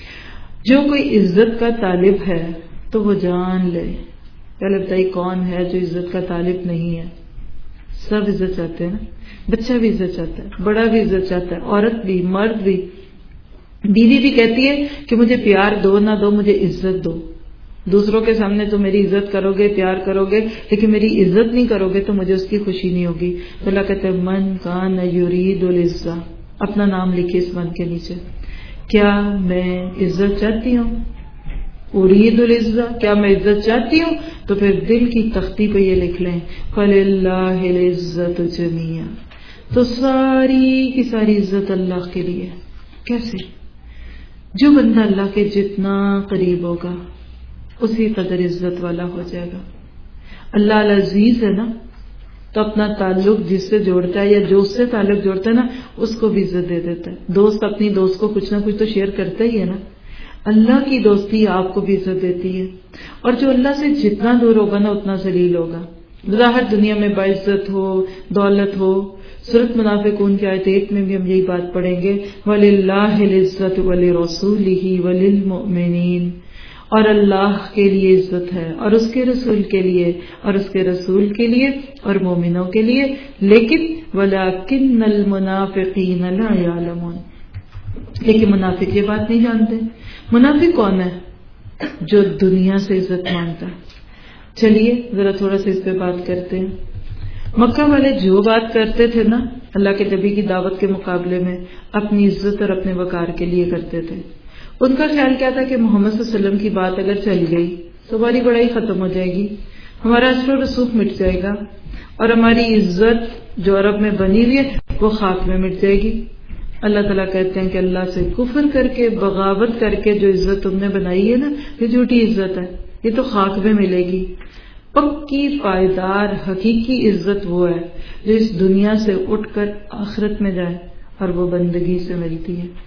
جو کوئی عزت کا طالب ہے تو وہ جان لے. پہلے بتائیے کون ہے جو عزت کا طالب نہیں ہے؟ سب عزت چاہتے ہیں نا. بچہ بھی عزت چاہتا ہے, بڑا بھی عزت چاہتا ہے, عورت بھی, مرد بھی. بیوی بھی کہتی ہے کہ مجھے پیار دو نہ دو, مجھے عزت دو. دوسروں کے سامنے تو میری عزت کرو گے, پیار کرو گے, لیکن میری عزت نہیں کرو گے تو مجھے اس کی خوشی نہیں ہوگی. تو اللہ کہتے ہیں من کان یرید العزہ. اپنا نام لکھیے اس من کے نیچے. کیا میں عزت چاہتی ہوں؟ ارید العزہ, کیا میں عزت چاہتی ہوں؟ تو پھر دل کی تختی پہ یہ لکھ لیں فللہ العزت جمیعا. تو ساری کی ساری عزت اللہ کے لیے. کیسے؟ جو بندہ اللہ کے جتنا قریب ہوگا اسی قدر عزت والا ہو جائے گا. اللہ العزیز ہے نا, تو اپنا تعلق جس سے جوڑتا ہے یا جو اس سے تعلق جوڑتا ہے نا اس کو بھی عزت دے دیتا ہے. دوست اپنی دوست کو کچھ نہ کچھ تو شیئر کرتا ہی ہے نا. اللہ کی دوستی آپ کو بھی عزت دیتی ہے. اور جو اللہ سے جتنا دور ہوگا نا اتنا ذلیل ہوگا. ظاہر دنیا میں باعزت ہو, دولت ہو. سورۃ منافقون کی آیت 1 میں بھی ہم یہی بات پڑھیں گے وَلِلَّهِ الْعِزَّةُ وَلِرَسُولِهِ وَلِلْمُؤْمِنِينَ. اور اللہ کے لیے عزت ہے اور اس کے رسول کے لیے اور اس کے رسول کے لیے اور مومنوں کے لیے, لیکن وَلَكِنَّ الْمُنَافِقِينَ لَا يَعْلَمُونَ. لیکن منافق یہ بات نہیں جانتے. منافق کون ہے؟ جو دنیا سے عزت مانگتا ہے. چلیے ذرا تھوڑا سا اس پہ بات کرتے ہیں. مکہ والے جو بات کرتے تھے نا اللہ کے نبی کی دعوت کے مقابلے میں اپنی عزت اور اپنے وقار کے لیے کرتے تھے. ان کا خیال کیا تھا کہ محمد صلی اللہ علیہ وسلم کی بات اگر چل گئی تو ہماری بڑائی ختم ہو جائے گی, ہمارا اثر و رسوخ مٹ جائے گا اور ہماری عزت جو عرب میں بنی ہوئی ہے وہ خاک میں مٹ جائے گی. اللہ تعالیٰ کہتے ہیں کہ اللہ سے کفر کر کے, بغاوت کر کے جو عزت تم نے بنائی ہے نا یہ جھوٹی عزت ہے, یہ تو خاک میں ملے گی. پکی پائیدار حقیقی عزت وہ ہے جو اس دنیا سے اٹھ کر آخرت میں جائے اور وہ بندگی سے ملتی ہے.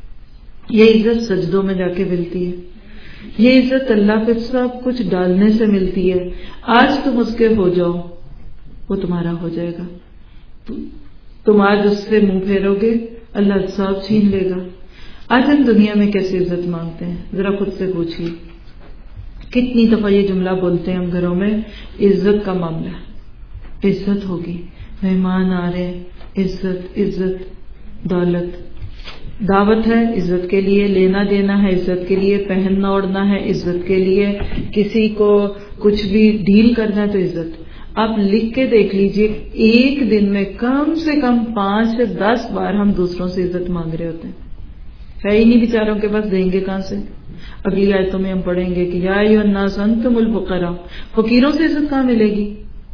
یہ عزت سجدوں میں جا کے ملتی ہے. یہ عزت اللہ پہ سب کچھ ڈالنے سے ملتی ہے. آج تم اس کے ہو جاؤ وہ تمہارا ہو جائے گا. تم آج اس سے منہ پھیرو گے اللہ سب چھین لے گا. آج ہم دنیا میں کیسے عزت مانگتے ہیں ذرا خود سے پوچھیے. کتنی دفعہ یہ جملہ بولتے ہیں ہم گھروں میں, عزت کا معاملہ, عزت ہوگی, مہمان آ رہے, عزت عزت, دولت, دعوت ہے عزت کے لیے, لینا دینا ہے عزت کے لیے, پہننا اوڑھنا ہے عزت کے لیے, کسی کو کچھ بھی ڈیل کرنا ہے تو عزت. آپ لکھ کے دیکھ لیجئے ایک دن میں کم سے کم 5 سے 10 بار ہم دوسروں سے عزت مانگ رہے ہوتے ہیں. ہے ہی نہیں بیچاروں کے پاس, دیں گے کہاں سے؟ اگلی آیتوں میں ہم پڑھیں گے کہ یا ایھا الناس انتم الفقراء. فقیروں سے عزت کہاں ملے گی؟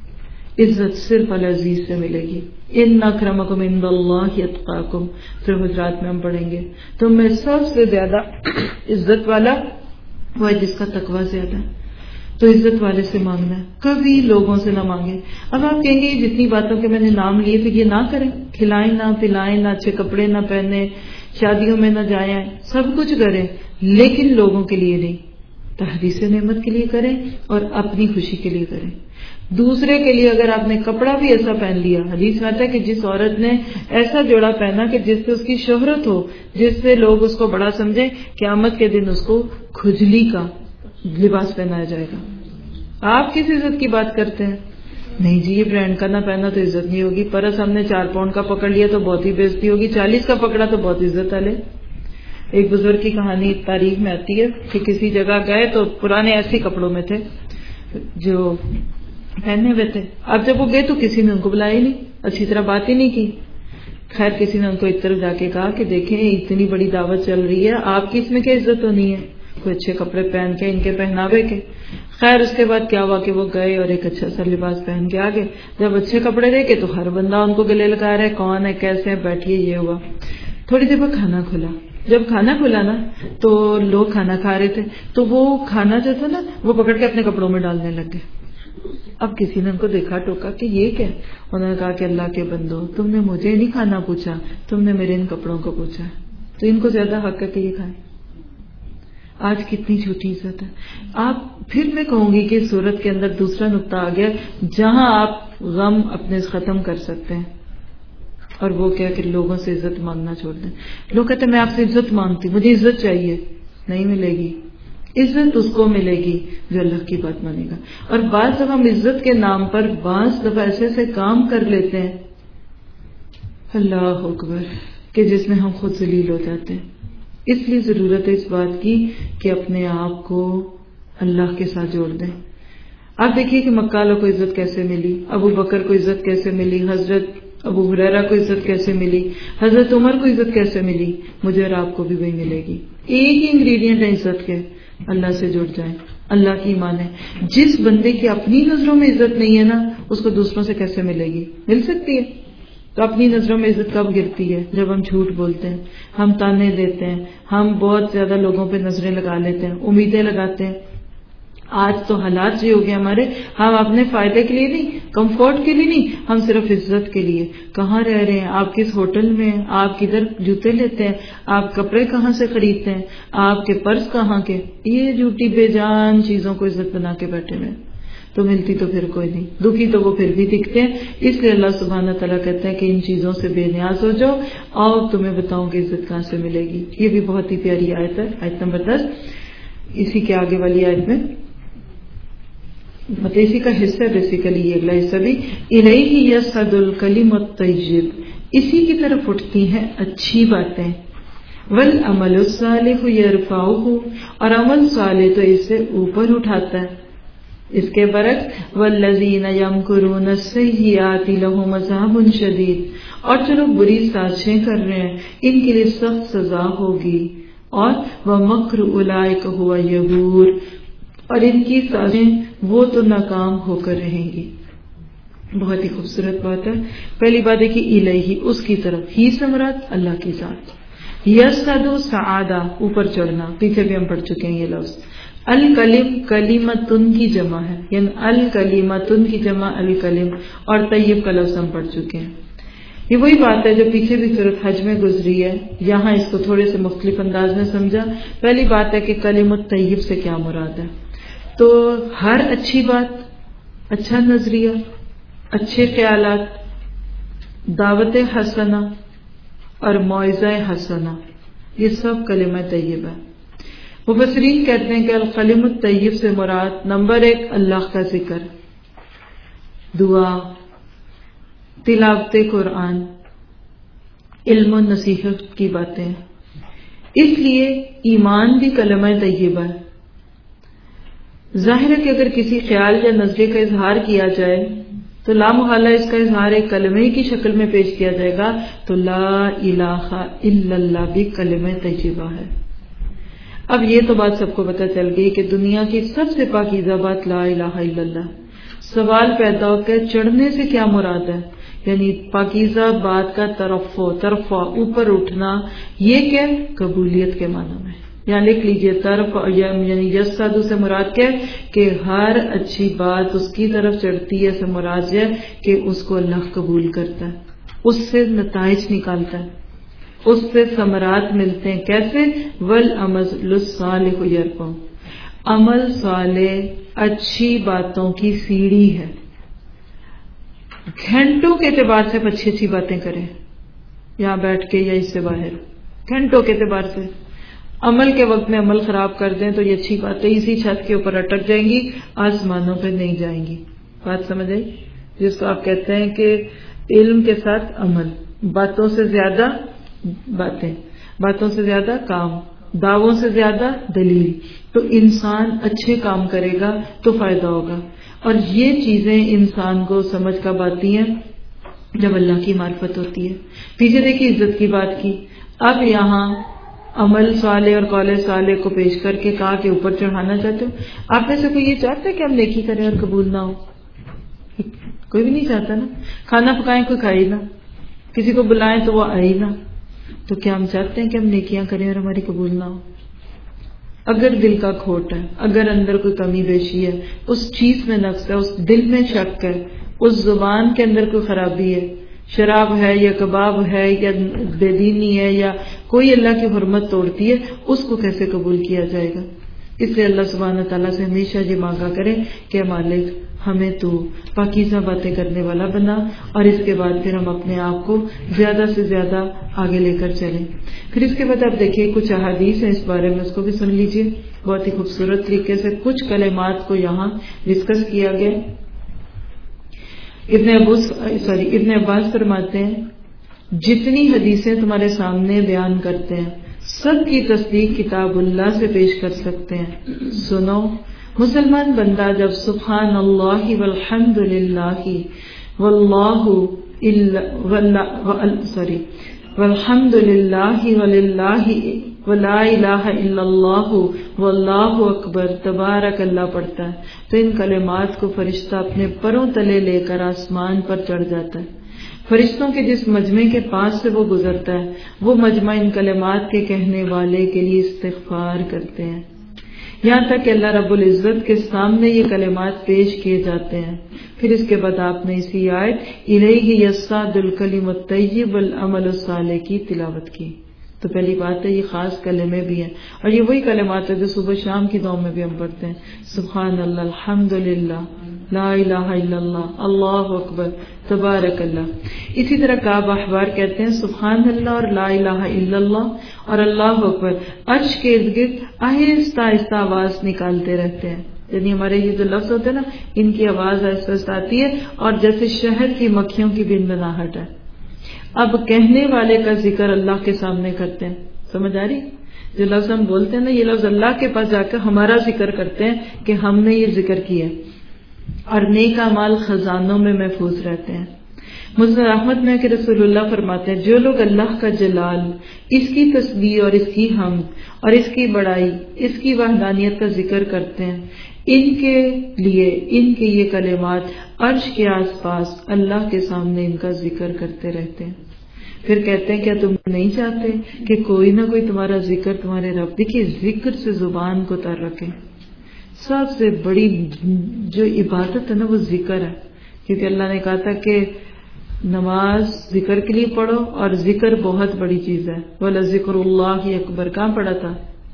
عزت صرف العزیز سے ملے گی. ان اکرمکم عند اللہ اتقاکم. پھر حجرات میں ہم پڑھیں گے تم میں سب سے زیادہ عزت والا وہ ہے جس کا تقوی زیادہ ہے. تو عزت والے سے مانگنا ہے, کبھی لوگوں سے نہ مانگے. اب آپ کہیں گے جتنی باتوں کے میں نے نام لیے پھر یہ نہ کریں, کھلائیں نہ, پلائیں نہ, اچھے کپڑے نہ پہنے, شادیوں میں نہ جائیں, سب کچھ کریں لیکن لوگوں کے لیے نہیں. تحدیث نعمت کے لیے کریں اور اپنی خوشی کے لیے کریں. دوسرے کے لیے اگر آپ نے کپڑا بھی ایسا پہن لیا, حدیث میں آتا ہے کہ جس عورت نے ایسا جوڑا پہنا کہ جس سے اس کی شہرت ہو, جس سے لوگ اس کو بڑا سمجھیں, قیامت کے دن اس کو کھجلی کا لباس پہنایا جائے گا. آپ کس عزت کی بات کرتے ہیں؟ نہیں جی یہ برانڈ کا نہ پہنا تو عزت نہیں ہوگی. پرس ہم نے 4 پاؤنڈ کا پکڑ لیا تو بہت ہی بےزتی ہوگی, 40 کا پکڑا تو بہت عزت والے. ایک بزرگ کی کہانی تاریخ میں آتی ہے کہ کسی جگہ گئے تو پرانے ایسے کپڑوں میں تھے جو پہنے ہوئے تھے. اب جب وہ گئے تو کسی نے ان کو بلایا ہی نہیں, اچھی طرح بات ہی نہیں کی. خیر کسی نے ان کو ایک طرف جا کے کہا کہ دیکھیں اتنی بڑی دعوت چل رہی ہے, آپ کی اس میں کیا عزت ہونی ہے, کوئی اچھے کپڑے پہن کے ان کے پہناوے کے. خیر اس کے بعد کیا ہوا کہ وہ گئے اور ایک اچھا سا لباس پہن کے آگے. جب اچھے کپڑے دیکھے تو ہر بندہ ان کو گلے لگا رہا ہے, کون ہے, کیسے ہیں, بیٹھیے. یہ ہوا. تھوڑی دیر بعد کھانا کھلا. جب کھانا کھلا نا تو لوگ کھانا کھا رہے تھے, تو وہ کھانا جو تھا نا وہ پکڑ کے اپنے کپڑوں میں ڈالنے لگ گئے. اب کسی نے ان کو دیکھا ٹوکا کہ یہ کیا؟ انہوں نے کہا کہ اللہ کے بندو، تم نے مجھے نہیں کھانا پوچھا، تم نے میرے ان کپڑوں کو پوچھا، تو ان کو زیادہ حق ہے کہ یہ کھائیں۔ آج کتنی چھوٹی عزت ہے۔ آپ پھر میں کہوں گی کہ سورت کے اندر دوسرا نقطہ آ گیا جہاں آپ غم اپنے ختم کر سکتے ہیں، اور وہ کیا کہ لوگوں سے عزت مانگنا چھوڑ دیں۔ لوگ کہتے ہیں میں آپ سے عزت مانگتی ہوں، مجھے عزت چاہیے، نہیں ملے گی۔ عزت اس کو ملے گی جو اللہ کی بات مانے گا۔ اور بعض دفعہ ہم عزت کے نام پر بعض دفعہ ایسے ایسے کام کر لیتے ہیں، اللہ اکبر، کہ جس میں ہم خود ذلیل ہو جاتے ہیں۔ اس لیے ضرورت ہے اس بات کی کہ اپنے آپ کو اللہ کے ساتھ جوڑ دیں۔ آپ دیکھیے کہ مکہ والوں کو عزت کیسے ملی، ابو بکر کو عزت کیسے ملی، حضرت ابو ہریرہ کو عزت کیسے ملی، حضرت عمر کو عزت کیسے ملی، مجھے اور آپ کو بھی وہی ملے گی۔ ایک ہی انگریڈینٹ ہے عزت کے، اللہ سے جڑ جائیں، اللہ کی ایمان ہے۔ جس بندے کی اپنی نظروں میں عزت نہیں ہے نا، اس کو دوسروں سے کیسے ملے گی؟ مل سکتی ہے؟ تو اپنی نظروں میں عزت کب گرتی ہے؟ جب ہم جھوٹ بولتے ہیں، ہم تانے دیتے ہیں، ہم بہت زیادہ لوگوں پہ نظریں لگا لیتے ہیں، امیدیں لگاتے ہیں۔ آج تو حالات یہ ہو گئے ہمارے، ہم اپنے فائدے کے لیے نہیں، کمفورٹ کے لیے نہیں، ہم صرف عزت کے لیے۔ کہاں رہ رہے ہیں آپ، کس ہوٹل میں ہیں آپ، کدھر جوتے لیتے ہیں آپ، کپڑے کہاں سے خریدتے ہیں آپ کے، پرس کہاں کے، یہ جھوٹی بے جان چیزوں کو عزت بنا کے بیٹھے ہوئے، تو ملتی تو پھر کوئی نہیں، دکھی تو وہ پھر بھی دکھتے ہیں۔ اس لیے اللہ سبحانہ تعالیٰ کہتے ہیں کہ ان چیزوں سے بے نیاز ہو جاؤ، اور تمہیں بتاؤں کہ عزت کہاں سے ملے گی۔ یہ بھی بہت ہی پیاری آیت ہے، آیت نمبر 10۔ اسی کے آگے والی آیت میں مطلب اسی کا حصہ، بیسیکلی یہ اگلا حصہ بھی، الیہ یصعد الکلم الطیب، اسی کی طرف اٹھتی ہیں اچھی باتیں، والعمل الصالح یرفعہ، اور عمل صالح تو اسے اوپر اٹھاتا ہے۔ اس کے برعکس والذین یمکرون السیئات لہم عذاب شدید، اور جو لوگ بری سازشیں کر رہے ہیں ان کے لیے سخت سزا ہوگی، اور ومکر اولئک ھو یبور، اور ان کی سازشیں وہ تو ناکام ہو کر رہیں گی۔ بہت ہی خوبصورت بات ہے۔ پہلی بات ہے کہ الہی، اس کی طرف، ہی سے مراد اللہ کی ذات، یصعد سعادہ، اوپر چڑھنا، پیچھے بھی ہم پڑھ چکے ہیں یہ لفظ۔ الکلم کلیمتن کی جمع ہے، یعنی الکلیمتن کی جمع الکلم، اور طیب کا لفظ ہم پڑھ چکے ہیں۔ یہ وہی بات ہے جو پیچھے بھی سورۃ حج میں گزری ہے، یہاں اس کو تھوڑے سے مختلف انداز میں سمجھا۔ پہلی بات ہے کہ کلمۃ طیب سے کیا مراد ہے، تو ہر اچھی بات، اچھا نظریہ، اچھے خیالات، دعوت حسنہ اور موعظہ حسنہ، یہ سب کلمہ طیب ہے۔ مفسرین کہتے ہیں کہ الکلم الطیب سے مراد نمبر 1 اللہ کا ذکر، دعا، تلاوت قرآن، علم و نصیحت کی باتیں۔ اس لیے ایمان بھی کلمہ طیبہ ہے۔ ظاہر ہے کہ اگر کسی خیال یا نظریے کا اظہار کیا جائے تو لا محالہ اس کا اظہار ایک کلمے کی شکل میں پیش کیا جائے گا، تو لا الہ الا اللہ بھی کلمہ طیبہ ہے۔ اب یہ تو بات سب کو پتہ چل گئی کہ دنیا کی سب سے پاکیزہ بات لا الہ الا اللہ۔ سوال پیدا ہو کہ چڑھنے سے کیا مراد ہے، یعنی پاکیزہ بات کا ترفع، اوپر اٹھنا، یہ کیا قبولیت کے معنی میں۔ یہاں لکھ لیجئے طرف، یعنی یصعد سے مراد کیا ہے کہ ہر اچھی بات اس کی طرف چڑھتی ہے، سے مراد ہے کہ اس کو اللہ قبول کرتا ہے، اس سے نتائج نکالتا ہے، اس سے ثمرات ملتے ہیں۔ کیسے؟ والعمل الصالح یرفعہ، عمل صالح اچھی باتوں کی سیڑھی ہے۔ گھنٹوں کے اعتبار سے اچھی اچھی باتیں کریں، یہاں بیٹھ کے یا اس سے باہر، گھنٹوں کے اعتبار سے۔ عمل کے وقت میں عمل خراب کر دیں تو یہ اچھی باتیں اسی چھت کے اوپر اٹک جائیں گی، آسمانوں پہ نہیں جائیں گی۔ بات سمجھ آئی؟ جس کو آپ کہتے ہیں کہ علم کے ساتھ عمل، باتوں سے زیادہ باتیں، باتوں سے زیادہ کام، دعووں سے زیادہ دلیل۔ تو انسان اچھے کام کرے گا تو فائدہ ہوگا، اور یہ چیزیں انسان کو سمجھ کب آتی ہیں؟ جب اللہ کی معرفت ہوتی ہے۔ پیچھے دیکھیے عزت کی بات کی، اب یہاں عمل صالح اور قول صالح کو پیش کر کے کہا کہ اوپر چڑھانا چاہتے ہو۔ آپ میں سے کوئی یہ چاہتا ہے کہ ہم نیکی کریں اور قبول نہ ہو؟ کوئی بھی نہیں چاہتا نا۔ کھانا پکائیں کوئی کھائے نہ، کسی کو بلائیں تو وہ آئے نہ، تو کیا ہم چاہتے ہیں کہ ہم نیکیاں کریں اور ہماری قبول نہ ہو؟ اگر دل کا کھوٹ ہے، اگر اندر کوئی کمی بیشی ہے، اس چیز میں نقص ہے، اس دل میں شک ہے، اس زبان کے اندر کوئی خرابی ہے، شراب ہے یا کباب ہے یا بے دینی ہے یا کوئی اللہ کی حرمت توڑتی ہے، اس کو کیسے قبول کیا جائے گا؟ اس لیے اللہ سبحانہ تعالیٰ سے ہمیشہ یہ مانگا کریں کہ مالک ہمیں تو پاکیزہ باتیں کرنے والا بنا، اور اس کے بعد پھر ہم اپنے آپ کو زیادہ سے زیادہ آگے لے کر چلیں۔ پھر اس کے بعد آپ دیکھیے کچھ احادیث ہیں اس بارے میں، اس کو بھی سن لیجئے بہت ہی خوبصورت طریقے سے۔ کچھ کلمات کو یہاں ڈسکس کیا گیا۔ ابن عباس فرماتے ہیں جتنی حدیثیں تمہارے سامنے بیان کرتے ہیں سب کی تصدیق کتاب اللہ سے پیش کر سکتے ہیں۔ سنو، مسلمان بندہ جب سبحان اللہ والحمد للہ والحمد للہ ولا الہ الا اللہ واللہ اکبر تبارک اللہ پڑھتا ہے تو ان کلمات کو فرشتہ اپنے پروں تلے لے کر آسمان پر چڑھ جاتا ہے۔ فرشتوں کے جس مجمع کے پاس سے وہ گزرتا ہے وہ مجمع ان کلمات کے کہنے والے کے لیے استغفار کرتے ہیں، یہاں تک کہ اللہ رب العزت کے سامنے یہ کلمات پیش کیے جاتے ہیں۔ پھر اس کے بعد آپ نے اسی آیت الیہ یصعد الکلم الطیب والعمل الصالح کی تلاوت کی۔ تو پہلی بات ہے یہ خاص کلمے بھی ہیں، اور یہ وہی کلمات ہیں جو صبح شام کی دعا میں بھی ہم پڑھتے ہیں، سبحان اللہ، الحمد للہ، لا الہ الا اللہ، اللہ اکبر، تبارک اللہ۔ اسی طرح کعب احبار کہتے ہیں سبحان اللہ اور لا الہ الا اللہ اور اللہ اکبر عرش کے ارد گرد آہستہ آہستہ آواز نکالتے رہتے ہیں، یعنی ہمارے یہ جو لفظ ہوتے ہیں نا ان کی آواز آہستہ آہستہ آتی ہے اور جیسے شہد کی مکھیوں کی بنبناہٹ ہے۔ اب کہنے والے کا ذکر اللہ کے سامنے کرتے ہیں، سمجھ آ رہی؟ جو لفظ ہم بولتے ہیں نا یہ لفظ اللہ کے پاس جا کر ہمارا ذکر کرتے ہیں کہ ہم نے یہ ذکر کیا، اور نیک اعمال خزانوں میں محفوظ رہتے ہیں۔ مسند احمد میں کہ رسول اللہ فرماتے ہیں جو لوگ اللہ کا جلال، اس کی تسبیح اور اس کی حمد اور اس کی بڑائی، اس کی وحدانیت کا ذکر کرتے ہیں، ان کے لیے ان کے یہ کلمات عرش کے آس پاس اللہ کے سامنے ان کا ذکر کرتے رہتے ہیں۔ پھر کہتے ہیں کیا تم نہیں چاہتے کہ کوئی نہ کوئی تمہارا ذکر تمہارے رب، دیکھیے ذکر سے زبان کو تر رکھیں۔ سب سے بڑی جو عبادت ہے نا وہ ذکر ہے، کیونکہ اللہ نے کہا تھا کہ نماز ذکر کے لیے پڑھو اور ذکر بہت بڑی چیز ہے۔ وَلَذِكْرُ اللَّهِ اکبر، کہاں پڑھا تھا؟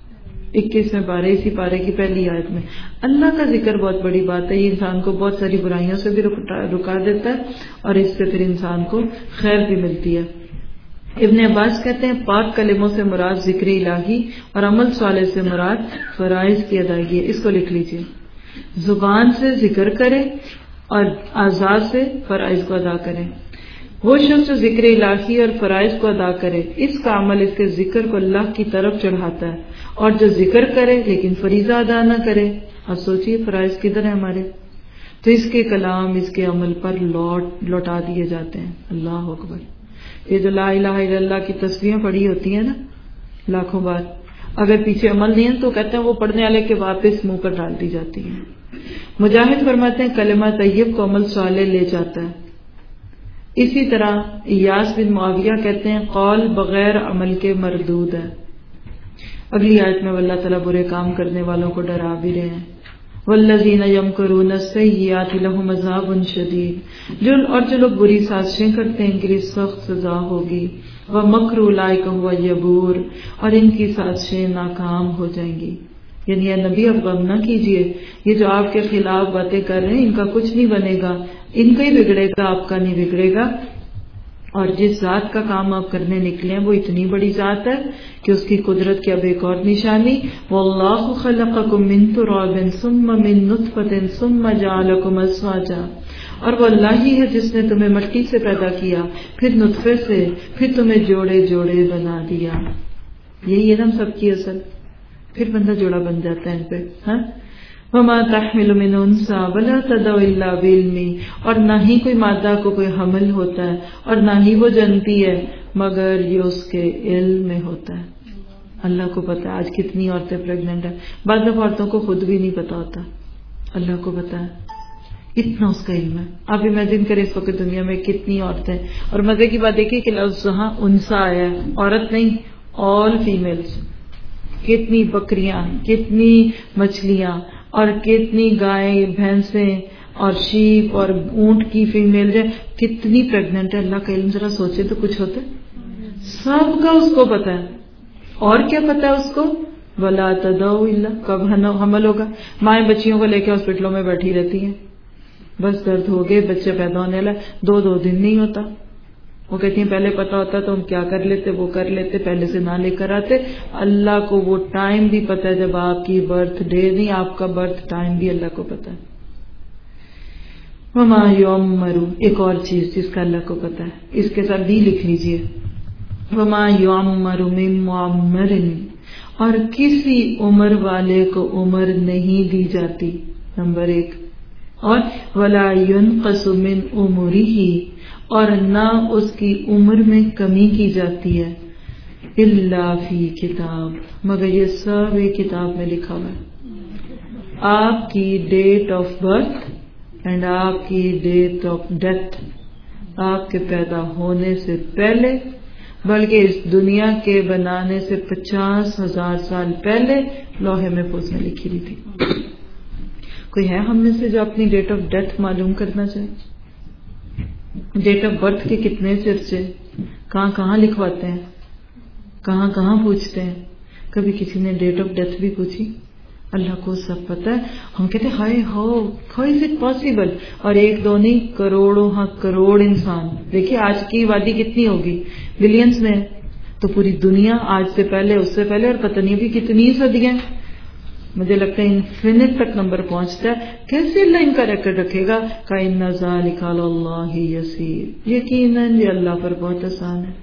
21ویں پارے، اسی پارے کی پہلی آیت میں۔ اللہ کا ذکر بہت بڑی بات ہے، یہ انسان کو بہت ساری برائیوں سے بھی رکا دیتا ہے اور اس سے پھر انسان کو خیر بھی ملتی ہے۔ ابن عباس کہتے ہیں پاک کلموں سے مراد ذکر الہی اور عمل صالح سے مراد فرائض کی ادائیگی ہے۔ اس کو لکھ لیجئے، زبان سے ذکر کرے اور اعضاء سے فرائض کو ادا کرے۔ وہ شخص جو ذکر الہی اور فرائض کو ادا کرے اس کا عمل اس کے ذکر کو اللہ کی طرف چڑھاتا ہے، اور جو ذکر کرے لیکن فریضہ ادا نہ کرے، اب سوچئے فرائض کدھر ہیں ہمارے، تو اس کے کلام اس کے عمل پر لوٹا دیے جاتے ہیں۔ اللہ اکبر۔ یہ جو لا الہ الا اللہ کی تسبیحیں پڑھی ہوتی ہیں نا لاکھوں بار، اگر پیچھے عمل نہیں ہے تو کہتے ہیں وہ پڑھنے والے کے واپس منہ پر ڈال دی جاتی ہیں۔ مجاہد فرماتے ہیں کلمہ طیب کو عمل صالح لے جاتا ہے۔ اسی طرح ایاس بن معاویہ کہتے ہیں قول بغیر عمل کے مردود ہے۔ اگلی آیت میں اللہ تعالیٰ برے کام کرنے والوں کو ڈرا بھی رہے ہیں، والذین یمکرون السیئات لہم عذاب شدید، جو لوگ بری سازشیں کرتے ہیں ان کے لیے سخت سزا ہوگی، ومکر اولئک ھو یبور، اور ان کی سازشیں ناکام ہو جائیں گی۔ یعنی اے نبی اب غم نہ کیجیے، یہ جو آپ کے خلاف باتیں کر رہے ہیں ان کا کچھ نہیں بنے گا، ان کا ہی بگڑے گا، آپ کا نہیں بگڑے گا۔ اور جس ذات کا کام آپ کرنے نکلے ہیں وہ اتنی بڑی ذات ہے کہ اس کی قدرت کی اب ایک اور نشانی، واللہ خلقکم من تراب ثم من نطفۃ ثم جعلکم ازواجا، اور وہ اللہ ہی ہے جس نے تمہیں مٹی سے پیدا کیا، پھر نطفے سے، پھر تمہیں جوڑے جوڑے بنا دیا۔ یہی ہے نا سب کی اصل، پھر بندہ جوڑا بن جاتا ہے ان پہ۔ ہاں وما تحمل من انثى ولا تضع الا بعلمه، اور نہ ہی کوئی مادہ کو کوئی حمل ہوتا ہے اور نہ ہی وہ جنتی ہے مگر یہ اس کے علم میں ہوتا ہے۔ اللہ کو پتا ہے آج کتنی عورتیں پریگننٹ ہیں، بعض دفعہ عورتوں کو خود بھی نہیں پتا ہوتا، اللہ کو پتا ہے، اتنا اس کا علم ہے۔ آپ امیجن کریں اس وقت دنیا میں کتنی عورتیں، اور مزے کی بات دیکھیے کہ لفظ یہاں انثى آیا ہے، عورت نہیں، آل فیمیلز، کتنی بکریاں، کتنی مچھلیاں، اور کتنی گائے، بھینسیں اور شیپ اور اونٹ کی فیمیل جو کتنی پریگننٹ ہے. اللہ کا علم ذرا سوچے تو کچھ ہوتا ہے؟ سب کا اس کو پتا ہے. اور کیا پتا ہے اس کو؟ ولا تدعوا الا، کب حمل ہوگا. مائیں بچیوں کو لے کے ہاسپٹلوں میں بیٹھی رہتی ہیں، بس درد ہو گئے، بچے پیدا ہونے لگے، 2 دن نہیں ہوتا. وہ کہتی ہیں پہلے پتا ہوتا تو ہم کیا کر لیتے، وہ کر لیتے، پہلے سے نہ لے کر آتے. اللہ کو وہ ٹائم بھی پتا ہے جب آپ کی برتھ ڈے نہیں، آپ کا برتھ ٹائم بھی اللہ کو پتا ہے. وما یعمر، ایک اور چیز جس کا اللہ کو پتا ہے، اس کے ساتھ بھی لکھ لیجئے، وما یعمر من معمر، اور کسی عمر والے کو عمر نہیں دی جاتی، نمبر 1. اور ولا ينقص من عمره، اور نہ اس کی عمر میں کمی کی جاتی ہے، الا فی کتاب، مگر یہ سب ایک کتاب میں لکھا ہوا ہے. آپ کی ڈیٹ آف برتھ اینڈ آپ کی ڈیٹ آف ڈیتھ، آپ کے پیدا ہونے سے پہلے، بلکہ اس دنیا کے بنانے سے 50,000 سال پہلے لوح محفوظ میں لکھی ہوئی تھی. کوئی ہے ہم میں سے جو اپنی ڈیٹ آف ڈیتھ معلوم کرنا چاہے؟ ڈیٹ آف برتھ کے کتنے چرچے، کہاں کہاں لکھواتے ہیں، کہاں کہاں پوچھتے ہیں. کبھی کسی نے ڈیٹ آف ڈیتھ بھی پوچھی؟ اللہ کو سب پتا ہے. ہم کہتے ہیں hi how is it possible, اور 1 2 نہیں، کروڑوں، ہاں کروڑ انسان. دیکھیے آج کی آبادی کتنی ہوگی، بلینز میں، تو پوری دنیا آج سے پہلے، اس سے پہلے، اور پتہ نہیں بھی کتنی صدیاں. مجھے لگتا ہے انفینٹ تک نمبر پہنچتا ہے. کیسے اللہ ان کا ریکارڈ رکھے گا؟ کَإِنَّ ذَلِكَ عَلَى اللَّهِ يَسِيرٌ، یقیناً یہ اللہ پر بہت آسان ہے.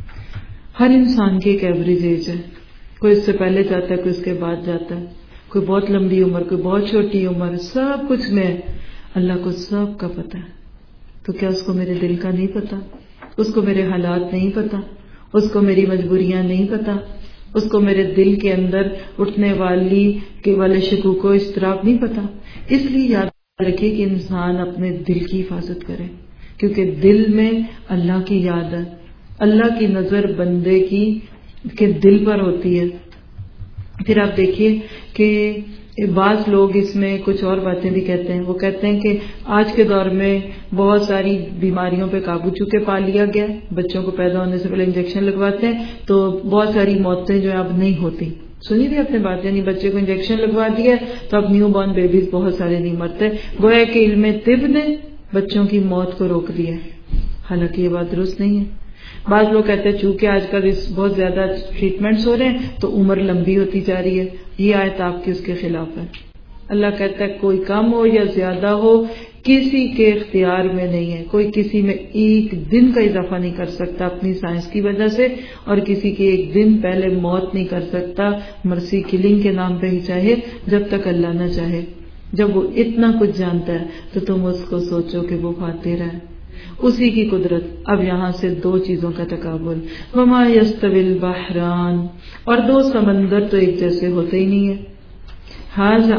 ہر انسان کی ایک ایوریج ایج ہے، کوئی اس سے پہلے جاتا ہے، کوئی اس کے بعد جاتا ہے، کوئی بہت لمبی عمر، کوئی بہت چھوٹی عمر، سب کچھ میں اللہ کو سب کا پتا ہے. تو کیا اس کو میرے دل کا نہیں پتا؟ اس کو میرے حالات نہیں پتا؟ اس کو میری مجبوریاں نہیں پتا؟ اس کو میرے دل کے اندر اٹھنے والے شکوک و اضطراب نہیں پتا؟ اس لیے یاد رکھیے کہ انسان اپنے دل کی حفاظت کرے، کیونکہ دل میں اللہ کی یاد ہے. اللہ کی نظر بندے کے دل پر ہوتی ہے. پھر آپ دیکھیے کہ بعض لوگ اس میں کچھ اور باتیں بھی کہتے ہیں. وہ کہتے ہیں کہ آج کے دور میں بہت ساری بیماریوں پہ قابو چونکہ پا لیا گیا، بچوں کو پیدا ہونے سے پہلے انجیکشن لگواتے ہیں تو بہت ساری موتیں جو اب نہیں ہوتی. سنی تھی اپنے بات، یعنی بچے کو انجیکشن لگوا دیا تو اب نیو بورن بیبیز بہت سارے نہیں مرتے. گویا کہ علم طب نے بچوں کی موت کو روک دیا، حالانکہ یہ بات درست نہیں ہے. بعض لوگ کہتے ہیں چونکہ آج کل بہت زیادہ ٹریٹمنٹس ہو رہے ہیں تو عمر لمبی ہوتی جا رہی ہے. یہ آیت آپ کی اس کے خلاف ہے. اللہ کہتا ہے کوئی کم ہو یا زیادہ ہو کسی کے اختیار میں نہیں ہے. کوئی کسی میں 1 دن کا اضافہ نہیں کر سکتا اپنی سائنس کی وجہ سے، اور کسی کی 1 دن پہلے موت نہیں کر سکتا مرسی کلنگ کے نام پہ ہی چاہے، جب تک اللہ نہ چاہے. جب وہ اتنا کچھ جانتا ہے تو تم اس کو سوچو کہ وہ فاتح ہے، اسی کی قدرت. اب یہاں سے 2 چیزوں کا تقابل، وما یستوی البحران، اور 2 سمندر تو ایک جیسے ہوتے ہی نہیں ہے. ھذا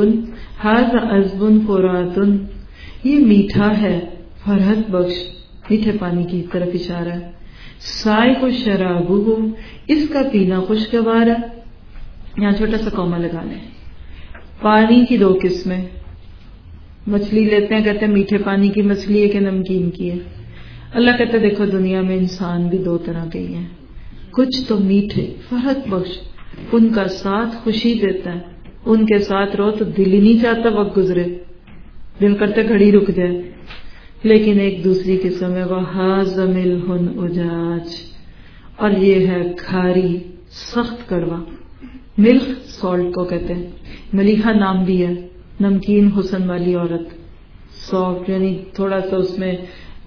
عذب فرات، یہ میٹھا ہے، فرحت بخش، میٹھے پانی کی طرف اشارہ ہے. سائغ شرابہ، اس کا پینا خوشگوار ہے. یہاں چھوٹا سا کوما لگا لیں. پانی کی 2 قسمیں. مچھلی لیتے ہیں، کہتے ہیں میٹھے پانی کی مچھلی ہے کہ نمکین کی ہے. اللہ کہتا ہے دیکھو دنیا میں انسان بھی 2 طرح کے ہیں. کچھ تو میٹھے، فرحت بخش، ان کا ساتھ خوشی دیتا ہے، ان کے ساتھ رہو تو دل ہی نہیں چاہتا وقت گزرے، دل کرتے گھڑی رک جائے. لیکن ایک دوسری قسم ہے وَحَازَ مِلْحٌ اُجَاجٌ، اور یہ ہے کھاری، سخت کڑوا. ملک سالٹ کو کہتے ہیں. ملیحہ نام بھی ہے، نمکین حسن والی عورت. سافٹ یعنی تھوڑا سا اس میں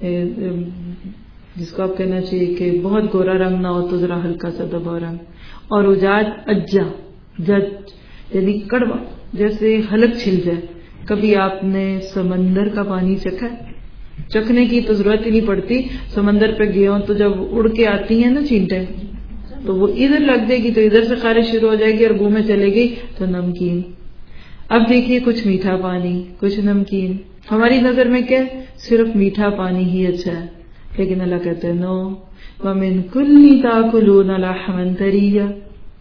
جس کو آپ کہنا چاہیے کہ بہت گورا رنگ نہ ہو تو ذرا ہلکا سا دبا رنگ. اور اجاج اجا، جج یعنی کڑوا، جیسے حلق چھل جائے. کبھی آپ نے سمندر کا پانی چکھا؟ چکھنے کی تو ضرورت ہی نہیں پڑتی. سمندر پہ گئے ہوں تو جب اڑ کے آتی ہیں نا چینٹیں، تو وہ ادھر لگ جائے گی تو ادھر سے خارش شروع ہو جائے گی اور منہ میں چلے گی تو نمکین. اب دیکھیے کچھ میٹھا پانی، کچھ نمکین. ہماری نظر میں کیا صرف میٹھا پانی ہی اچھا ہے، لیکن اللہ کہتے ہیں نو وَمِن كُلِّ تَأْكُلُونَ لَحْمًا طَرِيًّا،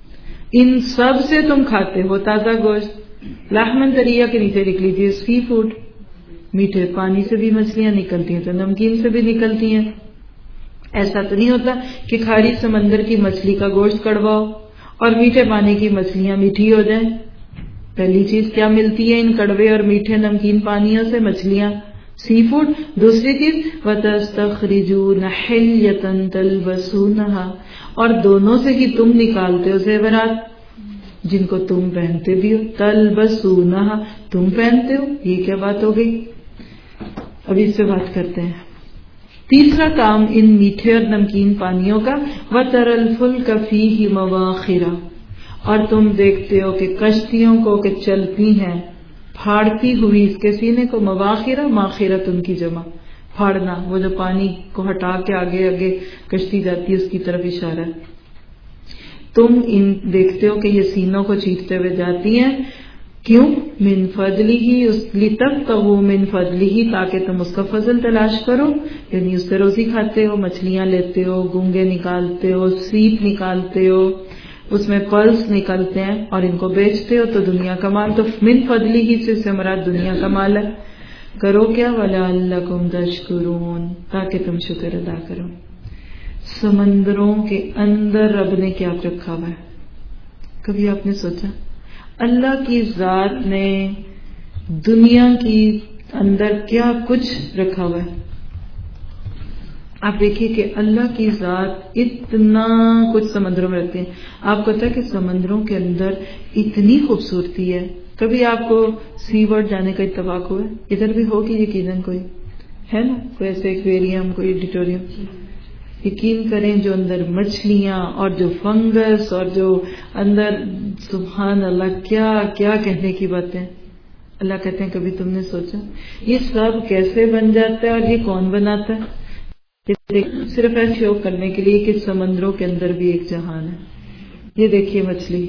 ان سب سے تم کھاتے ہو تازہ گوشت. لحمن طریہ کے نیچے لکھ لیجیے سی فوڈ. میٹھے پانی سے بھی مچھلیاں نکلتی ہیں تو نمکین سے بھی نکلتی ہیں. ایسا تو نہیں ہوتا کہ کھاری سمندر کی مچھلی کا گوشت کڑوا ہو اور میٹھے پانی کی مچھلیاں میٹھی ہو جائیں. پہلی چیز کیا ملتی ہے ان کڑوے اور میٹھے نمکین پانیوں سے؟ مچھلیاں، سی فوڈ. دوسری چیز وَتَسْتَخْرِجُونَ حِلْيَةً تَلْبَسُونَهَا، اور دونوں سے ہی تم نکالتے ہو زیورات جن کو تم پہنتے بھی ہو. تَلْبَسُونَهَا، تم پہنتے ہو. یہ کیا بات ہو گئی؟ ابھی اس پہ بات کرتے ہیں. تیسرا کام ان میٹھے اور نمکین پانیوں کا وَتَرَى الْفُلْكَ فِيهِ مَوَاخِرَ، اور تم دیکھتے ہو کہ کشتیوں کو کہ چلتی ہیں پھاڑتی ہوئی اس کے سینے کو. مواخرہ، ماخرت ان کی جمع، پھاڑنا، وہ جو پانی کو ہٹا کے آگے آگے کشتی جاتی ہے اس کی طرف اشارہ ہے. تم ان دیکھتے ہو کہ یہ سینوں کو چیرتے ہوئے جاتی ہیں. کیوں؟ من فضلہ، لتبتغوا من فضلہ، تاکہ تم اس کا فضل تلاش کرو. یعنی اس سے روزی کھاتے ہو، مچھلیاں لیتے ہو، گونگے نکالتے ہو، سیپ نکالتے ہو، اس میں پلس نکلتے ہیں اور ان کو بیچتے ہو تو دنیا کا مال. تو من فضلی ہی سے مراد دنیا کا مال ہے. کرو کیا؟ وَلَعَلَّكُمْ تَشْكُرُونَ، تاکہ تم شکر ادا کرو. سمندروں کے اندر رب نے کیا رکھا ہوا ہے؟ کبھی آپ نے سوچا؟ اللہ کی ذات نے دنیا کی اندر کیا کچھ رکھا ہوا ہے. آپ دیکھیے کہ اللہ کی ذات اتنا کچھ سمندروں میں رکھتے ہیں. آپ کو پتا ہے کہ سمندروں کے اندر اتنی خوبصورتی ہے. کبھی آپ کو سی ورلڈ جانے کا اتفاق ہوا ہے؟ ادھر بھی ہوگی یقیناً، کوئی ہے نا، کوئی ایسے ایکویریم، کوئی ایڈیٹوریم. یقین کریں جو اندر مچھلیاں اور جو فنگس اور جو اندر، سبحان اللہ، کیا کیا کہنے کی باتیں. اللہ کہتے ہیں کبھی تم نے سوچا یہ سب کیسے بن جاتا ہے اور یہ کون بناتا ہے؟ صرف ایسے شو کرنے کے لیے کہ سمندروں کے اندر بھی ایک جہان ہے. یہ دیکھیے مچھلی.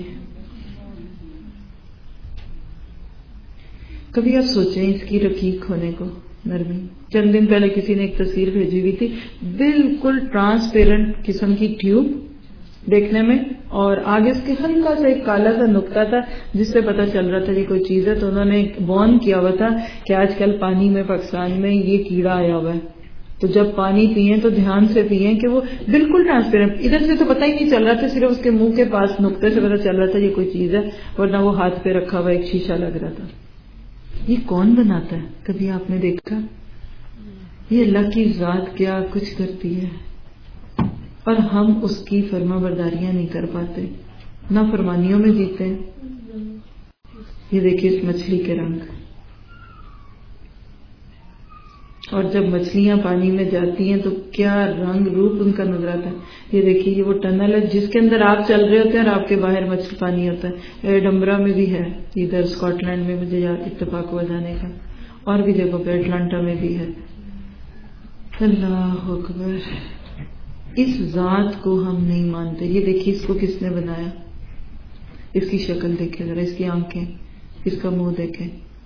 کبھی آپ سوچیں اس کی رقیق ہونے کو، نرمی. چند دن پہلے کسی نے ایک تصویر بھیجی ہوئی تھی، بالکل ٹرانسپیرنٹ قسم کی ٹیوب دیکھنے میں، اور آگے اس کے ہلکا سا ایک کالا سا نقطہ تھا جس سے پتا چل رہا تھا کہ کوئی چیز ہے. تو انہوں نے وارن کیا ہوا تھا کہ آج کل پانی میں پاکستان میں یہ کیڑا آیا ہوا ہے، تو جب پانی پیئیں تو دھیان سے پیئیں کہ وہ بالکل ٹرانسپیرنٹ. ادھر سے تو پتہ ہی نہیں چل رہا تھا، صرف اس کے منہ کے پاس نقطے سے پتہ چل رہا تھا یہ کوئی چیز ہے، ورنہ وہ ہاتھ پہ رکھا ہوا ایک شیشہ لگ رہا تھا. یہ کون بناتا ہے؟ کبھی آپ نے دیکھا؟ یہ اللہ کی ذات کیا کچھ کرتی ہے اور ہم اس کی فرما برداریاں نہیں کر پاتے، نہ فرمانیوں میں جیتے ہیں. یہ دیکھیے اس مچھلی کے رنگ، اور جب مچھلیاں پانی میں جاتی ہیں تو کیا رنگ روپ ان کا نظر آتا ہے. یہ دیکھیے یہ وہ ٹنل ہے جس کے اندر آپ چل رہے ہوتے ہیں اور آپ کے باہر مچھلی پانی ہوتا ہے. ایڈمبرا میں بھی ہے، ادھر اسکاٹ لینڈ میں مجھے اتفاق ہوا جانے کا، اور بھی جگہوں پہ اٹلانٹا میں بھی ہے. اللہ اکبر. اس ذات کو ہم نہیں مانتے. یہ دیکھیے اس کو کس نے بنایا، اس کی شکل دیکھیں ذرا، اس کی آنکھیں، اس کا منہ دیکھیں.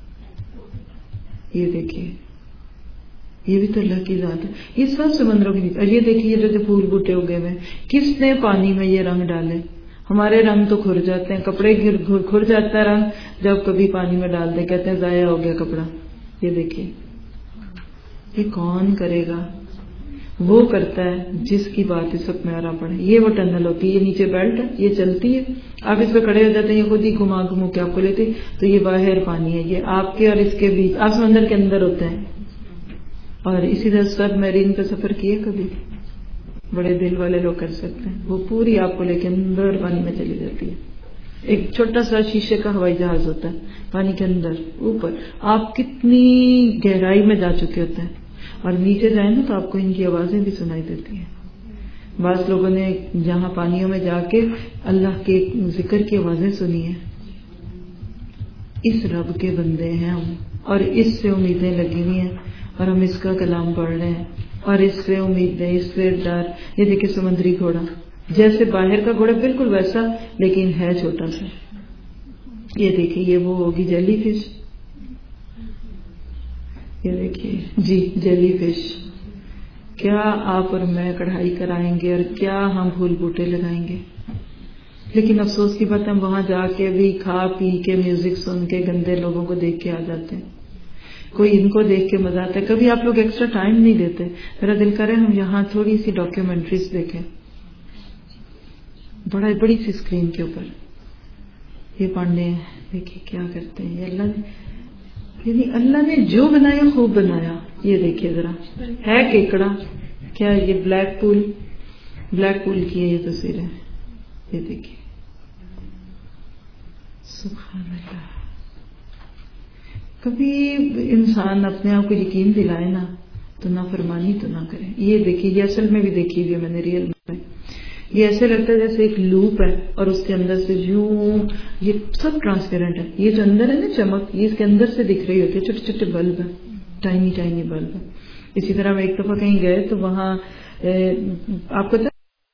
یہ دیکھیے یہ بھی تو اللہ کی ذات ہے. یہ سب سمندروں کی نیچے. اور یہ دیکھیے جو پھول بوٹے اگے ہوئے، کس نے پانی میں یہ رنگ ڈالے؟ ہمارے رنگ تو کھر جاتے ہیں، کپڑے کھر جاتا ہے رنگ جب کبھی پانی میں ڈال دیں، کہتے ہیں ضائع ہو گیا کپڑا. یہ دیکھیے یہ کون کرے گا؟ وہ کرتا ہے جس کی بات اس وقت میں آ رہا پڑے. یہ وہ ٹنل ہوتی ہے، یہ نیچے بیلٹ ہے، یہ چلتی ہے، آپ اس پہ کھڑے ہو جاتے ہیں، یہ خود ہی گھما گھمو کے آپ کو لیتے. تو یہ باہر پانی ہے، یہ آپ کے اور اس کے بیچ، آپ سمندر کے اندر ہوتے ہیں. اور اسی طرح سب میرین کا سفر کیے کبھی؟ بڑے دل والے لوگ کر سکتے ہیں. وہ پوری آپ کو لے کے اندر پانی میں چلی جاتی ہے. ایک چھوٹا سا شیشے کا ہوائی جہاز ہوتا ہے پانی کے اندر اوپر، آپ کتنی گہرائی میں جا چکے ہوتے ہیں اور نیچے جائیں نا تو آپ کو ان کی آوازیں بھی سنائی دیتی ہیں. بعض لوگوں نے جہاں پانیوں میں جا کے اللہ کے ذکر کی آوازیں سنی ہیں. اس رب کے بندے ہیں ہم، اور اس سے امیدیں لگی ہوئی ہیں، اور ہم اس کا کلام پڑھ رہے ہیں، اور اس سے امیدیں، اس سے ڈر. یہ دیکھیں سمندری گھوڑا، جیسے باہر کا گھوڑا بالکل ویسا، لیکن ہے چھوٹا سا. یہ دیکھیں یہ وہ ہوگی جیلی فش. یہ دیکھیے جی جیلی فش. کیا آپ اور میں کڑھائی کرائیں گے اور کیا ہم پھول بوٹے لگائیں گے. لیکن افسوس کی بات ہم وہاں جا کے بھی کھا پی کے میوزک سن کے گندے لوگوں کو دیکھ کے آ جاتے ہیں. کوئی ان کو دیکھ کے مزہ آتا ہے. کبھی آپ لوگ ایکسٹرا ٹائم نہیں دیتے. میرا دل کرے ہم یہاں تھوڑی سی ڈاکیومنٹریز دیکھیں بڑی سی اسکرین کے اوپر. یہ پانڈے دیکھیے کیا کرتے ہیں. یہ اللہ نے جو بنایا خوب بنایا. یہ دیکھیے ذرا ہے کیکڑا کیا. یہ بلیک پول کی ہے یہ تصویریں. یہ دیکھیے سبحان اللہ. کبھی انسان اپنے آپ کو یقین دلائے نا تو نافرمانی تو نہ کرے. یہ دیکھیے یہ اصل میں بھی دیکھی ہوئی ہے میں نے ریئل میں. یہ ایسے لگتا ہے جیسے ایک لوپ ہے اور اس کے اندر سے یوں یہ سب ٹرانسپیرنٹ ہے. یہ جو اندر ہے نا چمک یہ اس کے اندر سے دکھ رہی ہوتی ہے. چھوٹے چھوٹے بلب ہیں ٹائنی بلب ہیں. اسی طرح میں ایک دفعہ کہیں گئے تو وہاں آپ کو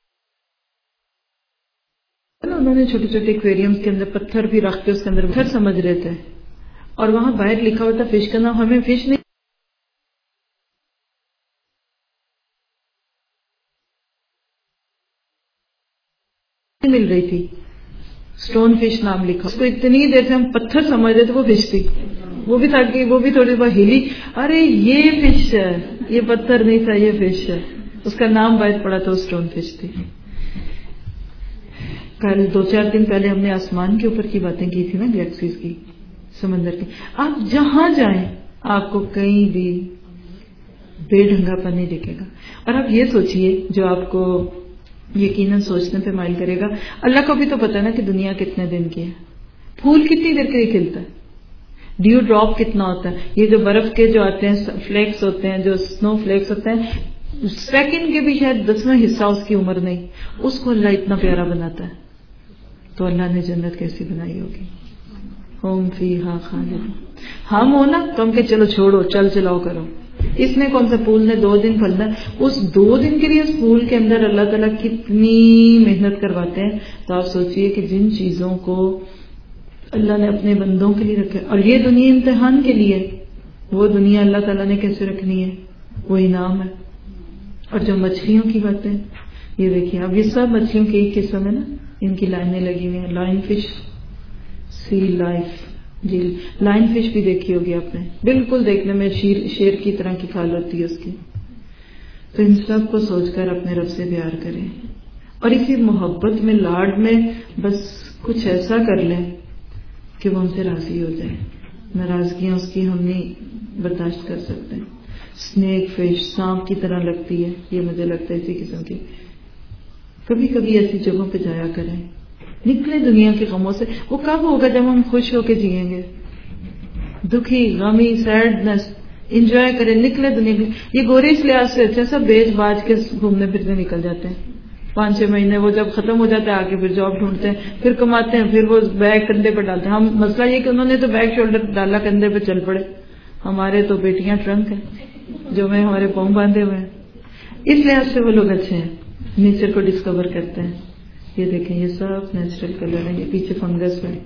انہوں نے چھوٹے چھوٹے ایکویریم کے اندر پتھر بھی رکھ کے اس کے اندر پتھر سمجھ رہے تھے اور وہاں باہر لکھا ہوا تھا فش کا نام. ہمیں فش نہیں مل رہی تھی. اسٹون فش نام لکھا. اس کو اتنی دیر سے ہم پتھر سمجھ رہے تھے وہ فش تھی. وہ بھی تھا کہ وہ بھی تھوڑی بہت ہلی. ارے یہ فش ہے یہ پتھر نہیں تھا یہ فش ہے. اس کا نام باہر پڑا تھا اسٹون فش تھی. کل 2-4 دن پہلے ہم نے آسمان کے اوپر کی باتیں کی تھی نا گلیکسیز کی سمندر کی. آپ جہاں جائیں آپ کو کہیں بھی بے ڈھنگا پن نہیں دکھے گا. اور آپ یہ سوچئے جو آپ کو یقیناً سوچنے پہ مائل کرے گا. اللہ کو بھی تو پتا ہے نا کہ دنیا کتنے دن کی ہے. پھول کتنی دیر کے لیے کھلتا ہے. ڈیو ڈراپ کتنا ہوتا ہے. یہ جو برف کے جو آتے ہیں فلیکس ہوتے ہیں جو سنو فلیکس ہوتے ہیں سیکنڈ کے بھی شاید 10واں حصہ اس کی عمر نہیں. اس کو اللہ اتنا پیارا بناتا ہے. تو اللہ نے جنت کیسی بنائی ہوگی. ہوم فیہا خالدون. ہم ہو نا کم کہ چلو چھوڑو چلاؤ کرو. اس میں کون سا پھول نے 2 دن پھلنا ہے. اس 2 دن کے لیے اس پھول کے اندر اللہ تعالیٰ کتنی محنت کرواتے ہیں. تو آپ سوچئے کہ جن چیزوں کو اللہ نے اپنے بندوں کے لیے رکھا اور یہ دنیا امتحان کے لیے وہ دنیا اللہ تعالیٰ نے کیسے رکھنی ہے وہ انعام ہے. اور جو مچھلیوں کی باتیں یہ دیکھیے اب یہ سب مچھلیوں کے ایک قسم ہے نا ان کی لائنیں لگی ہوئی ہیں. لائن فش سی لائف جی لائن فش بھی دیکھی ہوگی آپ نے. بالکل دیکھنے میں شیر کی طرح کی کھال ہوتی ہے اس کی. تو ان سب کو سوچ کر اپنے رب سے پیار کریں اور اسی محبت میں لاڈ میں بس کچھ ایسا کر لیں کہ وہ ہم سے راضی ہو جائے. ناراضگیاں اس کی ہم نہیں برداشت کر سکتے. اسنیک فش سانپ کی طرح لگتی ہے. یہ مجھے لگتا ہے اسی قسم کی. کبھی کبھی ایسی جگہوں پہ جایا کریں. نکلے دنیا کے غموں سے. وہ کب ہوگا جب ہم خوش ہو کے جئیں گے. دکھی غمی سیڈنس انجوائے کریں. نکلے دنیا کے. یہ گورے اس لحاظ سے اچھا سب بیچ باج کے گھومنے پھرنے نکل جاتے ہیں. 5-6 مہینے وہ جب ختم ہو جاتے ہیں آگے پھر جاب ڈھونڈتے ہیں پھر کماتے ہیں پھر وہ بیگ کندھے پہ ڈالتے ہیں. ہم مسئلہ یہ کہ انہوں نے تو بیگ شولڈر ڈالا کندھے پہ چل پڑے. ہمارے تو بیٹیاں ٹرنک ہیں جو میں ہمارے پاؤں باندھے ہوئے ہیں. اس لحاظ سے وہ لوگ اچھے ہیں. نیچر کو ڈسکور کرتے ہیں. یہ دیکھیں یہ سب نیچرل کلر ہے. یہ پیچھے فنگس ہے.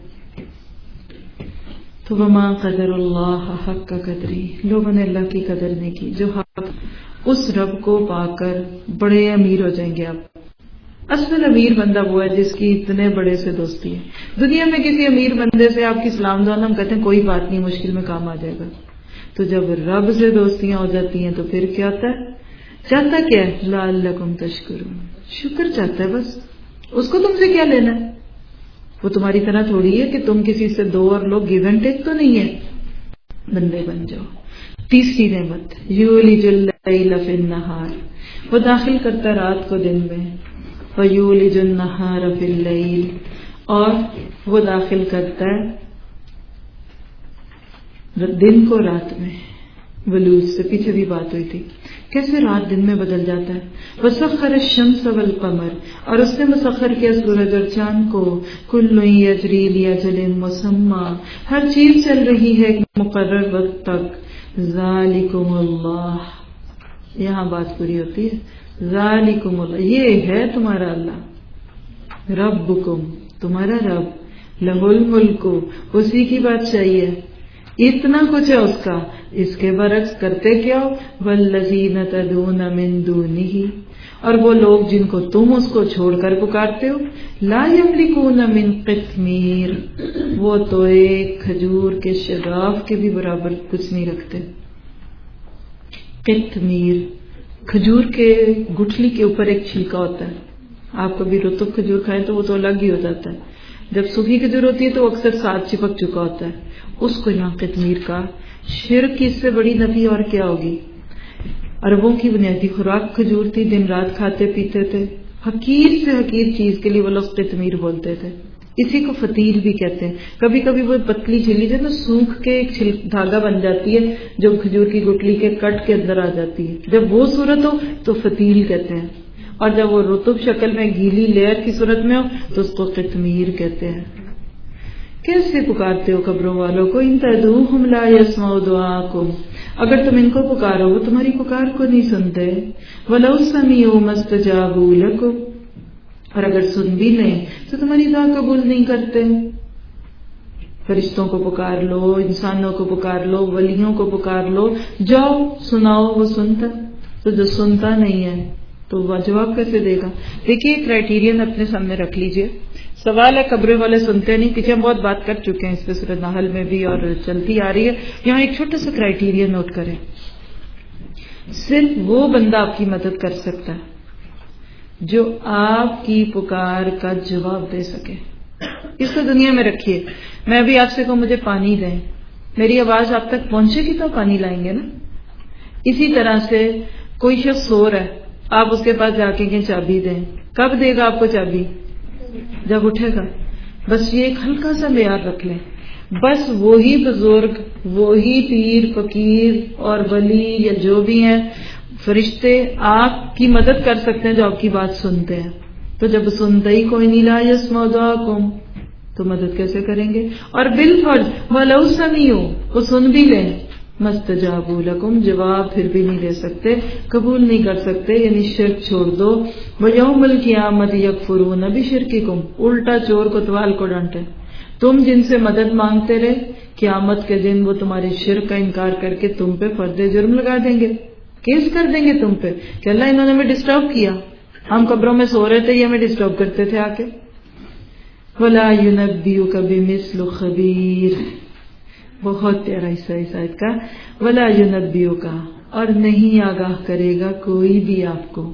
تو وما قدر اللہ حق کا قدری. لوگوں نے اللہ کی قدر نہیں کی. جو حق اس رب کو پا کر بڑے امیر ہو جائیں گے. آپ اصل امیر بندہ وہ ہے جس کی اتنے بڑے سے دوستی ہے. دنیا میں کسی امیر بندے سے آپ کی سلام دعا ہم کہتے ہیں کوئی بات نہیں مشکل میں کام آ جائے گا. تو جب رب سے دوستیاں ہو جاتی ہیں تو پھر کیا ہوتا ہے. چاہتا کیا ہے لعلکم تشکرون. شکر چاہتا ہے بس. اس کو تم سے کیا لینا ہے. وہ تمہاری طرح تھوڑی ہے کہ تم کسی سے دو اور لوگ گیو اینڈ ٹیک تو نہیں ہے. بندے بن جاؤ. تیسری نعمت یولج اللیل فی النہار. وہ داخل کرتا ہے رات کو دن میں. ویولج النہار فی اللیل. اور وہ داخل کرتا ہے دن کو رات میں. ولوج سے پیچھے بھی بات ہوئی تھی کیسے رات دن میں بدل جاتا ہے. وسخر الشمس والقمر. اور اس نے مسخر کیا سورج اور چاند کو. کل یجری لاجل مسمى. ہر چیز چل رہی ہے ایک مقرر وقت تک. ذالکم اللہ. یہاں بات پوری ہوتی ہے. ذالکم اللہ. یہ ہے تمہارا اللہ. ربکم تمہارا رب. لہ الملک. اسی کی بات چاہیے. اتنا کچھ ہے اس کا، اس کے برعکس کرتے کیا ہو؟ والذین تدعون من دونہ، اور وہ لوگ جن کو تم اس کو چھوڑ کر پکارتے ہو، لا یملکون من قطمیر، وہ تو ایک کھجور کے شگاف کے بھی برابر کچھ نہیں رکھتے. قطمیر کھجور کے گٹھلی کے اوپر ایک چھلکا ہوتا ہے. آپ کبھی رطب کھجور کھائیں تو وہ تو الگ ہی ہو جاتا ہے. جب سوکھی کھجور ہوتی ہے تو اکثر ساتھ چپک چکا ہوتا ہے، اس کو یہاں قطمیر کا. شرک کی اس سے بڑی نفی اور کیا ہوگی؟ عربوں کی بنیادی خوراک کھجور تھی، دن رات کھاتے پیتے تھے. حقیر سے حقیر چیز کے لیے وہ لوگ قطمیر بولتے تھے. اسی کو فتیل بھی کہتے ہیں. کبھی کبھی وہ پتلی چھلی جو نا سوکھ کے ایک دھاگا بن جاتی ہے جو کھجور کی گٹلی کے کٹ کے اندر آ جاتی ہے، جب وہ صورت ہو تو فتیل کہتے ہیں، اور جب وہ رطب شکل میں گیلی لیئر کی صورت میں ہو تو اس کو قطمیر کہتے ہیں. کیسے پکارتے ہو قبروں والوں کو؟ ان تدعوہم لا یسمعوا دعاءکم، اگر تم ان کو پکارو وہ تمہاری پکار کو نہیں سنتے. ولو سمعوا ما استجابوا لکم، اور اگر سن بھی لیں تو تمہاری دعا قبول نہیں کرتے. فرشتوں کو پکار لو، انسانوں کو پکار لو، ولیوں کو پکار لو، جاؤ سناؤ، وہ سنتا. تو جو سنتا نہیں ہے تو وہ جواب کیسے دے گا؟ دیکھیے کرائٹیرین اپنے سامنے رکھ لیجئے. سوال ہے قبریں والے سنتے نہیں، پیچھے ہم بہت بات کر چکے ہیں اس پہ سورۃ نحل میں بھی اور چلتی آ رہی ہے. یہاں ایک چھوٹا سا کرائٹیریا نوٹ کریں. صرف وہ بندہ آپ کی مدد کر سکتا ہے جو آپ کی پکار کا جواب دے سکے. اس کو دنیا میں رکھیے. میں ابھی آپ سے کہوں مجھے پانی دیں، میری آواز آپ تک پہنچے گی تو پانی لائیں گے نا. اسی طرح سے کوئی شخص سو رہا ہے، آپ اس کے پاس جا کے چابی دیں، کب دے گا آپ کو چابی؟ جب اٹھے گا. بس یہ ایک ہلکا سا معیار رکھ لیں. بس وہی بزرگ، وہی پیر فقیر اور ولی یا جو بھی ہیں فرشتے آپ کی مدد کر سکتے ہیں جو آپ کی بات سنتے ہیں. تو جب سنتا ہی کوئی نہیں، لا یسمعوا دعاءکم، تو مدد کیسے کریں گے؟ اور بالفرض ولو سمعوا، وہ سن بھی لیں، مستجابوا لکم، جواب پھر بھی نہیں دے سکتے، قبول نہیں کر سکتے. یعنی شرک چھوڑ دو. ویوم القیامت یکفرون بشرککم، الٹا چور کوتوال کو ڈانٹے. تم جن سے مدد مانگتے رہے، قیامت کے دن وہ تمہارے شرک کا انکار کر کے تم پہ فرد جرم لگا دیں گے، کیس کر دیں گے تم پہ کہ اللہ انہوں نے ہمیں ڈسٹرب کیا، ہم قبروں میں سو رہے تھے، یہ ہمیں ڈسٹرب کرتے تھے آ کے. ولا ينبئك بمثل خبیر، بہت پیارا حصہ اس آیت کا. ولا ينبئك، اور نہیں آگاہ کرے گا کوئی بھی آپ کو،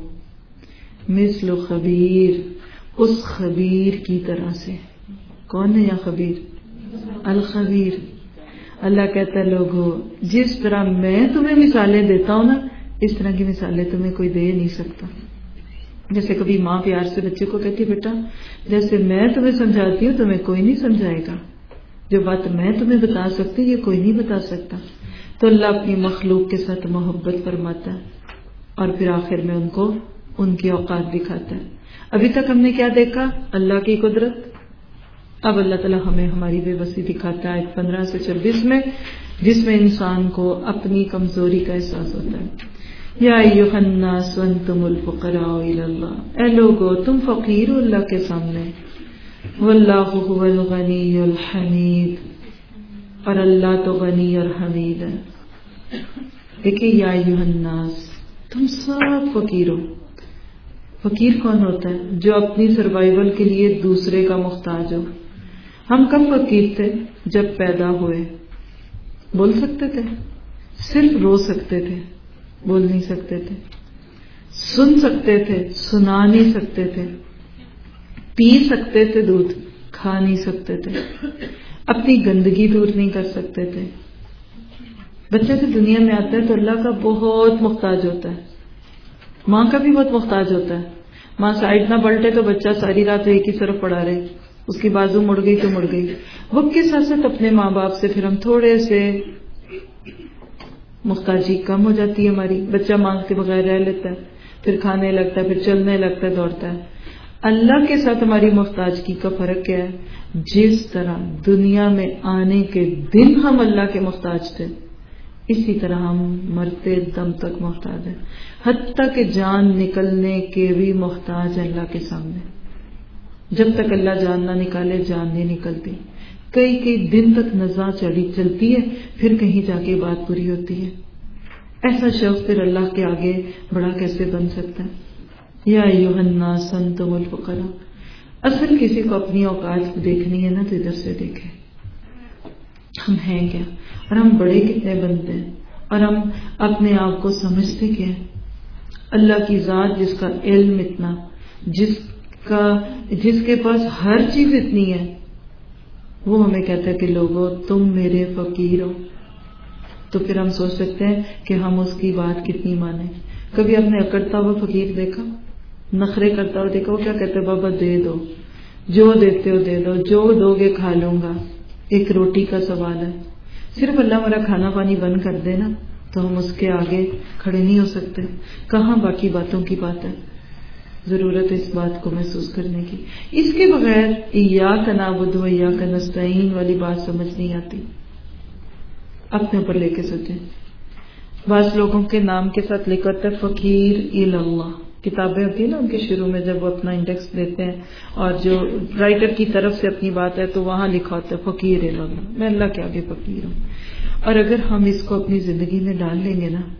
مثل خبیر، اس خبیر کی طرح سے. کون ہے یا خبیر؟ الخبیر. اللہ کہتا ہے لوگو جس طرح میں تمہیں مثالیں دیتا ہوں نا، اس طرح کی مثالیں تمہیں کوئی دے نہیں سکتا. جیسے کبھی ماں پیار سے بچے کو کہتی بیٹا جیسے میں تمہیں سمجھاتی ہوں تمہیں کوئی نہیں سمجھائے گا، جو بات میں تمہیں بتا سکتی یہ کوئی نہیں بتا سکتا. تو اللہ اپنی مخلوق کے ساتھ محبت فرماتا ہے اور پھر آخر میں ان کو ان کی اوقات دکھاتا ہے. ابھی تک ہم نے کیا دیکھا؟ اللہ کی قدرت. اب اللہ تعالیٰ ہمیں ہماری بے بسی دکھاتا ہے 15 سے 26 میں، جس میں انسان کو اپنی کمزوری کا احساس ہوتا ہے. یا ایھا الناس انتم الفقراء الی اللہ، اے لوگو تم فقیر ہو اللہ کے سامنے. واللہ هو الغنی الحمید، اور اللہ تو غنی اور حمید ہے. دیکھیے یا ایھا الناس، تم سب فقیر ہو. فقیر کون ہوتا ہے؟ جو اپنی سروائیول کے لیے دوسرے کا محتاج ہو. ہم کب فقیر تھے؟ جب پیدا ہوئے. بول سکتے تھے؟ صرف رو سکتے تھے، بول نہیں سکتے تھے. سن سکتے تھے، سنا نہیں سکتے تھے. پی سکتے تھے دودھ، کھا نہیں سکتے تھے. اپنی گندگی دور نہیں کر سکتے تھے. بچہ جب دنیا میں آتا ہے تو اللہ کا بہت محتاج ہوتا ہے، ماں کا بھی بہت محتاج ہوتا ہے. ماں سائڈ نہ پلٹے تو بچہ ساری رات ایک ہی طرف پڑا رہے، اس کی بازو مڑ گئی تو مڑ گئی. وقت کے ساتھ ساتھ اپنے ماں باپ سے پھر ہم تھوڑے سے محتاجی کم ہو جاتی ہے ہماری. بچہ مانگ کے بغیر رہ لیتا ہے، پھر کھانے لگتا ہے، پھر چلنے لگتا ہے، دوڑتا ہے. اللہ کے ساتھ ہماری محتاجگی کا فرق کیا ہے؟ جس طرح دنیا میں آنے کے دن ہم اللہ کے محتاج تھے، اسی طرح ہم مرتے دم تک محتاج ہیں. حتیٰ کہ جان نکلنے کے بھی محتاج ہیں اللہ کے سامنے. جب تک اللہ جان نہ نکالے جان نہیں نکلتی. کئی دن تک نزاع چلتی ہے، پھر کہیں جا کے بات پوری ہوتی ہے. ایسا شخص پھر اللہ کے آگے بڑا کیسے بن سکتا ہے؟ یا ایھا الناس انتم الفقراء. اصل کسی کو اپنی اوقات دیکھنی ہے نا تو ادھر سے دیکھے ہم ہیں کیا، اور ہم بڑے کتنے بنتے ہیں، اور ہم اپنے آپ کو سمجھتے کیا ہیں. اللہ کی ذات جس کا علم اتنا، جس کے پاس ہر چیز اتنی ہے، وہ ہمیں کہتا ہے کہ لوگوں تم میرے فقیر ہو. تو پھر ہم سوچ سکتے ہیں کہ ہم اس کی بات کتنی مانیں. کبھی آپ نے اکڑتا ہوا فقیر دیکھا، نخرے کرتا ہوا دیکھا؟ وہ کیا کہتے ہیں؟ بابا دے دو، جو دیتے ہو دے دو، جو دو گے کھا لوں گا. ایک روٹی کا سوال ہے، صرف اللہ ہمارا کھانا پانی بند کر دے نا تو ہم اس کے آگے کھڑے نہیں ہو سکتے. کہاں باقی باتوں کی بات ہے؟ ضرورت ہے اس بات کو محسوس کرنے کی. اس کے بغیر ایاک نعبد و ایاک نستعین والی بات سمجھ نہیں آتی. اپنے اوپر لے کے سوچیں. بعض لوگوں کے نام کے ساتھ لکھا ہوتا ہے فقیر اللہ. کتابیں ہوتی ہیں نا ان کے شروع میں جب وہ اپنا انڈیکس دیتے ہیں اور جو رائٹر کی طرف سے اپنی بات ہے تو وہاں لکھا ہوتا ہے فقیر اللہ، میں اللہ کے آگے فقیر ہوں. اور اگر ہم اس کو اپنی زندگی میں ڈال لیں گے نا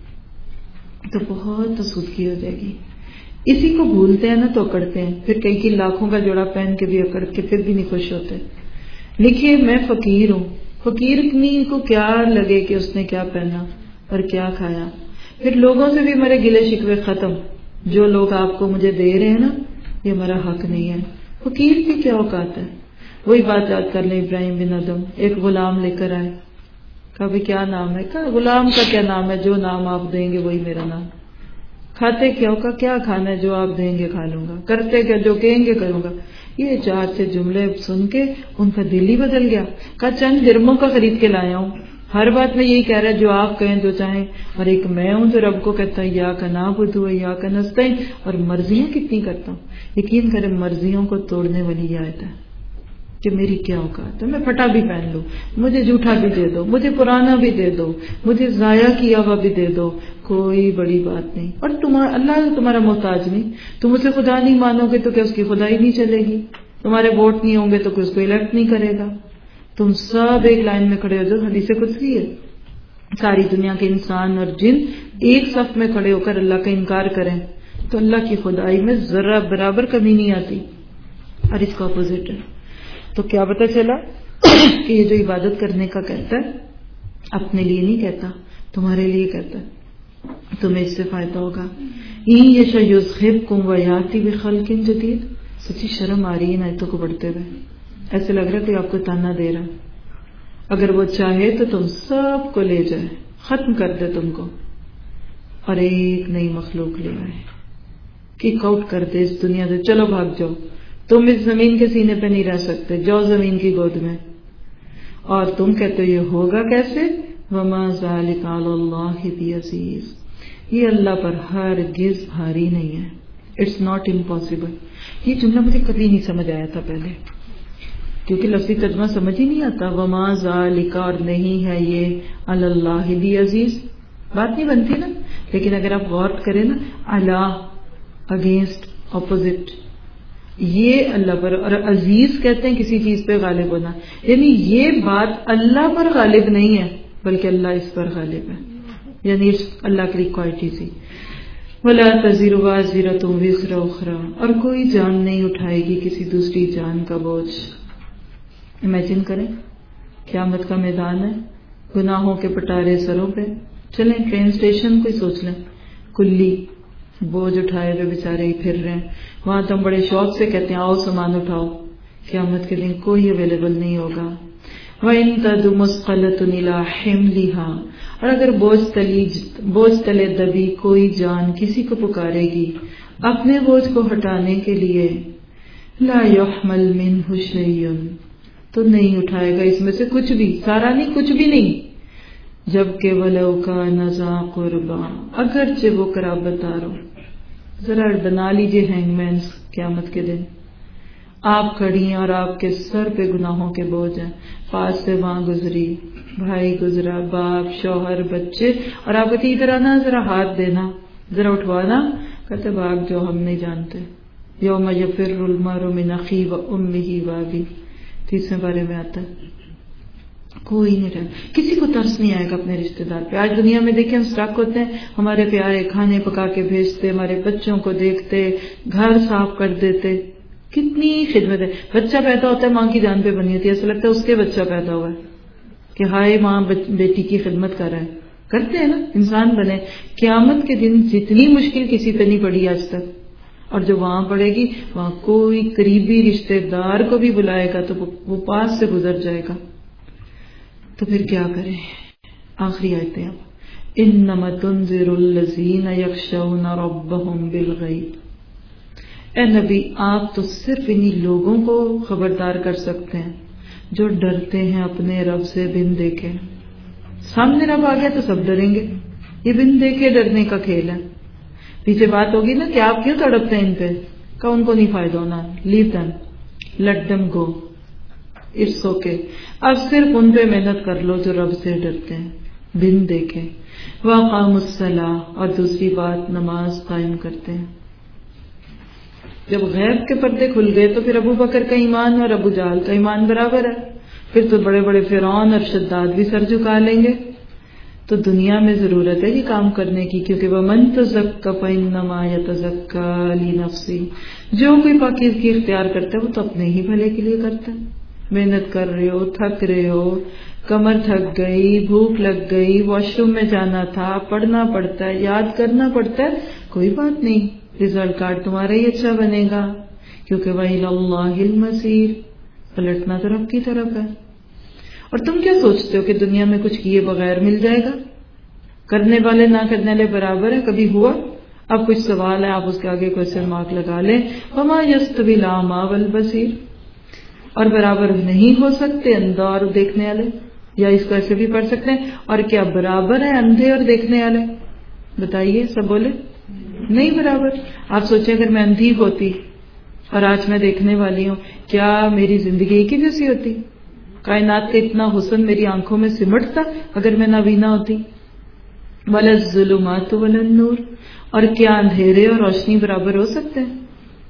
تو بہت آسودگی ہو جائے گی. اسی کو بھولتے ہیں نا تو اکڑتے ہیں، پھر کئی لاکھوں کا جوڑا پہن کے بھی اکڑ کے پھر بھی نہیں خوش ہوتے. لکھیے میں فقیر ہوں. فقیر کو کیا لگے کہ اس نے کیا پہنا اور کیا کھایا. پھر لوگوں سے بھی میرے گلے شکوے ختم. جو لوگ آپ کو مجھے دے رہے ہیں نا یہ ہمارا حق نہیں ہے. فقیر کی کیا اوقات ہے؟ وہی بات یاد کر لیں. ابراہیم بن ادم ایک غلام لے کر آئے. کہا بھی کیا نام ہے؟ کہا غلام کا کیا نام ہے، جو نام آپ دیں گے وہی میرا نام. کھاتے کیا ہوگا؟ کیا کھانا ہے؟ جو آپ دیں گے کھا لوں گا. کرتے کیا؟ جو کہیں گے کروں گا. یہ 4 جملے سن کے ان کا دل ہی بدل گیا. کہا چند درموں کا خرید کے لایا ہوں، ہر بات میں یہی کہہ رہا ہے جو آپ کہیں جو چاہیں. اور ایک میں ہوں جو رب کو کہتا ہے ایاک نعبد و ایاک نستعین، اور مرضیاں کتنی کرتا ہوں. یقین کریں مرضیوں کو توڑنے والی یہ آیت ہے کہ میری کیا اوقات ہے، میں پھٹا بھی پہن لوں، مجھے جھوٹا بھی دے دو، مجھے پرانا بھی دے دو، مجھے ضائع کیا ہوا بھی دے دو، کوئی بڑی بات نہیں. اور اللہ تمہارا محتاج نہیں. تم اسے خدا نہیں مانو گے تو کیا اس کی خدائی نہیں چلے گی؟ تمہارے ووٹ نہیں ہوں گے تو کوئی اس کو الیکٹ نہیں کرے گا. تم سب ایک لائن میں کھڑے ہو جاؤ. حدیث قدسی ہے، ساری دنیا کے انسان اور جن ایک صف میں کھڑے ہو کر اللہ کا انکار کریں تو اللہ کی خدائی میں ذرا برابر کمی نہیں آتی. اور اس کا اپوزٹ ہے. تو کیا پتہ چلا کہ یہ جو عبادت کرنے کا کہتا ہے اپنے لیے نہیں کہتا، تمہارے لیے کہتا ہے. تمہیں اس سے فائدہ ہوگا. یشاء یذھبکم ویأتی بخلق جدید. سچی شرم آ رہی ہے آیتوں کو پڑھتے ہوئے. ایسے لگ رہا ہے کہ آپ کو تانا دے رہا ہے. اگر وہ چاہے تو تم سب کو لے جائے، ختم کر دے تم کو، اور ایک نئی مخلوق لے آئے، کک آؤٹ کر دے اس دنیا سے. چلو بھاگ جاؤ، تم اس زمین کے سینے پہ نہیں رہ سکتے، جاؤ زمین کی گود میں. اور تم کہتے ہو یہ ہوگا کیسے؟ وما ذلک علی اللہ بعزیز. یہ اللہ پر ہرگز بھاری نہیں ہے. It's not impossible. یہ جملہ مجھے کبھی نہیں سمجھ آیا تھا پہلے، کیونکہ لفظی ترجمہ سمجھ ہی نہیں آتا. وما ذلک، اور نہیں ہے یہ، علی اللہ بعزیز، بات نہیں بنتی نا. لیکن اگر آپ غور کریں نا، اللہ اگینسٹ اپوزٹ، یہ اللہ پر، اور عزیز کہتے ہیں کسی چیز پہ غالب ہونا، یعنی یہ بات اللہ پر غالب نہیں ہے بلکہ اللہ اس پر غالب ہے. یعنی اللہ کی کوالٹی سی. ولا تزر وازرۃ وزر اخری، اور کوئی جان نہیں اٹھائے گی کسی دوسری جان کا بوجھ. امیجن کریں قیامت کا میدان ہے، گناہوں کے پٹارے سروں پہ. چلیں ٹرین اسٹیشن کو ہی سوچ لیں، کلی بوجھ اٹھائے ہوئے بیچارے ہی پھر رہے ہیں. وہاں تو ہم بڑے شوق سے کہتے ہیں آؤ سامان اٹھاؤ. قیامت کے دن کوئی اویلیبل نہیں ہوگا. وَإِن تَدُ مُثْقَلَةٌ إِلَىٰ حِمْلِهَا، اور اگر بوجھ تلے دبی کوئی جان کسی کو پکارے گی اپنے بوجھ کو ہٹانے کے لیے، لَا يُحْمَلْ مِنْهُ شَيْءٌ، تو نہیں اٹھائے گا اس میں سے کچھ بھی، سارا نہیں، کچھ بھی نہیں. جبکہ وَلَوْ كَانَ ذَا قُرْبَىٰ، اگرچہ وہ قرابت دار ہو. ذرا بنا لیجئے ہینگ مینس قیامت کے دن، آپ کھڑی ہیں اور آپ کے سر پہ گناہوں کے بوجھ ہیں. پاس سے وہاں گزری، بھائی گزرا، باپ، شوہر، بچے، اور آپ کہتے ادھر آنا، ذرا ہاتھ دینا، ذرا اٹھوانا. کہتے بھاگ جو ہم نہیں جانتے. یوم یفر المرء من اخیہ وامہ وابیہ، 30ویں بارے میں آتا ہے. کوئی نہیں رہے، کسی کو ترس نہیں آئے گا اپنے رشتہ دار پہ. آج دنیا میں دیکھیں ہم اسٹاک ہوتے ہیں، ہمارے پیارے کھانے پکا کے بھیجتے، ہمارے بچوں کو دیکھتے، گھر صاف کر دیتے، کتنی خدمت ہے. بچہ پیدا ہوتا ہے ماں کی جان پہ بنی ہوتی ہے، ایسا لگتا ہے اس کے بچہ پیدا ہوا ہے کہ ہائے ماں بیٹی کی خدمت کر رہا ہے. کرتے ہیں نا، انسان بنے. قیامت کے دن جتنی مشکل کسی پہ نہیں پڑی آج تک، اور جو وہاں پڑے گی وہاں کوئی قریبی رشتہ دار کو بھی بلائے گا تو وہ پاس سے گزر جائے گا. تو پھر کیا کریں؟ آخری آیتیں اب. انما تنذر الذین یخشون ربهم بالغیب. اے نبی آپ تو صرف انہی لوگوں کو خبردار کر سکتے ہیں جو ڈرتے ہیں اپنے رب سے بن دیکھے. سامنے رب آ گیا تو سب ڈریں گے، یہ بن دیکھے ڈرنے کا کھیل ہے. پیچھے بات ہوگی نا کہ آپ کیوں تڑپتے ہیں ان پہ، کہ ان کو نہیں فائدہ ہونا. Leave them, let them go, it's okay. اب صرف ان پہ محنت کر لو جو رب سے ڈرتے ہیں بن دیکھے. وَأَقَامُوا الصَّلَاةَ، اور دوسری بات نماز قائم کرتے ہیں. جب غیب کے پردے کھل گئے تو پھر ابو بکر کا ایمان اور ابو جہل کا ایمان برابر ہے. پھر تو بڑے بڑے فرعون اور شداد بھی سر جھکا لیں گے. تو دنیا میں ضرورت ہے یہ کام کرنے کی، کیونکہ وَمَن تَزَكَّىٰ فَإِنَّمَا يَتَزَكَّىٰ لِنَفْسِهِ. جو کوئی پاکیزگی اختیار کرتا ہے وہ تو اپنے ہی بھلے کے لیے کرتا ہے. محنت کر رہے ہو، تھک رہے ہو، کمر تھک گئی، بھوک لگ گئی، واش روم میں جانا تھا، پڑھنا پڑتا ہے، یاد کرنا پڑتا ہے، کوئی بات نہیں، رزلٹ کارڈ تمہارا ہی اچھا بنے گا، کیونکہ وَإِلَى اللَّهِ الْمَصِيرُ، پلٹنا تو رب کی طرف ہے. اور تم کیا سوچتے ہو کہ دنیا میں کچھ کیے بغیر مل جائے گا؟ کرنے والے نہ کرنے والے برابر ہے. کبھی ہوا؟ اب کچھ سوال ہے، آپ اس کے آگے کوئسچن مارک لگا لیں. وَمَا يَسْتَوِي الْأَعْمَىٰ وَالْبَصِيرُ، اور برابر نہیں ہو سکتے اندھا اور دیکھنے والے. یا اس کو ایسے بھی پڑھ سکتے ہیں، اور کیا برابر ہے اندھے اور دیکھنے والے؟ بتائیے، سب بولے نہیں برابر. آپ سوچیں اگر میں اندھی ہوتی اور آج میں دیکھنے والی ہوں، کیا میری زندگی ایک ہی جیسی ہوتی؟ کائنات کا اتنا حسن میری آنکھوں میں سمٹتا اگر میں نابینا ہوتی؟ وَلَا الظُّلُمَاتُ وَلَا النُّورُ، اور کیا اندھیرے اور روشنی برابر ہو سکتے ہیں؟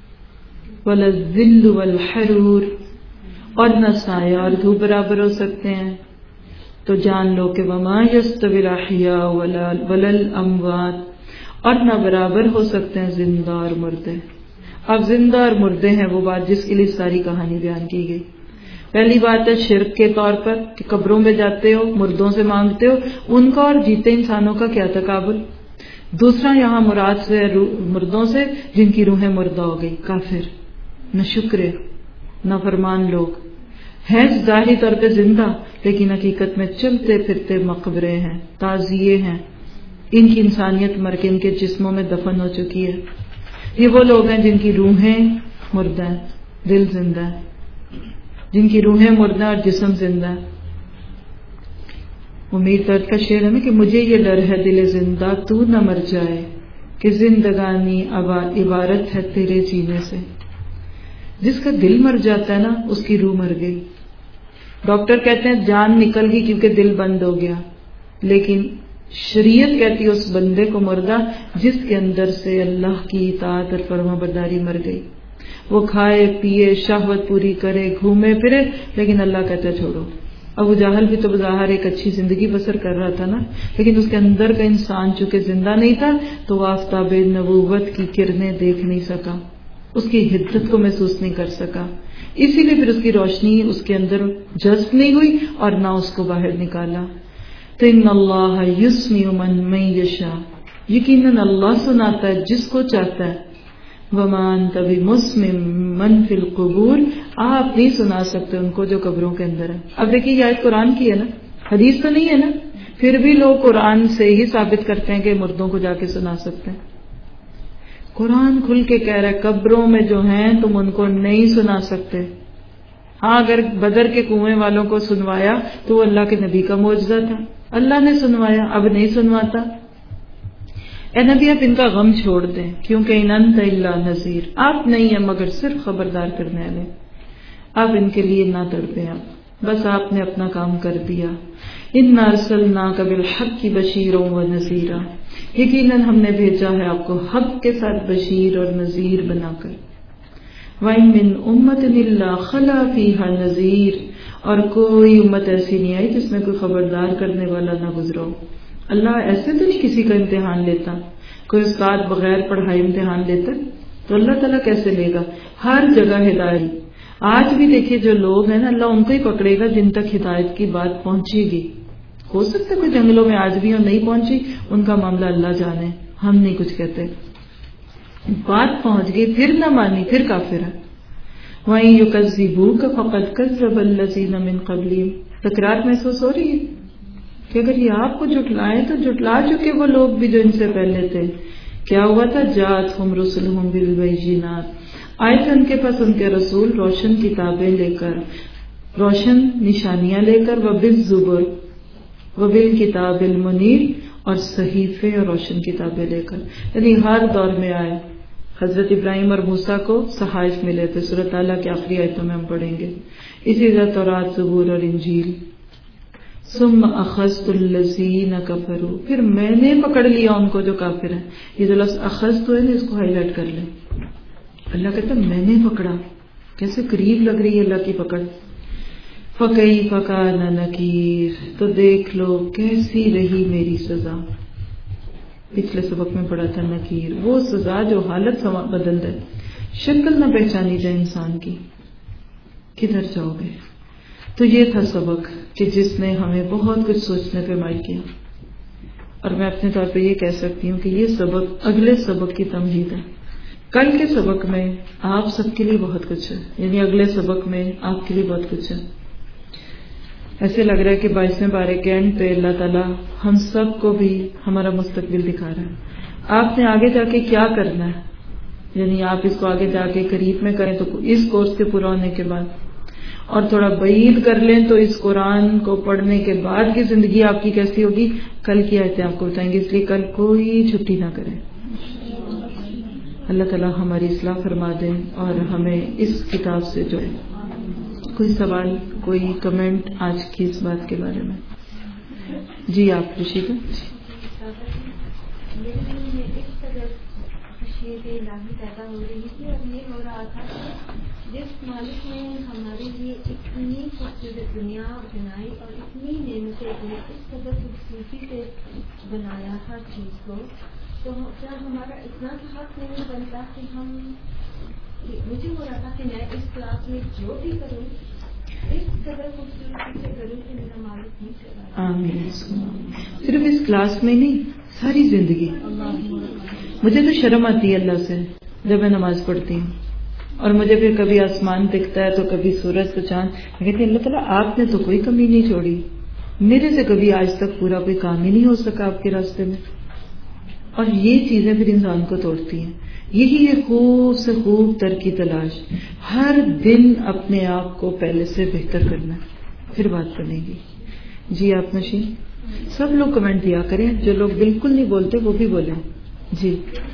وَلَا الظِّلُّ وَالْحَرُورُ، اور نہ سایہ اور دھوپ برابر ہو سکتے ہیں. تو جان لو کہ وَمَا يَسْتَوِي الْأَحْيَاءُ وَلَا الْأَمْوَاتُ، اور نہ برابر ہو سکتے ہیں زندہ اور مردے. اب زندہ اور مردے ہیں وہ بات جس کے لیے ساری کہانی بیان کی گئی. پہلی بات ہے شرک کے طور پر کہ قبروں میں جاتے ہو، مردوں سے مانگتے ہو، ان کا اور جیتے انسانوں کا کیا تقابل. دوسرا یہاں مراد سے مردوں سے جن کی روحیں مردہ ہو گئی، کافر، نہ شکر، نہ فرمان لوگ ہیں ظاہری طور پہ زندہ لیکن حقیقت میں چلتے پھرتے مقبرے ہیں، تعزیے ہیں. ان کی انسانیت مر کے ان کے جسموں میں دفن ہو چکی ہے. یہ وہ لوگ ہیں جن کی روحیں مردہ ہیں، دل زندہ ہے، جن کی روحیں مردہ اور جسم زندہ ہے. امیر درد کا شعر ہے نا کہ مجھے یہ ڈر ہے دل زندہ تو نہ مر جائے، کہ زندگانی عبارت ہے تیرے جینے سے. جس کا دل مر جاتا ہے نا اس کی روح مر گئی. ڈاکٹر کہتے ہیں جان نکل گئی کیونکہ دل بند ہو گیا، لیکن شریعت کہتی ہے اس بندے کو مردہ جس کے اندر سے اللہ کی اطاعت اور فرما برداری مر گئی. وہ کھائے پیے، شہوت پوری کرے، گھومے پھرے، لیکن اللہ کہتا ہے چھوڑو. ابو جہل بھی تو بظاہر ایک اچھی زندگی بسر کر رہا تھا نا، لیکن اس کے اندر کا انسان چونکہ زندہ نہیں تھا تو وہ آفتاب نبوت کی کرنیں دیکھ نہیں سکا، اس کی حدت کو محسوس نہیں کر سکا. اسی لیے پھر اس کی روشنی اس کے اندر جذب نہیں ہوئی اور نہ اس کو باہر نکالا. تو ان اللہ یسمع من یشاء، یقیناً اللہ سناتا ہے جس کو چاہتا ہے. وما انت بمسمع من فی القبور، آپ نہیں سنا سکتے ان کو جو قبروں کے اندر ہے. اب دیکھیے یہ آیت قرآن کی ہے نا، حدیث تو نہیں ہے نا، پھر بھی لوگ قرآن سے ہی ثابت کرتے ہیں کہ مردوں کو جا کے سنا سکتے ہیں. قرآن کھل کے کہہ رہا ہے قبروں میں جو ہیں تم ان کو نہیں سنا سکتے. ہاں اگر بدر کے کنویں والوں کو سنوایا تو وہ اللہ کے نبی کا معجزہ تھا، اللہ نے سنوایا، اب نہیں سنواتا. اے نبی آپ ان کا غم چھوڑ دیں، کیونکہ ان انت الا نذیر، آپ نہیں ہیں مگر صرف خبردار کرنے والے. آپ ان کے لیے نہ تڑپیں، آپ بس آپ نے اپنا کام کر دیا. انا ارسلناک بالحق بشیرا ونذیرا، یقیناً ہم نے بھیجا ہے آپ کو حق کے ساتھ بشیر اور نذیر بنا کر. وَإِن مِّنْ أُمَّةٍ إِلَّا خَلَا فِيهَا نَذِيرٌ، اور کوئی امت ایسی نہیں آئی جس میں کوئی خبردار کرنے والا نہ گزرا ہو. اللہ ایسے تو نہیں کسی کا امتحان لیتا. کوئی استاد بغیر پڑھائی امتحان لیتا تو اللہ تعالیٰ کیسے لے گا؟ ہر جگہ ہدایت. آج بھی دیکھیے جو لوگ ہیں نا، اللہ ان کو ہی پکڑے گا جن تک ہدایت کی بات پہنچے گی. ہو سکتا ہے کوئی جنگلوں میں آج بھی اور نہیں پہنچی، ان کا معاملہ اللہ جانے، ہم نہیں کچھ کہتے. بات پہنچ گئی پھر نہ مانی پھر کافر ہے. وَإِن يُكَذِّبُوكَ فَقَدْ كَذَّبَ الَّذِينَ مِن قَبْلِهِمْ. تکرار محسوس ہو رہی ہے کہ اگر یہ آپ کو جھٹلائیں تو جھٹلا چکے وہ لوگ بھی جو ان سے پہلے تھے. کیا ہوا تھا؟ جاءتہم رسلہم بالبینات. آئے تھے ان کے پاس ان کے رسول روشن کتابیں لے کر، روشن نشانیاں لے کر، وبالزبر وبالکتاب المنیر، اور صحیفے اور روشن کتابیں لے کر. یعنی ہر دور میں آئے. حضرت ابراہیم اور موسیٰ کو صحائف ملے تھے، سورۃ تعالیٰ کی آخری آیتوں میں ہم پڑھیں گے. اسی طرح تورات، زبور اور انجیل. ثم اخذت الذین کفروا. پھر میں نے پکڑ لیا ان کو جو کافر ہیں. یہ جو لفظ اخذت ہے نا، اس کو ہائی لائٹ کر لیں. اللہ کہتا ہے میں نے پکڑا. کیسے قریب لگ رہی ہے اللہ کی پکڑ. فَكَيْفَ كَانَ نَكِيرٌ. تو دیکھ لو کیسی رہی میری سزا. پچھلے سبق میں پڑھا تھا نکیر، وہ سزا جو حالت بدل دے، شکل نہ پہچانی جائے انسان کی. کدھر جاؤ گے؟ تو یہ تھا سبق کہ جس نے ہمیں بہت کچھ سوچنے پہ مائل کیا. اور میں اپنے طور پہ یہ کہہ سکتی ہوں کہ یہ سبق اگلے سبق کی تمہید ہے. کل کے سبق میں آپ سب کے لیے بہت کچھ ہے، یعنی اگلے سبق میں آپ کے لیے بہت کچھ ہے. ایسے لگ رہا ہے کہ 22ویں پارے کے اینڈ پہ اللہ تعالیٰ ہم سب کو بھی ہمارا مستقبل دکھا رہا ہے. آپ نے آگے جا کے کیا کرنا ہے، یعنی آپ اس کو آگے جا کے قریب میں کریں تو اس کورس کے پورا ہونے کے بعد، اور تھوڑا بعید کر لیں تو اس قرآن کو پڑھنے کے بعد کی زندگی آپ کی کیسی ہوگی. کل کی آیتیں آپ کو بتائیں گے، اس لیے کل کوئی چھٹی نہ کریں. اللہ تعالیٰ ہماری اصلاح فرما دیں اور ہمیں اس کتاب سے جو ہے. کوئی سوال، کوئی کمنٹ آج کی اس بات کے بارے میں؟ جی آپ خوشی کا. میرے دل میں اس طرح خشیت الہی پیدا ہو رہی تھی اور یہ ہو رہا تھا کہ جس مالک نے ہمارے لیے اتنی خوبصورت دنیا بنائی اور اتنی نعمتیں دی، اس قدر خوبصورتی سے بنایا ہر چیز کو، تو کیا ہمارا اتنا حق نہیں بنتا کہ ہم، مجھے ہو رہا تھا کہ میں اس کلاس میں جو بھی کروں اس قدر خوبصورتی سے کروں کہ میرا مالک نہیں چلا. آمین. صرف اس کلاس میں نہیں، ساری زندگی. مجھے تو شرم آتی ہے اللہ سے جب میں نماز پڑھتی ہوں، اور مجھے پھر کبھی آسمان دکھتا ہے تو کبھی سورج تو چاند. میں کہتی اللہ تعالیٰ آپ نے تو کوئی کمی نہیں چھوڑی، میرے سے کبھی آج تک پورا کوئی کام ہی نہیں ہو سکا آپ کے راستے میں. اور یہ چیزیں پھر انسان کو توڑتی ہیں. یہی ہے خوب سے خوب تر کی تلاش. ہر دن اپنے آپ کو پہلے سے بہتر کرنا، پھر بات بنے گی. جی آپ نشین. سب لوگ کمنٹ دیا کریں، جو لوگ بالکل نہیں بولتے وہ بھی بولیں. جی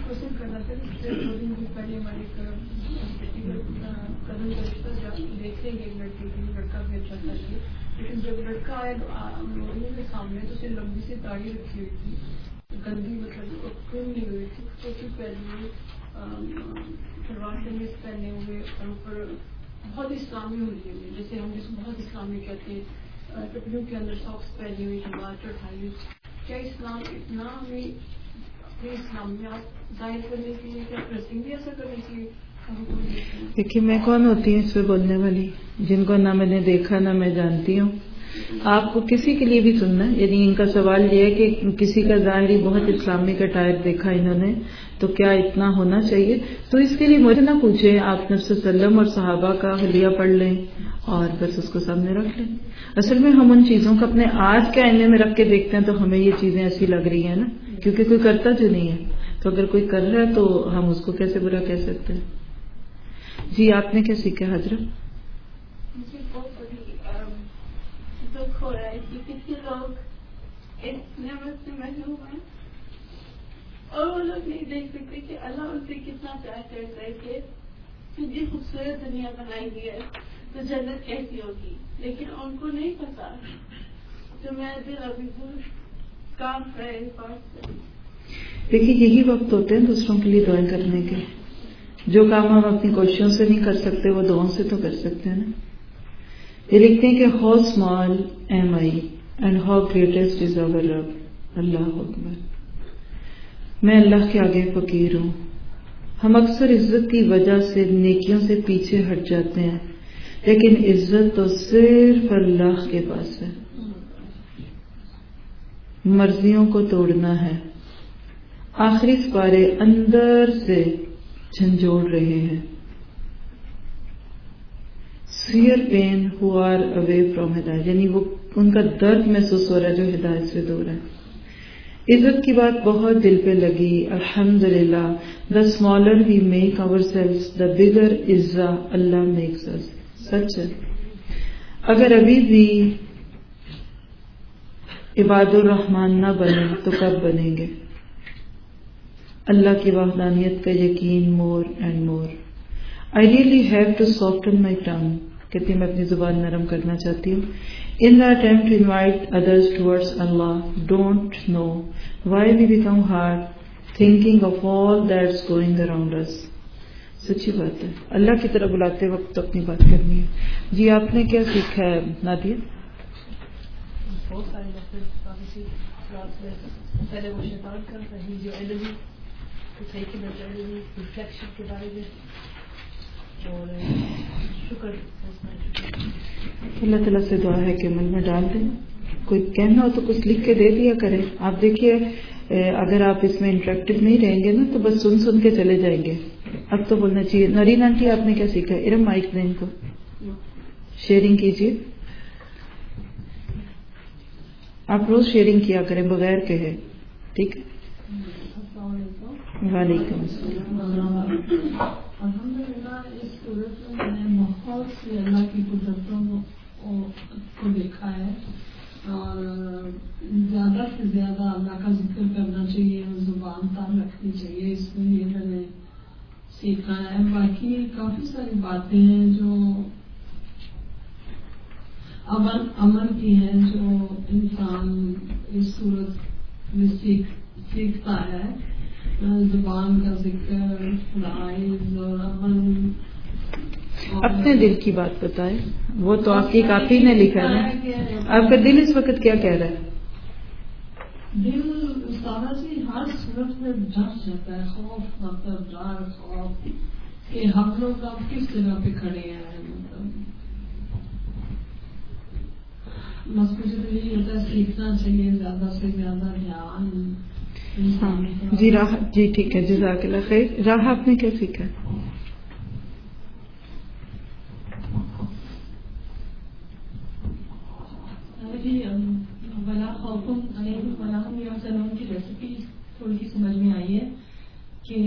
لیکن جب لڑکا آیا تو کے سامنے تو اسے لمبی سی داڑھی رکھی ہوئی تھی، گندی مطلب کم نہیں ہوئی تھی، ٹوپی پہنی ہوئی، شلوار قمیض پہنے ہوئے، اور اوپر بہت اسلامی ہوئی ہوئی، جیسے ہم جس کو بہت اسلامی کہتے ہیں، ٹپڑیوں کے اندر ساکس پہنی ہوئی، شلوار چڑھائی ہوئی. کیا اسلام اتنا ہمیں اپنے اسلام میں آپ ظاہر کرنے کے لیے کیا ڈریسنگ بھی ایسا کرنے کی؟ دیکھیے میں کون ہوتی ہوں اس پہ بولنے والی، جن کو نہ میں نے دیکھا نہ میں جانتی ہوں. آپ کو کسی کے لیے بھی سننا ہے، یعنی ان کا سوال یہ ہے کہ کسی کا ظاہری بہت اسلامی کا ٹائر دیکھا انہوں نے تو کیا اتنا ہونا چاہیے. تو اس کے لیے مجھے نہ پوچھیں، آپ نبی صلی اللہ علیہ وسلم اور صحابہ کا حلیہ پڑھ لیں اور بس اس کو سامنے رکھ لیں. اصل میں ہم ان چیزوں کو اپنے آج کے آئینے میں رکھ کے دیکھتے ہیں تو ہمیں یہ چیزیں ایسی لگ رہی ہیں نا، کیونکہ کوئی کرتا جو نہیں ہے. تو اگر کوئی کر رہا ہے تو ہم اس کو کیسے برا کہہ سکتے ہیں. جی آپ نے کیا سیکھا حضرت؟ مجھے بہت بڑی دکھ ہو رہا ہے کہ کتنے لوگ اس نعمت سے محروم ہیں اور وہ لوگ نہیں دیکھ سکتے کہ اللہ ان سے کتنا پیار کرتا ہے کہ اتنی خوبصورت دنیا بنائی گئی ہے تو جنت کیسی ہوگی، لیکن ان کو نہیں پتا. تو میں دل ابھی کام ہے اس بات سے. دیکھیے یہی وقت ہوتے ہیں دوسروں کے لیے دعائیں کرنے کے. جو کام ہم اپنی کوششوں سے نہیں کر سکتے وہ دعاؤں سے تو کر سکتے ہیں نا. یہ لکھتے ہیں کہ how small am I and how greatest is our Rabb. اللہ اکبر. میں اللہ کے آگے فقیر ہوں. ہم اکثر عزت کی وجہ سے نیکیوں سے پیچھے ہٹ جاتے ہیں، لیکن عزت تو صرف اللہ کے پاس ہے. مرضیوں کو توڑنا ہے. آخری سپارے اندر سے جھنجھوڑ رہے ہیں. سیئر پین who are away from ہدایت، یعنی وہ ان کا درد محسوس ہو رہا ہے جو ہدایت سے دور ہے. عزت کی بات بہت دل پہ لگی. الحمدللہ. the smaller we make ourselves the bigger عزا اللہ makes us. سچ ہے. اگر ابھی بھی عباد الرحمن نہ بنے تو کب بنیں گے؟ اللہ کی وحدانیت کا یقین more and more. I really have to soften my tongue. کہتی میں اپنی زبان نرم کرنا چاہتی ہوں. In the attempt to invite others towards Allah, don't know why we become hard thinking of all that's going around us. سچی بات ہے. اللہ کی طرف بلاتے وقت تو اپنی بات کرنی ہے. جی آپ نے کیا سیکھا ہے نادیہ؟ بہت سارے پہلے وہ شیطان کا صحیح جو علم صحیح کی ریفلیکشن کے بارے میں اور شکر. اللہ تعالیٰ سے دعا ہے کہ عمل میں ڈال دیں. کوئی کہنا ہو تو کچھ لکھ کے دے دیا کریں. آپ دیکھیے اگر آپ اس میں انٹریکٹیو نہیں رہیں گے نا تو بس سن سن کے چلے جائیں گے. اب تو بولنا چاہیے. نرین آنٹی آپ نے کیا سیکھا؟ ارم مائک دیں ان کو، شیئرنگ کیجیے. آپ روز شیئرنگ کیا کریں بغیر کہے. ٹھیک ہے. وعلیکم السلام. الحمدللہ اس صورت میں نے بہت سی اللہ کی قدرتوں کو دیکھا ہے اور زیادہ سے زیادہ اللہ کا ذکر کرنا چاہیے، زبان تام رکھنی چاہیے. اس میں یہ میں نے سیکھا ہے. باقی کافی ساری باتیں ہیں جو امن کی ہیں جو انسان اس صورت میں سیکھتا ہے. زبان کا ذکر، فرائض اور امن. اپنے دل کی بات بتائیں. وہ تو آپ کی کاپی نے لکھا ہے. آپ کا دل اس وقت کیا کہہ رہا ہے؟ دل سارا جی ہر صورت میں ڈر جاتا ہے. خوف، مطلب ڈر، خوف کہ ہم لوگ اب کس جگہ پہ کھڑے ہیں. بس مجھے تو یہی ہوتا ہے سیکھنا چاہیے زیادہ سے زیادہ دھیان. جی راہ، جی ٹھیک ہے. جزاک اللہ خیر. راہ آپ نے کیا سیکھا؟ جی ولا خوف علیہم ولا هم یحزنون کی ریسیپی تھوڑی سی سمجھ میں آئی ہے کہ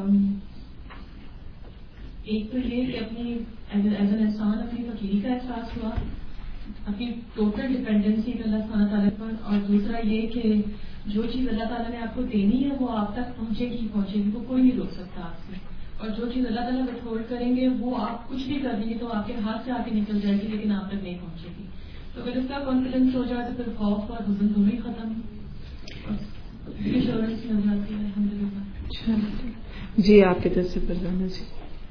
ایک تو یہ کہ اپنی ایز این انسان اپنی فقیری کا احساس ہوا، اپنی ٹوٹل ڈپینڈنسی اللہ سبحانہ تعالیٰ پر، اور دوسرا یہ کہ جو چیز اللہ تعالیٰ نے آپ کو دینی ہے وہ آپ تک پہنچے گی، وہ کوئی نہیں روک سکتا آپ سے. اور جو چیز اللہ تعالیٰ وتھ ہولڈ کریں گے وہ آپ کچھ بھی کر دیں گے تو آپ کے ہاتھ سے آ کے نکل جائے گی لیکن آپ تک نہیں پہنچے گی. تو اگر اس کا کانفیڈنس ہو جائے تو پھر خوف اور حزن دونوں ہی ختم. انشورنس مل جاتی ہے الحمدللہ. جی آپ کی طرف سے پردانا جی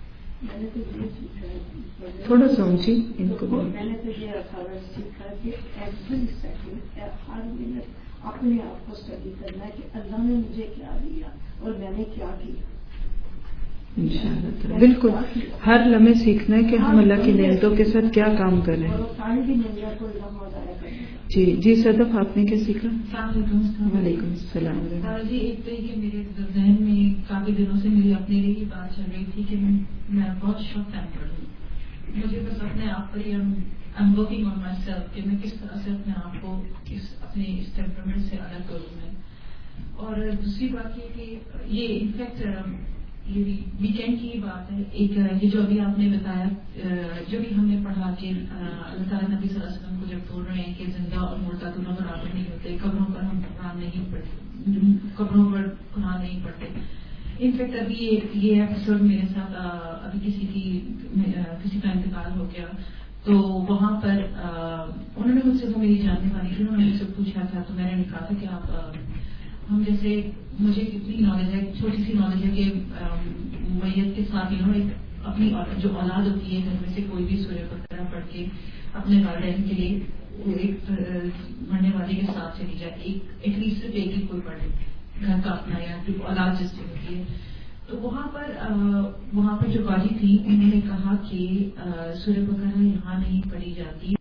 تھوڑا سا اونچی ان کو. میں نے تو یہ سیکھا کہ ایوری سیکنڈ ہر منٹ اپنے آپ کو اسٹڈی کرنا ہے کہ اللہ نے مجھے کیا دیا اور میں نے کیا کیا. انشاءاللہ بالکل ہر لمحے سیکھنا ہے کہ ہم اللہ کی نعمتوں کے ساتھ کیا کام کر رہے ہیں. جی جی صدف آپ نے کیا سیکھا؟ وعلیکم السلام. جی ایک تو یہ میرے ذہن میں کافی دنوں سے میری اپنے لیے یہ بات چل رہی تھی کہ میں بہت شوق ٹیمپر ہوں. مجھے بس اپنے آپ پر I'm working on myself کہ میں کس طرح سے اپنے آپ کو اپنے اس ٹیمپرمنٹ سے الگ کروں میں. اور دوسری بات یہ کہ یہ انفیکٹ یہ ویکینڈ کی بات ہے. ایک یہ جو ابھی آپ نے بتایا جو بھی ہم نے پڑھا کہ اللہ تعالیٰ نبی صلی اللہ علیہ وسلم کو جب بول رہے ہیں کہ زندہ اور مردہ دونوں برابر نہیں ہوتے، قبروں پر ہم قرآن نہیں پڑھتے، قبروں پر قرآن نہیں پڑھتے. انفیکٹ ابھی یہ ایپیسوڈ میرے ساتھ ابھی کسی کا انتقال ہو گیا تو وہاں پر انہوں نے مجھ سے، وہ میری جاننے والی تھی، انہوں نے مجھ سے پوچھا تھا تو میں نے کہا تھا کہ آپ ہم جیسے مجھے کتنی نالج ہے، چھوٹی سی نالج ہے کہ میت کے ساتھ ایک اپنی جو اولاد ہوتی ہے گھر میں سے کوئی بھی سورہ بقرہ پڑھ کے اپنے والدین کے لیے وہ ایک مرنے والے کے ساتھ چلی جائے, ایٹ لیسٹ ایک ہی کوئی پڑھے گھر کا اپنا یا جو اولاد جس سے ہوتی ہے. تو وہاں پر جو باجی تھی انہوں نے کہا کہ سورہ بقرہ یہاں نہیں پڑھی جاتی,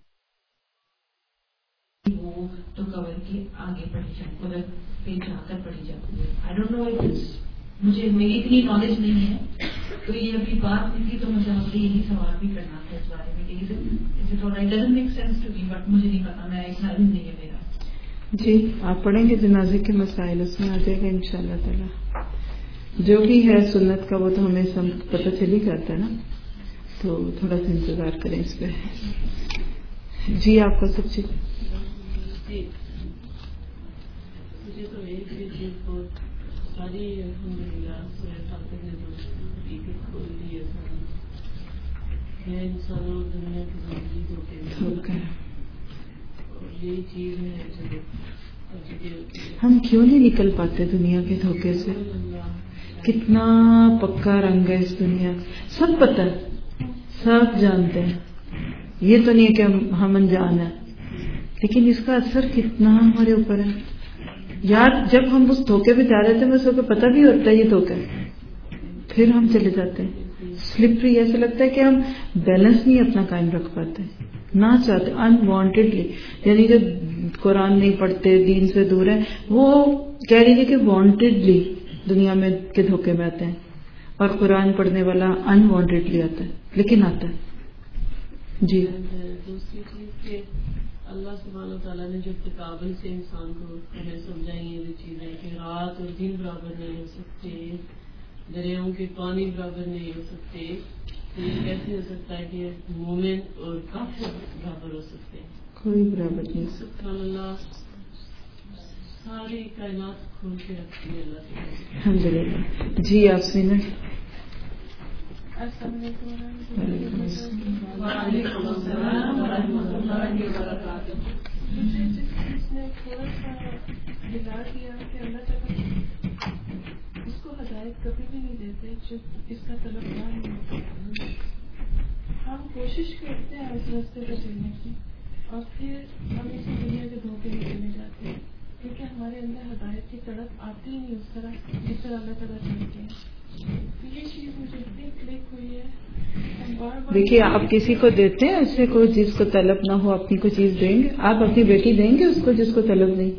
وہ تو کور کے آگے پڑھی جاتی, کور پہ جا کر پڑھی جاتی ہے. آئی ڈونٹ نو, مجھے میری اتنی نالج نہیں ہے, تو یہ ابھی بات نہیں تھی تو مجھے آپ سے یہی سوال بھی کرنا تھا اس بارے میں کہ make sense to me, but مجھے نہیں پتا, میں اتنا علم نہیں ہے میرا. جی آپ پڑھیں گے جنازے کے مسائل, اس میں آ جائے گا انشاءاللہ تعالی. جو بھی ہے سنت کا وہ تو ہمیں سب پتہ چل ہی جاتا ہے نا, تو تھوڑا سا انتظار کریں اس پہ. جی آپ کو سب چیز مجھے تو ایک بھی چیز کو ساری الحمدللہ نے کھول لی ہے ساری انسانوں دنیا کی زندگی ہوتے ہیں, اور یہی چیز ہے ہم کیوں نہیں نکل پاتے دنیا کے دھوکے سے. کتنا پکا رنگ ہے اس دنیا, سب پتہ ہے, سب جانتے ہیں, یہ تو نہیں ہے کہ ہم انجان ہیں, لیکن اس کا اثر کتنا ہمارے اوپر ہے. یار جب ہم اس دھوکے پہ جا رہے تھے ہمیں سب کو پتہ بھی ہوتا ہے یہ دھوکا ہے, پھر ہم چلے جاتے ہیں سلپری. ایسا لگتا ہے کہ ہم بیلنس نہیں اپنا قائم رکھ پاتے نہ چاہتے, انوانٹیڈلی. یعنی جو قرآن نہیں پڑھتے, دین سے دور ہیں, وہ کہہ لیجیے کہ وانٹیڈلی دنیا میں کے دھوکے میں آتے ہیں, اور قرآن پڑھنے والا انوانٹیڈلی آتا ہے, لیکن آتا ہے. جی دوسری چیز کہ اللہ سبحانہ تعالیٰ نے جو تقابل سے انسان کو ہمیں سمجھائی ہیں جو چیزیں کہ رات اور دن برابر نہیں ہو سکتے, دریاؤں کے پانی برابر نہیں ہو سکتے, تو یہ کیسے ہو سکتا ہے کہ مومن اور کافر برابر ہو سکتے ہیں؟ کوئی برابر نہیں. سبحان اللہ, ساری کائنات کھول کے رکھتی ہے اللہ سے. الحمدللہ. جی آپ سنیں. السلام علیکم. وعلیکم السلام ورحمۃ اللہ وبرکاتہ. مجھے جس چیز نے تھوڑا سا ہلا دیا کہ اللہ تعالیٰ اس کو ہدایت کبھی بھی نہیں دیتے جو اس کا طلبگار نہیں ہوتا. ہم کوشش کرتے ہیں اس راستے پہ چلنے کی, اور پھر ہم اسی دنیا کے دھوکے میں چلے جاتے ہیں, کیونکہ ہمارے اندر ہدایت کی تڑپ آتی ہی نہیں اس طرح جس طرح اللہ تعالیٰ چاہتے ہیں. یہ چیز مجھے اتنی کلک ہوئی ہے. دیکھیے آپ کسی کو دیتے ہیں ایسے کو جس کو طلب نہ ہو, اپنی کو چیز دیں گے. آپ اپنی بیٹی دیں گے اس کو جس کو طلب نہیں.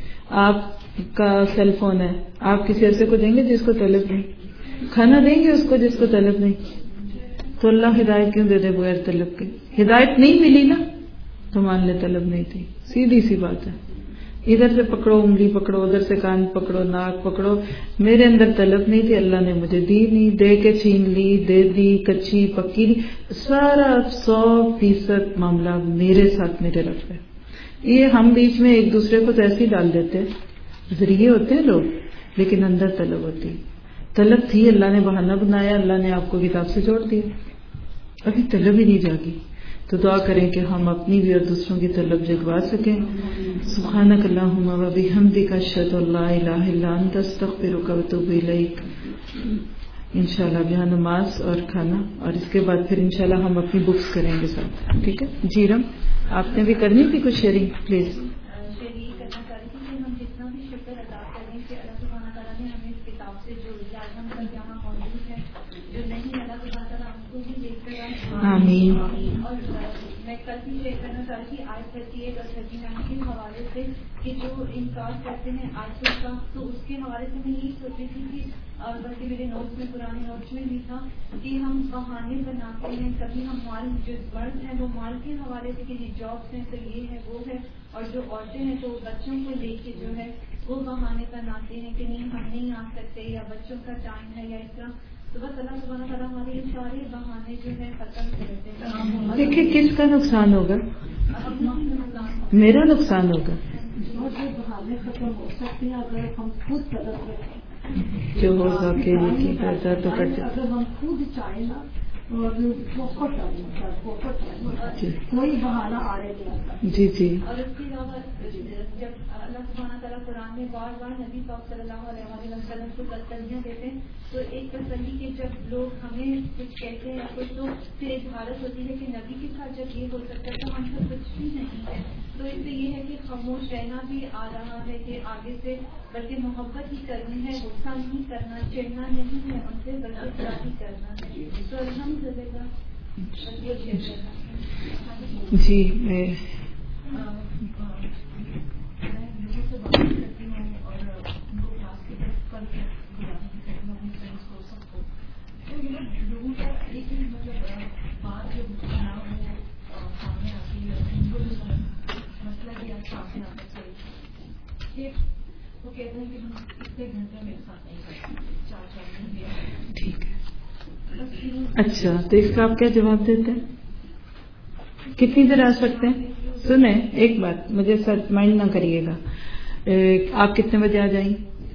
آپ کا سیل فون ہے, آپ کسی ایسے کو دیں گے جس کو طلب نہیں. کھانا دیں گے اس کو جس کو طلب نہیں. تو اللہ ہدایت کیوں دے دے بغیر طلب کے؟ ہدایت نہیں ملی نا تو مان لے طلب نہیں تھی. سیدھی سی بات ہے. ادھر سے پکڑو انگلی پکڑو, ادھر سے کان پکڑو, ناک پکڑو. میرے اندر طلب نہیں تھی, اللہ نے مجھے دی نہیں, دے کے چھین لی, دے دی, کچی پکی دی, سارا 100% معاملہ میرے ساتھ میرے رب ہے. یہ ہم بیچ میں ایک دوسرے کو تو ایسے ہی ڈال دیتے ہیں, ذریعے ہوتے ہیں لوگ, لیکن اندر طلب ہوتی. طلب تھی, اللہ نے بہانہ بنایا, اللہ نے آپ کو کتاب سے جوڑ دیا, ابھی طلب ہی نہیں جاگی. تو دعا کریں کہ ہم اپنی بھی اور دوسروں کی طلب جگوا سکیں. سبحانک اللہم و بحمدک اشہد ان لا الہ الا انت استغفرک و اتوب الیک. انشاءاللہ یہاں نماز اور کھانا, اور اس کے بعد پھر انشاءاللہ ہم اپنی بکس کریں گے ساتھ. ٹھیک ہے جی. رم آپ نے بھی کرنی تھی کچھ شیئرنگ پلیز. شیئرنگ کرنا چاہتی تھی کہ ہم جتنا بھی شکر ادا کریں کہ اللہ سبحانہ تعالیٰ نے ہمیں اس کتاب سے جو آج ہم تک یہاں موجود ہے, جو نہیں اللہ سبحانہ تعالیٰ ہم کو بھی دیکھ کر آمین. اور میں کل بھی شیئر کرنا چاہتی تھی آج 38 اور 39 کے حوالے سے کہ جو انکار کرتے ہیں آج کا, تو اس کے حوالے سے میں یہی سوچ رہی تھی کہ, اور بلکہ میرے نوٹس میں پرانے نوٹس میں بھی تھا کہ ہم بہانے بناتے ہیں. کبھی ہم مال جو مرد ہیں وہ مال کے حوالے سے کہ یہ جابس ہیں تو یہ ہے وہ ہے, اور جو عورتیں ہیں تو بچوں کو لے کے جو ہے وہ بہانے بناتے ہیں کہ نہیں ہم نہیں آ سکتے, یا بچوں کا ٹائم ہے, یا اس طرح. تو بس اللہ سبحانہ تعالیٰ ہمارے یہ سارے بہانے جو ہے ختم کرتے ہیں. دیکھیے کس کا نقصان ہوگا؟ میرا نقصان ہوگا. بہانے ختم ہو سکتے ہیں اگر ہم خود طلب کریں, جو ہوگا کہ تو کٹ. اگر ہم خود چاہیں نا اور بہت کوئی بہانہ آڑے نہیں آتا. جی جی. اور اس کے علاوہ جب اللہ سبحانہ تعالیٰ قرآن میں بار بار نبی پاک صلی اللہ علیہ وسلم کو تسلیاں دیتے ہیں تو ایک تسلی کہ جب لوگ ہمیں کچھ کہتے ہیں یا کچھ تو پھر ایک حالت ہوتی ہے کہ نبی کے ساتھ جب یہ ہو سکتا ہے تو ہم سب کچھ بھی نہیں ہے. تو اس سے یہ ہے کہ خاموش رہنا بھی آ رہا ہے کہ آگے سے بلکہ محبت ہی کرنی ہے, غصہ نہیں کرنا, چڑھنا نہیں ہے ان سے بلکہ پیار ہی کرنا ہے. تو الحمدللہ جی. لوگوں سے بات کرتی ہوں اور ان کو کلاس کی طرف کر کے گزارنے کی کرتی ہوں اپنے فرینڈس کو سب کو. تو لوگوں کا ایک ہی بات جب نہ ہو سامنے آتی ہے ان کو جو مسئلہ بھی آپ سامنے آنا چاہیے کہ وہ کہتے ہیں کہ ہم اتنے گھنٹے میرے ساتھ نہیں کر سکتے, 4 گھنٹے. ٹھیک ہے. اچھا, تو اس کا آپ کیا جواب دیتے ہیں؟ کتنی دیر آ سکتے ہیں؟ سنیں ایک بات, مجھے سر مائنڈ نہ کریے گا, آپ کتنے بجے آ جائیں؟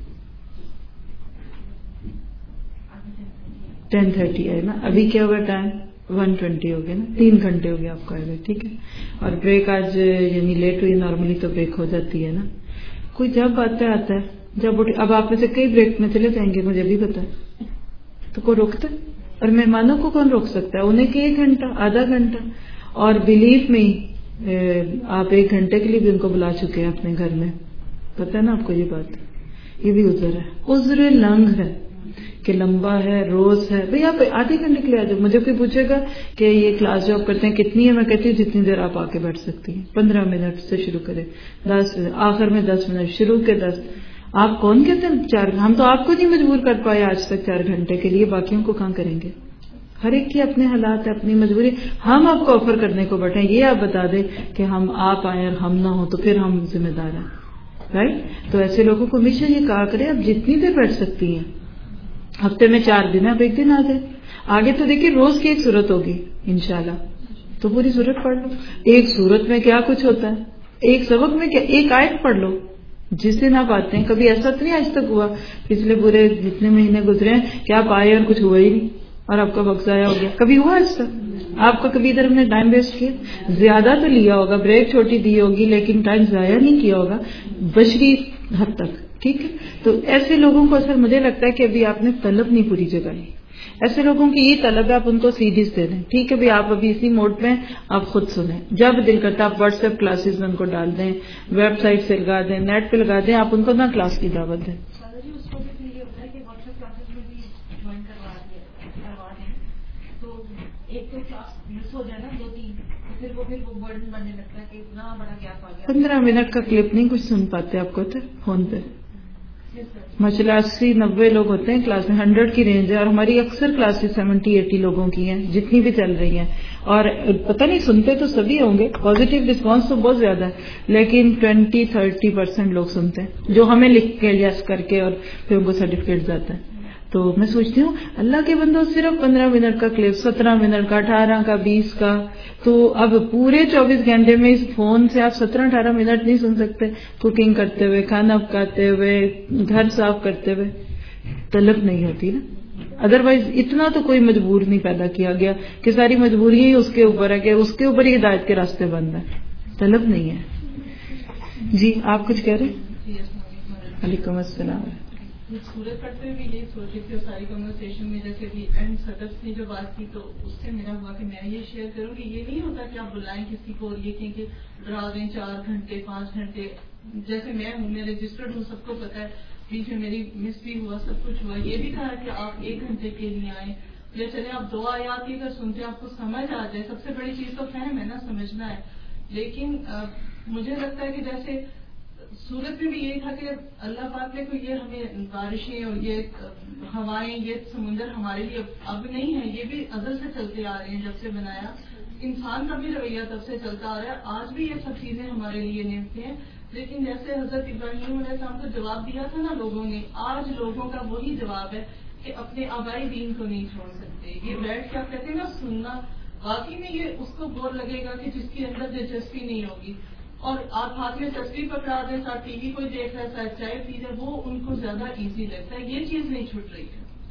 10:30 ہے نا. ابھی کیا ہوگا ٹائم؟ 1:20 ہو گیا نا, 3 گھنٹے ہو گیا آپ کا. ٹھیک ہے. اور بریک آج یعنی لیٹ ہوئی, نارملی تو بریک ہو جاتی ہے نا. کوئی جب آتا ہے جب اب آپ میں سے کئی بریک میں چلے جائیں گے, مجھے بھی پتا ہے, تو کوئی روکتا ہے؟ اور مہمانوں کو کون روک سکتا ہے؟ انہیں کہ 1 گھنٹہ, آدھا گھنٹہ. اور بلیو میں آپ 1 گھنٹے کے لیے بھی ان کو بلا چکے ہیں اپنے گھر میں, پتہ ہے نا آپ کو یہ بات. یہ بھی عذر ہے, عذر لنگ ہے کہ لمبا ہے, روز ہے. بھئی آپ آدھے گھنٹے کے لیے آ جاؤ. مجھے کوئی پوچھے گا کہ یہ کلاس جو آپ کرتے ہیں کتنی ہے, میں کہتی ہوں جتنی دیر آپ آ کے بیٹھ سکتی ہیں. 15 منٹ سے شروع کریں, 10 آخر میں 10 منٹ, شروع کے 10. آپ کون کہتے ہیں 4؟ ہم تو آپ کو نہیں مجبور کر پائے آج تک 4 گھنٹے کے لیے, باقیوں کو کہاں کریں گے؟ ہر ایک کی اپنے حالات ہے, اپنی مجبوری. ہم آپ کو آفر کرنے کو بیٹھے ہیں, یہ آپ بتا دیں کہ ہم آپ آئیں اور ہم نہ ہوں تو پھر ہم ذمہ دار ہیں, رائٹ؟ تو ایسے لوگوں کو ہمیشہ یہ کہا کریں آپ جتنی دیر بیٹھ سکتی ہیں. ہفتے میں 4 دن, آپ 1 دن آ جائیں. آگے تو دیکھیے روز کی ایک صورت ہوگی انشاءاللہ, تو پوری صورت پڑھ لو. ایک صورت میں کیا کچھ ہوتا ہے, ایک سبق میں کیا, ایک آیت پڑھ لو جس دن آپ آتے ہیں. کبھی ایسا تو نہیں آج تک ہوا پچھلے پورے جتنے مہینے گزرے ہیں کہ آپ آئے اور کچھ ہوا ہی نہیں اور آپ کا وقت ضائع ہو گیا؟ کبھی ہوا آج تک آپ کا؟ کبھی ادھر ہم نے ٹائم ویسٹ کیا؟ زیادہ تو لیا ہوگا, بریک چھوٹی دی ہوگی, لیکن ٹائم ضائع نہیں کیا ہوگا بشری حد تک. ٹھیک ہے. تو ایسے لوگوں کو اصل مجھے لگتا ہے کہ ابھی آپ نے طلب نہیں پوری جگہ لی. ایسے لوگوں کی یہ طلب ہے, آپ ان کو سیڈیز دے دیں. ٹھیک ہے بھائی, آپ ابھی اسی موڈ میں آپ خود سنیں, جب دل کرتا آپ واٹس ایپ کلاسز میں ان کو ڈال دیں, ویب سائٹ سے لگا دیں, نیٹ پہ لگا دیں, آپ ان کو نہ کلاس کی دعوت دیں. اس کو بھی یہ ہوتا ہے کہ واٹس ایپ کلاسز میں بھی جوائن کروا دیں, تو ایک تو کلاس مس ہو جائے نا 2-3, تو پھر وہ برڈن بننے لگتا ہے کہ اتنا بڑا گیپ آ گیا. 15 منٹ کا کلپ نہیں کچھ سن پاتے آپ کو تو فون پہ. ماشاءاللہ 80-90 لوگ ہوتے ہیں کلاس میں, 100 کی رینج ہے, اور ہماری اکثر کلاسز 70-80 لوگوں کی ہیں جتنی بھی چل رہی ہیں. اور پتہ نہیں سنتے تو سبھی ہوں گے, پازیٹیو رسپانس تو بہت زیادہ ہے, لیکن 20-30% لوگ سنتے ہیں جو ہمیں لکھ کے یس کر کے اور پھر ان کو سرٹیفکیٹ جاتا ہے. تو میں سوچتی ہوں اللہ کے بندوں صرف 15 منٹ کا کلپ, 17 منٹ کا, 18 کا, 20 کا, تو اب پورے 24 گھنٹے میں اس فون سے آپ 17-18 منٹ نہیں سن سکتے. کوکنگ کرتے ہوئے, کھانا پکاتے ہوئے, گھر صاف کرتے ہوئے, طلب نہیں ہوتی نا. ادروائز اتنا تو کوئی مجبور نہیں پیدا کیا گیا کہ ساری مجبوری ہی اس کے اوپر ہے کہ اس کے اوپر ہی ہدایت کے راستے بند ہیں, طلب نہیں ہے. جی آپ کچھ کہہ رہے ہیں؟ وعلیکم السلام. سورت پڑھتے ہوئے بھی یہ سوچ رہی تھی, اور ساری کنورسیشن میں جیسے بھی اینڈ سٹس نے جو بات کی تو اس سے میرا ہوا کہ میں یہ شیئر کروں کہ یہ نہیں ہوتا کہ آپ بلائیں کسی کو اور یہ کہیں کہ ڈرا دیں 4 گھنٹے 5 گھنٹے. جیسے میں ہوں, میں رجسٹرڈ ہوں, سب کو پتا ہے, بیچ میں میری مس بھی ہوا, سب کچھ ہوا. یہ بھی کہا کہ آپ 1 گھنٹے کے لیے آئیں, یا چلے آپ 2 آیات کی اگر سنتے آپ کو سمجھ آ جائے. سب سے بڑی چیز تو فہم ہے نا, سمجھنا ہے. لیکن مجھے لگتا ہے کہ جیسے سورت میں بھی یہی تھا کہ اللہ پاک نے کوئی یہ ہمیں بارشیں اور یہ ہوائیں, یہ سمندر ہمارے لیے اب نہیں ہے, یہ بھی ازل سے چلتے آ رہے ہیں جب سے بنایا. انسان کا بھی رویہ تب سے چلتا آ رہا ہے, آج بھی یہ سب چیزیں ہمارے لیے نعمتیں ہیں. لیکن جیسے حضرت ابراہیم علیہ السلام کو جواب دیا تھا نا لوگوں نے, آج لوگوں کا وہی جواب ہے کہ اپنے آبائی دین کو نہیں چھوڑ سکتے. یہ بیٹھ کے آپ کہتے ہیں نا سننا, واقعی میں یہ اس کو بور لگے گا کہ جس کی اندر دلچسپی نہیں ہوگی. اور آپ ہاتھ میں تصویر پکڑا دیں, ساتھ ٹی وی کوئی دیکھ رہا ہے, ساتھ چائے پی رہے, وہ ان کو زیادہ ایزی لگتا ہے. یہ چیز نہیں چھوٹ رہی ہے.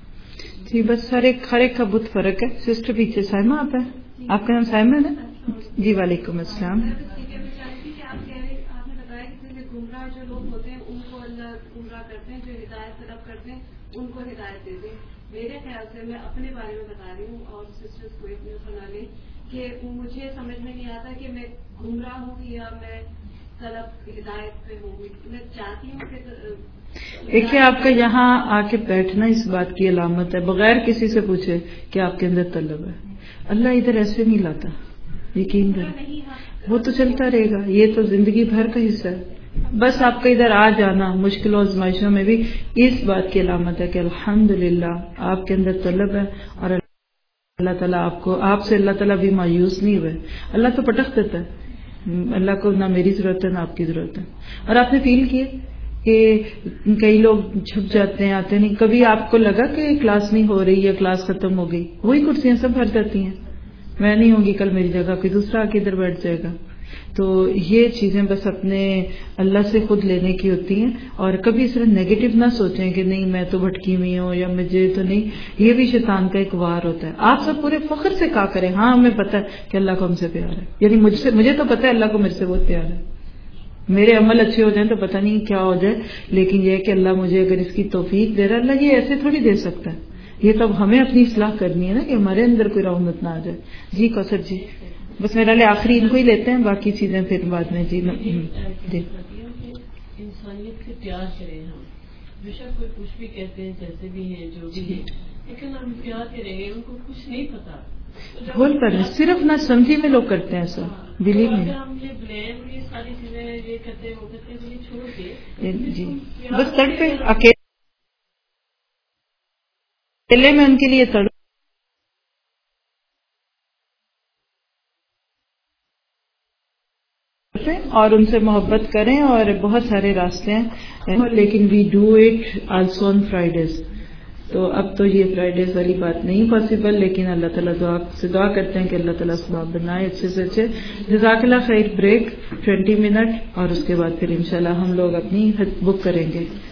جی بس ہر ایک کا بت فرق ہے. سسٹر پیچھے سائمہ آپ ہے، آپ کا نام سائمہ ہے نا؟ جی وعلیکم السلام. آپ نے بتایا کہ گمراہ جو لوگ ہوتے ہیں ان کو اللہ گمراہ کرتے ہیں، جو ہدایت طلب کرتے ہیں ان کو ہدایت دیتے ہیں. میرے خیال سے میں اپنے بارے میں بتا رہی ہوں اور سسٹرز کو اتنے سنا لیں کہ مجھے سمجھ میں نہیں آتا کہ میں گمراہ ہوں یا میں طلب ہدایت پہ ہوں. میں چاہتی ہوں کہ دیکھیے آپ کا یہاں آ کے بیٹھنا اس بات کی علامت ہے، بغیر کسی سے پوچھے کہ آپ کے اندر طلب ہے. اللہ ادھر ایسے نہیں لاتا، یقین کریں. وہ تو چلتا رہے گا، یہ تو زندگی بھر کا حصہ ہے. بس آپ کا ادھر آ جانا مشکل و آزمائشوں میں بھی اس بات کی علامت ہے کہ الحمدللہ آپ کے اندر طلب ہے، اور اللہ تعالیٰ آپ سے اللہ تعالیٰ بھی مایوس نہیں ہوئے. اللہ تو پٹخ دیتا ہے، اللہ کو نہ میری ضرورت ہے نہ آپ کی ضرورت ہے. اور آپ نے فیل کیا کہ کئی لوگ چھپ جاتے ہیں، آتے نہیں. کبھی آپ کو لگا کہ کلاس نہیں ہو رہی یا کلاس ختم ہو گئی، وہی کرسیاں سب بھر جاتی ہیں، میں نہیں ہوں گی کل میری جگہ کوئی دوسرا آ کے ادھر بیٹھ جائے گا. تو یہ چیزیں بس اپنے اللہ سے خود لینے کی ہوتی ہیں. اور کبھی اس طرح نیگیٹو نہ سوچیں کہ نہیں میں تو بھٹکی ہوئی ہوں یا مجھے تو نہیں. یہ بھی شیطان کا ایک وار ہوتا ہے. آپ سب پورے فخر سے کہا کریں ہاں ہمیں پتہ ہے کہ اللہ کو ہم سے پیار ہے، یعنی مجھے تو پتہ ہے اللہ کو مجھ سے بہت پیار ہے. میرے عمل اچھے ہو جائیں تو پتہ نہیں کیا ہو جائے، لیکن یہ کہ اللہ مجھے اگر اس کی توفیق دے رہا ہے، اللہ یہ ایسے تھوڑی دے سکتا ہے. یہ تو اب ہمیں اپنی اصلاح کرنی ہے نا کہ ہمارے اندر کوئی رونت نہ آ جائے. جی کوثر جی بس میرا لے آخری ان کو ہی لیتے ہیں، باقی چیزیں پھر بعد میں. جی انسانیت سے پیار کریں ہم، بے شک کوئی کچھ بھی کہتے ہیں جیسے بھی ہیں جو بھی ہیں، لیکن ہم پیار کریں گے. ان کو کچھ نہیں پتا، بول پر صرف نہ سمجھی میں لوگ کرتے ہیں ایسا، دلی میں. ہم یہ بلیم یہ ساری چیزیں یہ کرتے ہیں وہ کرتے ہیں، یہ چھوڑ کے جی بس تڑپے اکیلے میں ان کے لیے تڑپ اور ان سے محبت کریں. اور بہت سارے راستے ہیں، لیکن we do it also on Fridays. تو اب تو یہ فرائیڈیز والی بات نہیں پاسبل، لیکن اللہ تعالیٰ دعا کرتے ہیں کہ اللہ تعالیٰ اسباب بنائے اچھے سے اچھے. جزاک اللہ خیر. بریک 20 منٹ اور اس کے بعد پھر انشاءاللہ ہم لوگ اپنی بک کریں گے.